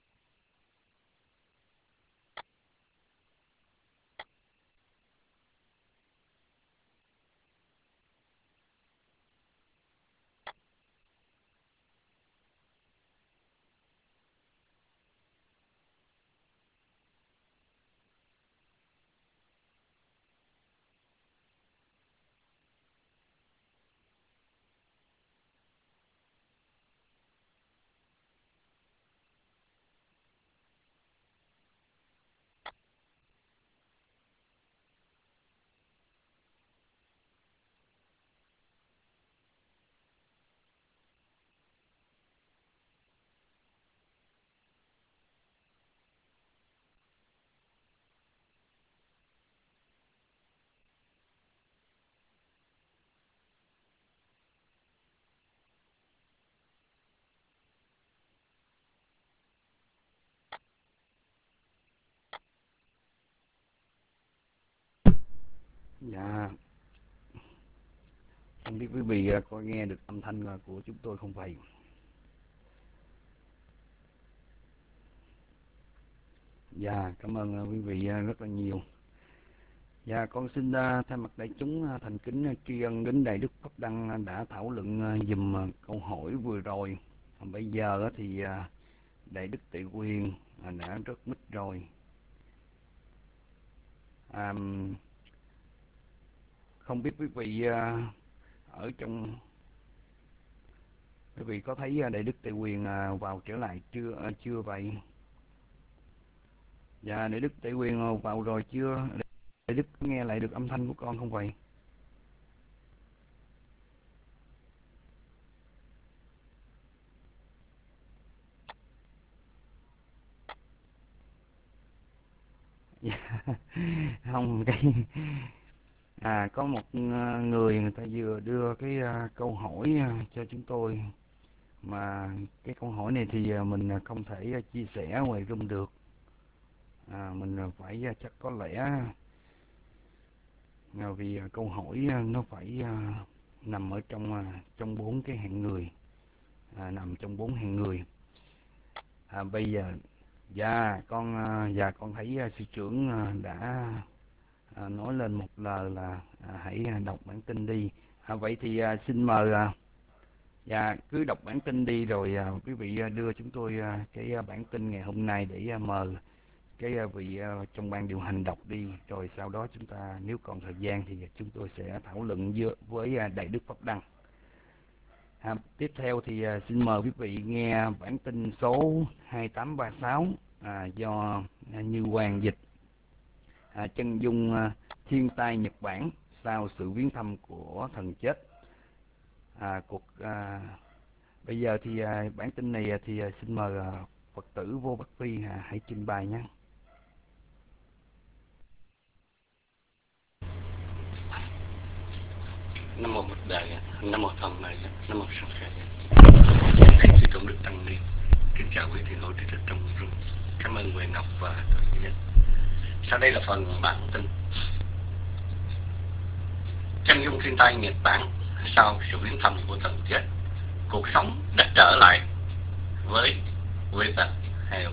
Speaker 9: Dạ, không biết quý vị có nghe được âm thanh của chúng tôi không vậy? Dạ, cảm ơn quý vị rất là nhiều. Dạ, con xin uh, thay mặt đại chúng uh, thành kính uh, tri ân đến Đại Đức Pháp Đăng uh, đã thảo luận uh, dùm uh, câu hỏi vừa rồi. Uh, bây giờ uh, thì uh, Đại Đức Tệ Quyền uh, đã rất mít rồi. Um, không biết quý vị uh, ở trong quý vị có thấy uh, Đại Đức Tệ Quyền uh, vào trở lại chưa uh, chưa vậy? Dạ, Đại Đức Tệ Quyền uh, vào rồi chưa? Đại Đức nghe lại được âm thanh của con không vậy? Không, cái à có một người người ta vừa đưa cái uh, câu hỏi uh, cho chúng tôi, mà cái câu hỏi này thì uh, mình uh, không thể uh, chia sẻ ngoài room được. À, mình uh, phải uh, chắc có lẽ uh, vì uh, câu hỏi uh, nó phải uh, nằm ở trong uh, trong bốn cái hạng người, à, nằm trong bốn hạng người. À, bây giờ dạ con uh, dạ con thấy uh, sư trưởng uh, đã À, nói lên một lời là à, hãy đọc bản tin đi. À, vậy thì à, xin mời à, dạ cứ đọc bản tin đi, rồi à, quý vị à, đưa chúng tôi à, cái à, bản tin ngày hôm nay để à, mời cái à, vị à, trong ban điều hành đọc đi, rồi sau đó chúng ta nếu còn thời gian thì chúng tôi sẽ thảo luận với, với à, Đại Đức Pháp Đăng. À, tiếp theo thì à, xin mời quý vị nghe bản tin số hai tám ba sáu à, do à, Như Hoàng dịch. À, chân dung à, thiên tai Nhật Bản sau sự viếng thăm của thần chết. À, cuộc à, bây giờ thì à, bản tin này thì à, xin mời à, Phật tử Vô Bất Vi à, hãy trình bày nhé.
Speaker 13: Nam mô Bụt Đại, Nam mô Tham Đại, Nam mô Sanh Khai. Thầy Sư Tôn Đức Tăng Ni, kính chào quý thầy hữu trí thức trong room. Cảm ơn Huệ Ngọc và Thầy Nhất. Sau đây là phần bản tin. Chân dung thiên tai Nhật Bản sau sự viếng thăm của thần chết, cuộc sống đã trở lại với Weather Hill.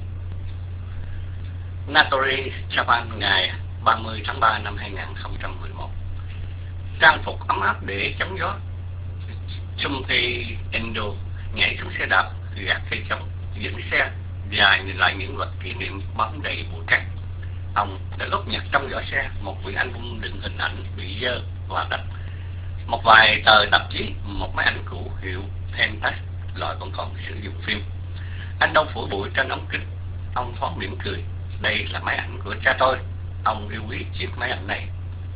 Speaker 13: Natori, Japan, ngày ba mươi tháng ba năm hai nghìn không trăm mười một. Trang phục ấm áp để chống gió. Chumki Endo nhảy xuống xe đạp, gạt cây chống, dẫn xe dài nhìn lại những vật kỷ niệm bám đầy bụi cát. Ông đã góp nhặt trong giỏ xe một quyển album đựng hình ảnh bị dơ và rách, một vài tờ tạp chí, một máy ảnh cũ hiệu Pentax, loại vẫn còn sử dụng phim. Anh đâu phủ bụi trên ống kính. Ông thoáng mỉm cười. Đây là máy ảnh của cha tôi. Ông yêu quý chiếc máy ảnh này.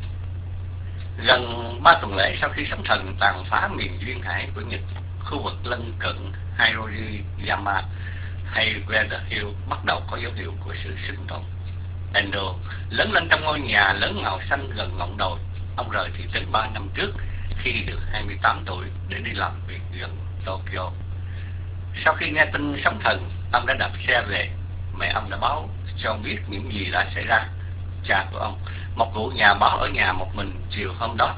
Speaker 13: Gần ba tuần lễ sau khi sóng thần tàn phá miền duyên hải của Nhật, khu vực lân cận Hiroshima hay Weather Hill bắt đầu có dấu hiệu của sự sinh tồn. Endo lớn lên trong ngôi nhà lớn màu xanh gần ngọn đồi. Ông rời thị trấn ba năm trước khi được hai mươi tám tuổi để đi làm việc gần Tokyo. Sau khi nghe tin sóng thần, ông đã đạp xe về. Mẹ ông đã báo cho biết những gì đã xảy ra. Cha của ông, một cụ nhà báo ở nhà một mình chiều hôm đó,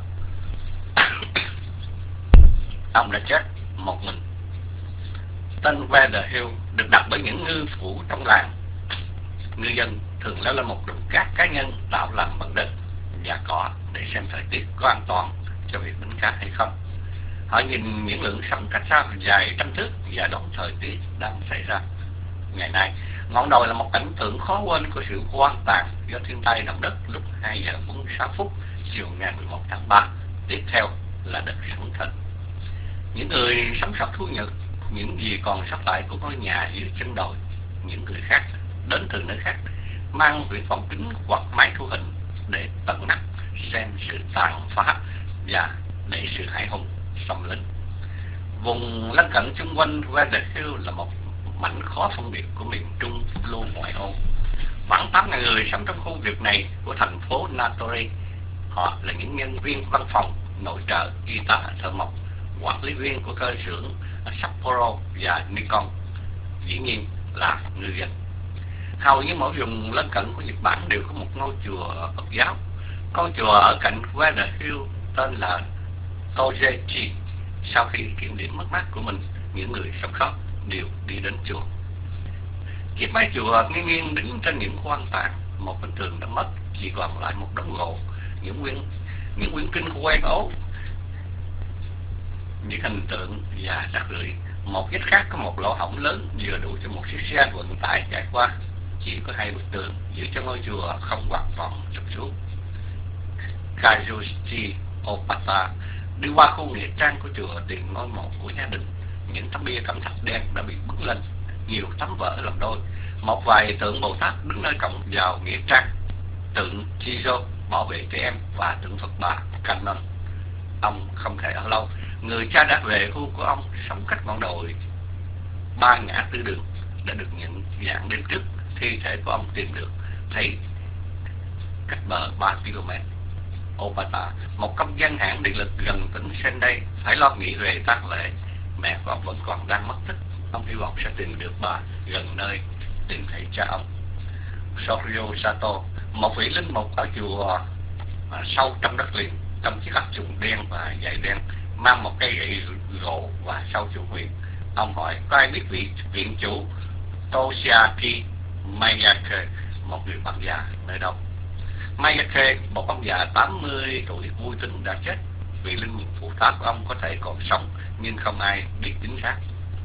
Speaker 13: ông đã chết một mình. Tên Weather Hill được đặt bởi những ngư phủ trong làng. Ngư dân thường leo lên một đống cát cá nhân tạo làm bằng đất và cỏ để xem thời tiết có an toàn cho việc đánh cá hay không. Họ nhìn những lượng sóng cách xa dài trăm thước và đoán thời tiết đang xảy ra. Ngày nay, ngọn đồi là một cảnh tượng khó quên của sự hoang tàn do thiên tai động đất lúc hai giờ bốn mươi sáu phút chiều ngày mười một tháng ba. Tiếp theo là đợt sóng thần. Những người sống sót thu nhật, những gì còn sót lại của ngôi nhà dưới chân đồi, những người khác đến từ nơi khác mang viễn vọng kính hoặc máy thu hình để tận mắt xem sự tàn phá và để sự hãi hùng xâm lấn. Vùng lân cận chung quanh Weather Hill là một mảnh khó phân biệt của miền Trung lưu ngoại ô. Khoảng tám nghìn người sống trong khu vực này của thành phố Natori. Họ là những nhân viên văn phòng, nội trợ, y tá, thợ mộc, quản lý viên của cơ xưởng Sapporo và Nikon. Dĩ nhiên là ngư dân. Hầu như mỗi vùng lân cận của Nhật Bản đều có một ngôi chùa Phật giáo. Ngôi chùa ở cạnh Weather Hill tên là Tojechi. Sau khi kiểm điểm mất mát của mình, những người sống sót đều đi đến chùa. Chiếc mái chùa nghiêng nghiêng đứng trên những hoang tàn. Một bình tường đã mất, chỉ còn lại một đống gỗ, những quyển những quyển kinh quen ố, những hình tượng và rác rưởi. Một vết khác có một lỗ hổng lớn vừa đủ cho một chiếc xe vận tải chạy qua. Chỉ có hai bức tường giữ cho ngôi chùa không hoàn toàn sụp xuống. Kazushi Opata đi qua khu nghĩa trang của chùa tìm ngôi mộ của gia đình. Những tấm bia cẩm thạch đen đã bị bứt lên, nhiều tấm vỡ làm đôi. Một vài tượng Bồ Tát đứng nơi cổng vào nghĩa trang, tượng Chizo bảo vệ trẻ em và tượng Phật Bà Kannon. Ông không thể ở lâu. Người cha đã về hưu của ông sống cách ngọn đồi ba ngã tư đường đã được nhận dạng đêm trước. Thi thể của ông tìm được thấy cách bờ ba ki lô mét. Opata, một công dân hãng điện lực gần tỉnh Sendai, phải lo nghĩ về tang lễ. Mẹ của ông vẫn còn đang mất tích. Ông hy vọng sẽ tìm được bà gần nơi tìm thấy cha ông. Soryo Sato, một vị linh mục ở chùa à, sâu trong đất liền, trong chiếc áo trùng đen và giày đen, mang một cây gậy gỗ và sau chủ huyền. Ông hỏi có ai biết vị viện chủ Toshiaki Mayake, một người bạn già nơi đâu. Mayake, một ông già tám mươi tuổi vui tính đã chết. Vị linh mục phụ tá của ông có thể còn sống, nhưng không ai biết chính xác.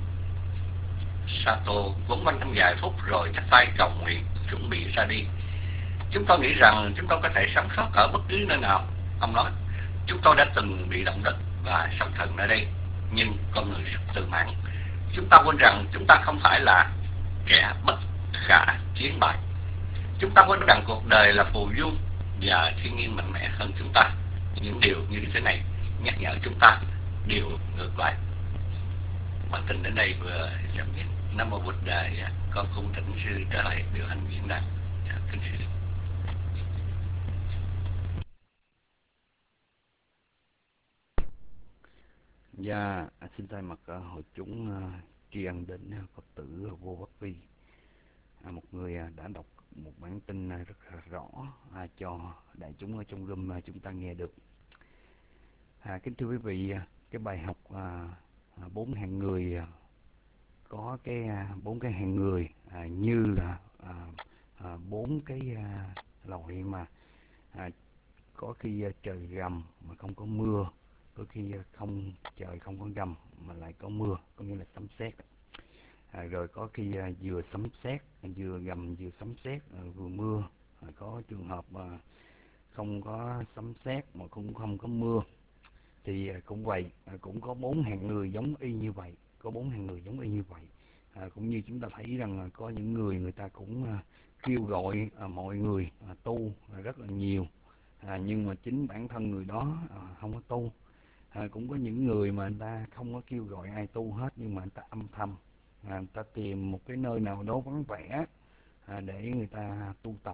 Speaker 13: Sato quấn quanh trong vài phút rồi chắp tay cầu nguyện, chuẩn bị ra đi. Chúng tôi nghĩ rằng chúng tôi có thể sống sót ở bất cứ nơi nào. Ông nói, chúng tôi đã từng bị động đất và sóng thần nơi đây, nhưng con người rất tự mãn. Chúng ta quên rằng chúng ta không phải là kẻ bất khả chiến bại. Chúng ta quên rằng cuộc đời là phù du, và thiên nhiên mạnh mẽ hơn chúng ta. Những điều như thế này nhắc nhở chúng ta điều ngược lại. Bản tin đến đây vừa chấm dứt. Nam mô Bụt Đà. Con cung thỉnh sư trở lại điều hành diễn đàn. Kính sư.
Speaker 9: Dạ, xin thay mặt uh, hội chúng uh, tri ân đến uh, Phật tử uh, Vô Bất Vi, uh, một người uh, đã đọc một bản tin uh, rất là rõ uh, cho đại chúng ở trong room uh, chúng ta nghe được. Uh, kính thưa quý vị, uh, cái bài học uh, bốn hạng người uh, có cái bốn uh, cái hạng người uh, như là bốn uh, uh, cái uh, loại mà uh, có khi uh, trời gầm mà không có mưa, có khi không trời không có gầm mà lại có mưa, có nghĩa là sấm sét. À, rồi có khi à, vừa sấm sét, vừa gầm, vừa sấm sét, à, vừa mưa. À, có trường hợp mà không có sấm sét mà cũng không có mưa. Thì à, cũng vậy, à, cũng có bốn hạng người giống y như vậy, có bốn hạng người giống y như vậy. À, cũng như chúng ta thấy rằng là có những người người ta cũng à, kêu gọi à, mọi người à, tu à, rất là nhiều, à, nhưng mà chính bản thân người đó à, không có tu. À, cũng có những người mà người ta không có kêu gọi ai tu hết, nhưng mà người ta âm thầm, à, người ta tìm một cái nơi nào đó vắng vẻ à, để người ta tu tập.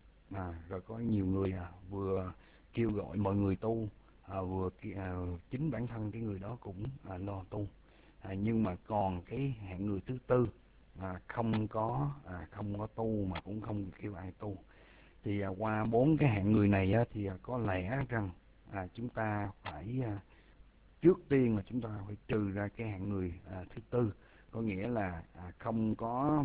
Speaker 9: À, rồi có nhiều người à, vừa kêu gọi mọi người tu, à, vừa à, chính bản thân cái người đó cũng à, lo tu. À, nhưng mà còn cái hạng người thứ tư à, không có à, không có tu mà cũng không kêu ai tu. Thì à, qua bốn cái hạng người này á, thì à, có lẽ rằng à, chúng ta phải à, trước tiên là chúng ta phải trừ ra cái hạng người à, thứ tư, có nghĩa là à, không có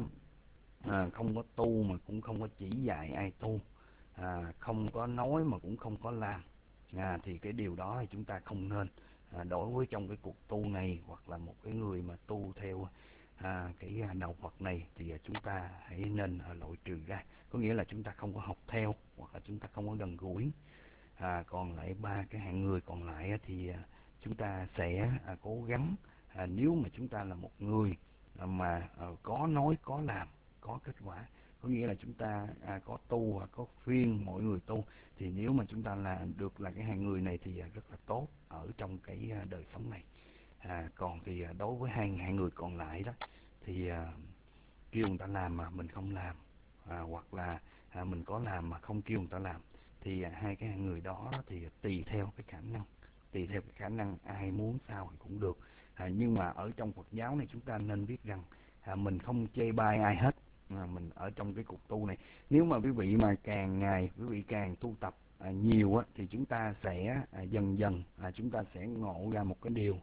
Speaker 9: à, không có tu mà cũng không có chỉ dạy ai tu, à, không có nói mà cũng không có làm. À, thì cái điều đó thì chúng ta không nên à, đối với trong cái cuộc tu này, hoặc là một cái người mà tu theo à, cái đạo Phật này, thì à, chúng ta hãy nên à, loại trừ ra, có nghĩa là chúng ta không có học theo hoặc là chúng ta không có gần gũi. À, còn lại ba cái hạng người còn lại á, thì à, chúng ta sẽ à, cố gắng, à, nếu mà chúng ta là một người à, mà à, có nói có làm có kết quả, có nghĩa là chúng ta à, có tu và có khuyên mọi người tu, thì nếu mà chúng ta là được là cái hạng người này thì à, rất là tốt ở trong cái à, đời sống này. À, còn thì à, đối với hai hạng người còn lại đó thì à, kêu người ta làm mà mình không làm, à, hoặc là à, mình có làm mà không kêu người ta làm, thì à, hai cái hạng người đó thì tùy theo cái khả năng, tùy theo cái khả năng, ai muốn sao thì cũng được. À, nhưng mà ở trong Phật giáo này chúng ta nên biết rằng à, mình không chê bai ai hết. À, mình ở trong cái cuộc tu này, nếu mà quý vị mà càng ngày quý vị càng tu tập à, nhiều á, thì chúng ta sẽ à, dần dần à, chúng ta sẽ ngộ ra một cái điều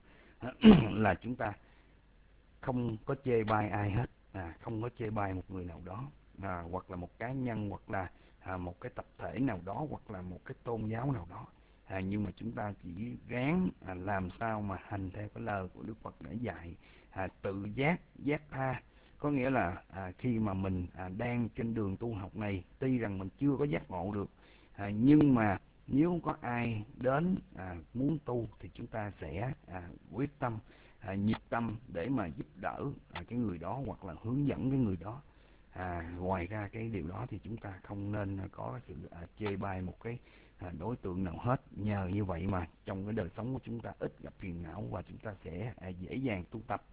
Speaker 9: là chúng ta không có chê bai ai hết, à, không có chê bai một người nào đó, à, hoặc là một cá nhân, hoặc là à, một cái tập thể nào đó, hoặc là một cái tôn giáo nào đó. À, nhưng mà chúng ta chỉ ráng à, làm sao mà hành theo cái lời của Đức Phật đã dạy, à, tự giác, giác tha. Có nghĩa là à, khi mà mình à, đang trên đường tu học này, tuy rằng mình chưa có giác ngộ được, à, nhưng mà nếu có ai đến à, muốn tu thì chúng ta sẽ à, quyết tâm, à, nhiệt tâm để mà giúp đỡ à, cái người đó, hoặc là hướng dẫn cái người đó. À, ngoài ra cái điều đó thì chúng ta không nên có sự à, chê bai một cái à, đối tượng nào hết. Nhờ như vậy mà trong cái đời sống của chúng ta ít gặp phiền não và chúng ta sẽ à, dễ dàng tu tập.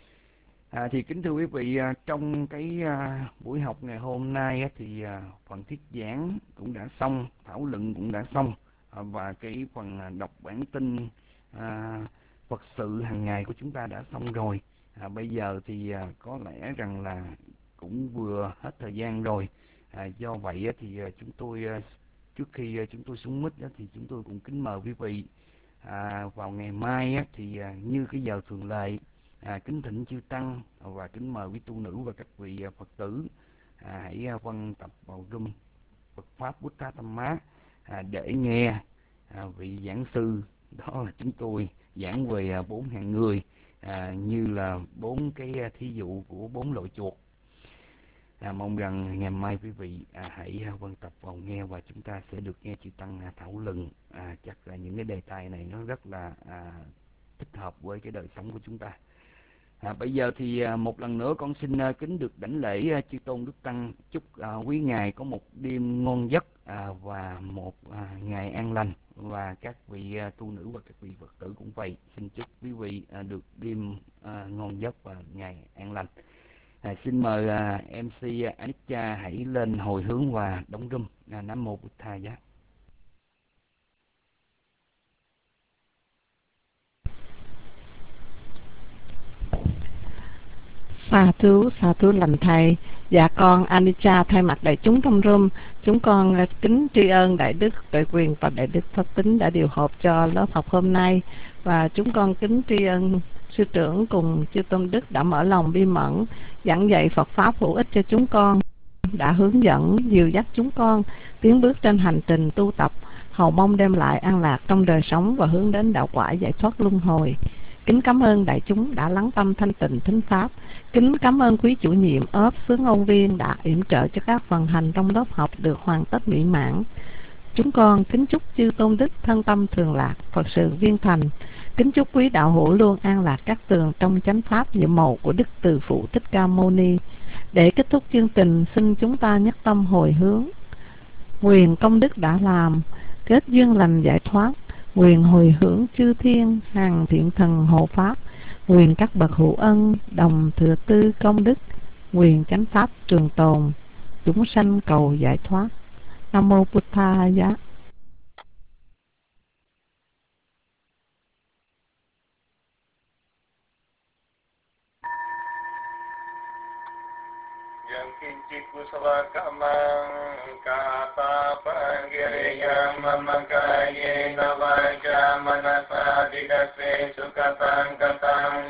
Speaker 9: À, thì kính thưa quý vị, à, trong cái à, buổi học ngày hôm nay á, thì à, phần thuyết giảng cũng đã xong, thảo luận cũng đã xong, à, và cái phần à, đọc bản tin à, Phật sự hàng ngày của chúng ta đã xong rồi. À, bây giờ thì à, có lẽ rằng là cũng vừa hết thời gian rồi. À, do vậy á, thì à, chúng tôi à, trước khi à, chúng tôi xuống mic á, thì chúng tôi cũng kính mời quý vị à, vào ngày mai á, thì à, như cái giờ thường lệ, à, kính thỉnh chư tăng và kính mời quý tu nữ và các vị à, Phật tử à, hãy à, quan tập vào room Phật pháp Buddha Tâm Má à, để nghe à, vị giảng sư, đó là chúng tôi, giảng về à, bốn hạng người, à, như là bốn cái à, thí dụ của bốn loại chuột. À, mong rằng ngày mai quý vị à, hãy à, quan tập vào nghe, và chúng ta sẽ được nghe chư tăng à, thảo luận. À, chắc là những cái đề tài này nó rất là à, thích hợp với cái đời sống của chúng ta. À, bây giờ thì à, một lần nữa con xin à, kính được đảnh lễ à, chư tôn đức tăng, chúc à, quý ngài có một đêm ngon giấc à, và một à, ngày an lành, và các vị à, tu nữ và các vị Phật tử cũng vậy. Xin chúc quý vị à, được đêm à, ngon giấc và ngày an lành. À, xin mời à, em xê Anicca hãy lên hồi hướng và đóng room. À, Nam mô Bụt Thầy Giá.
Speaker 14: Sa thú, sa thú lành thầy. Dạ con Anicca thay mặt đại chúng trong room, chúng con kính tri ân Đại Đức Tuệ Quyền và Đại Đức Pháp Tính đã điều hộp cho lớp học hôm nay, và chúng con kính tri ân sư trưởng cùng chư tôn đức đã mở lòng bi mẫn giảng dạy Phật pháp hữu ích cho chúng con, đã hướng dẫn dìu dắt chúng con tiến bước trên hành trình tu tập, hầu mong đem lại an lạc trong đời sống và hướng đến đạo quả giải thoát luân hồi. Kính cảm ơn đại chúng đã lắng tâm thanh tịnh thính pháp. Kính cảm ơn quý chủ nhiệm ốp xứ Ngôn Viên đã yểm trợ cho các phần hành trong lớp học được hoàn tất mỹ mãn. Chúng con kính chúc chư tôn đức thân tâm thường lạc, Phật sự viên thành. Kính chúc quý đạo hữu luôn an lạc các tường trong chánh pháp nhiệm màu của Đức Từ Phụ Thích Ca Mâu Ni. Để kết thúc chương trình, xin chúng ta nhất tâm hồi hướng. Nguyện công đức đã làm, kết duyên lành giải thoát. Nguyện hồi hướng chư thiên, hàng thiện thần hộ pháp. Nguyện các bậc hữu ân, đồng thừa tư công đức. Nguyện chánh pháp trường tồn, chúng sanh cầu giải thoát. Nam mô Bụt Thầy Giá.
Speaker 1: Kusala kamang kata panggiriyam mamakaye navaja manasa dikase sukatang katang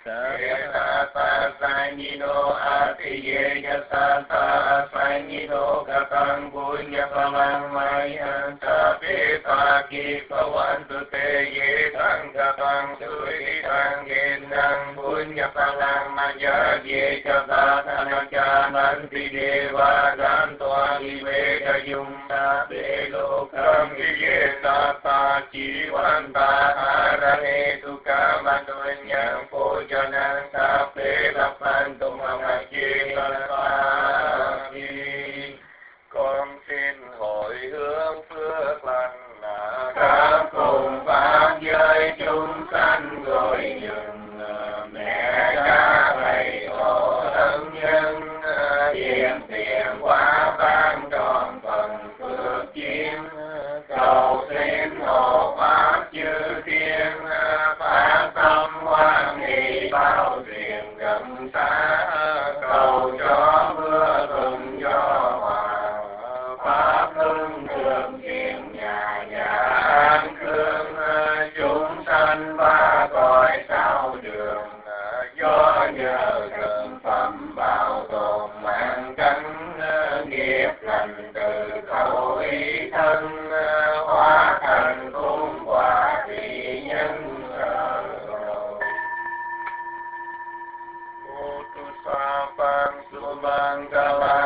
Speaker 1: Yata sanyido atiye yasata sanyido katang punya palang mayan sapi pagi pawantu te ye tang katang suri tang gendang punya palang maya ye kata tanaja nanti Deva Gantoa Viveka Yumna Belokam Vijeta Chivanta Arane Tuka Matuanyang Pojanang Sape Lapantum Amachi Kalapati. Con xin hồi hướng phước lành các cùng pháp giới chúng sanh gọi dừng mẹ cha thầy tổ thân nhân Tiền tiền quá ban tròn phần phước chiếm cầu xin hộ pháp chư thiên phát tâm hoan hỷ bao truyền gần xa cầu cho mưa thuận gió hòa pháp hưng thường hiện nhà nhà an cương chúng sanh ba cõi sao đường do nhờ thần phẩm bảo tồn mạng cánh nghiệp lành từ khẩu ý thân hóa thành cung quả vị nhân sở Sa pang subang kala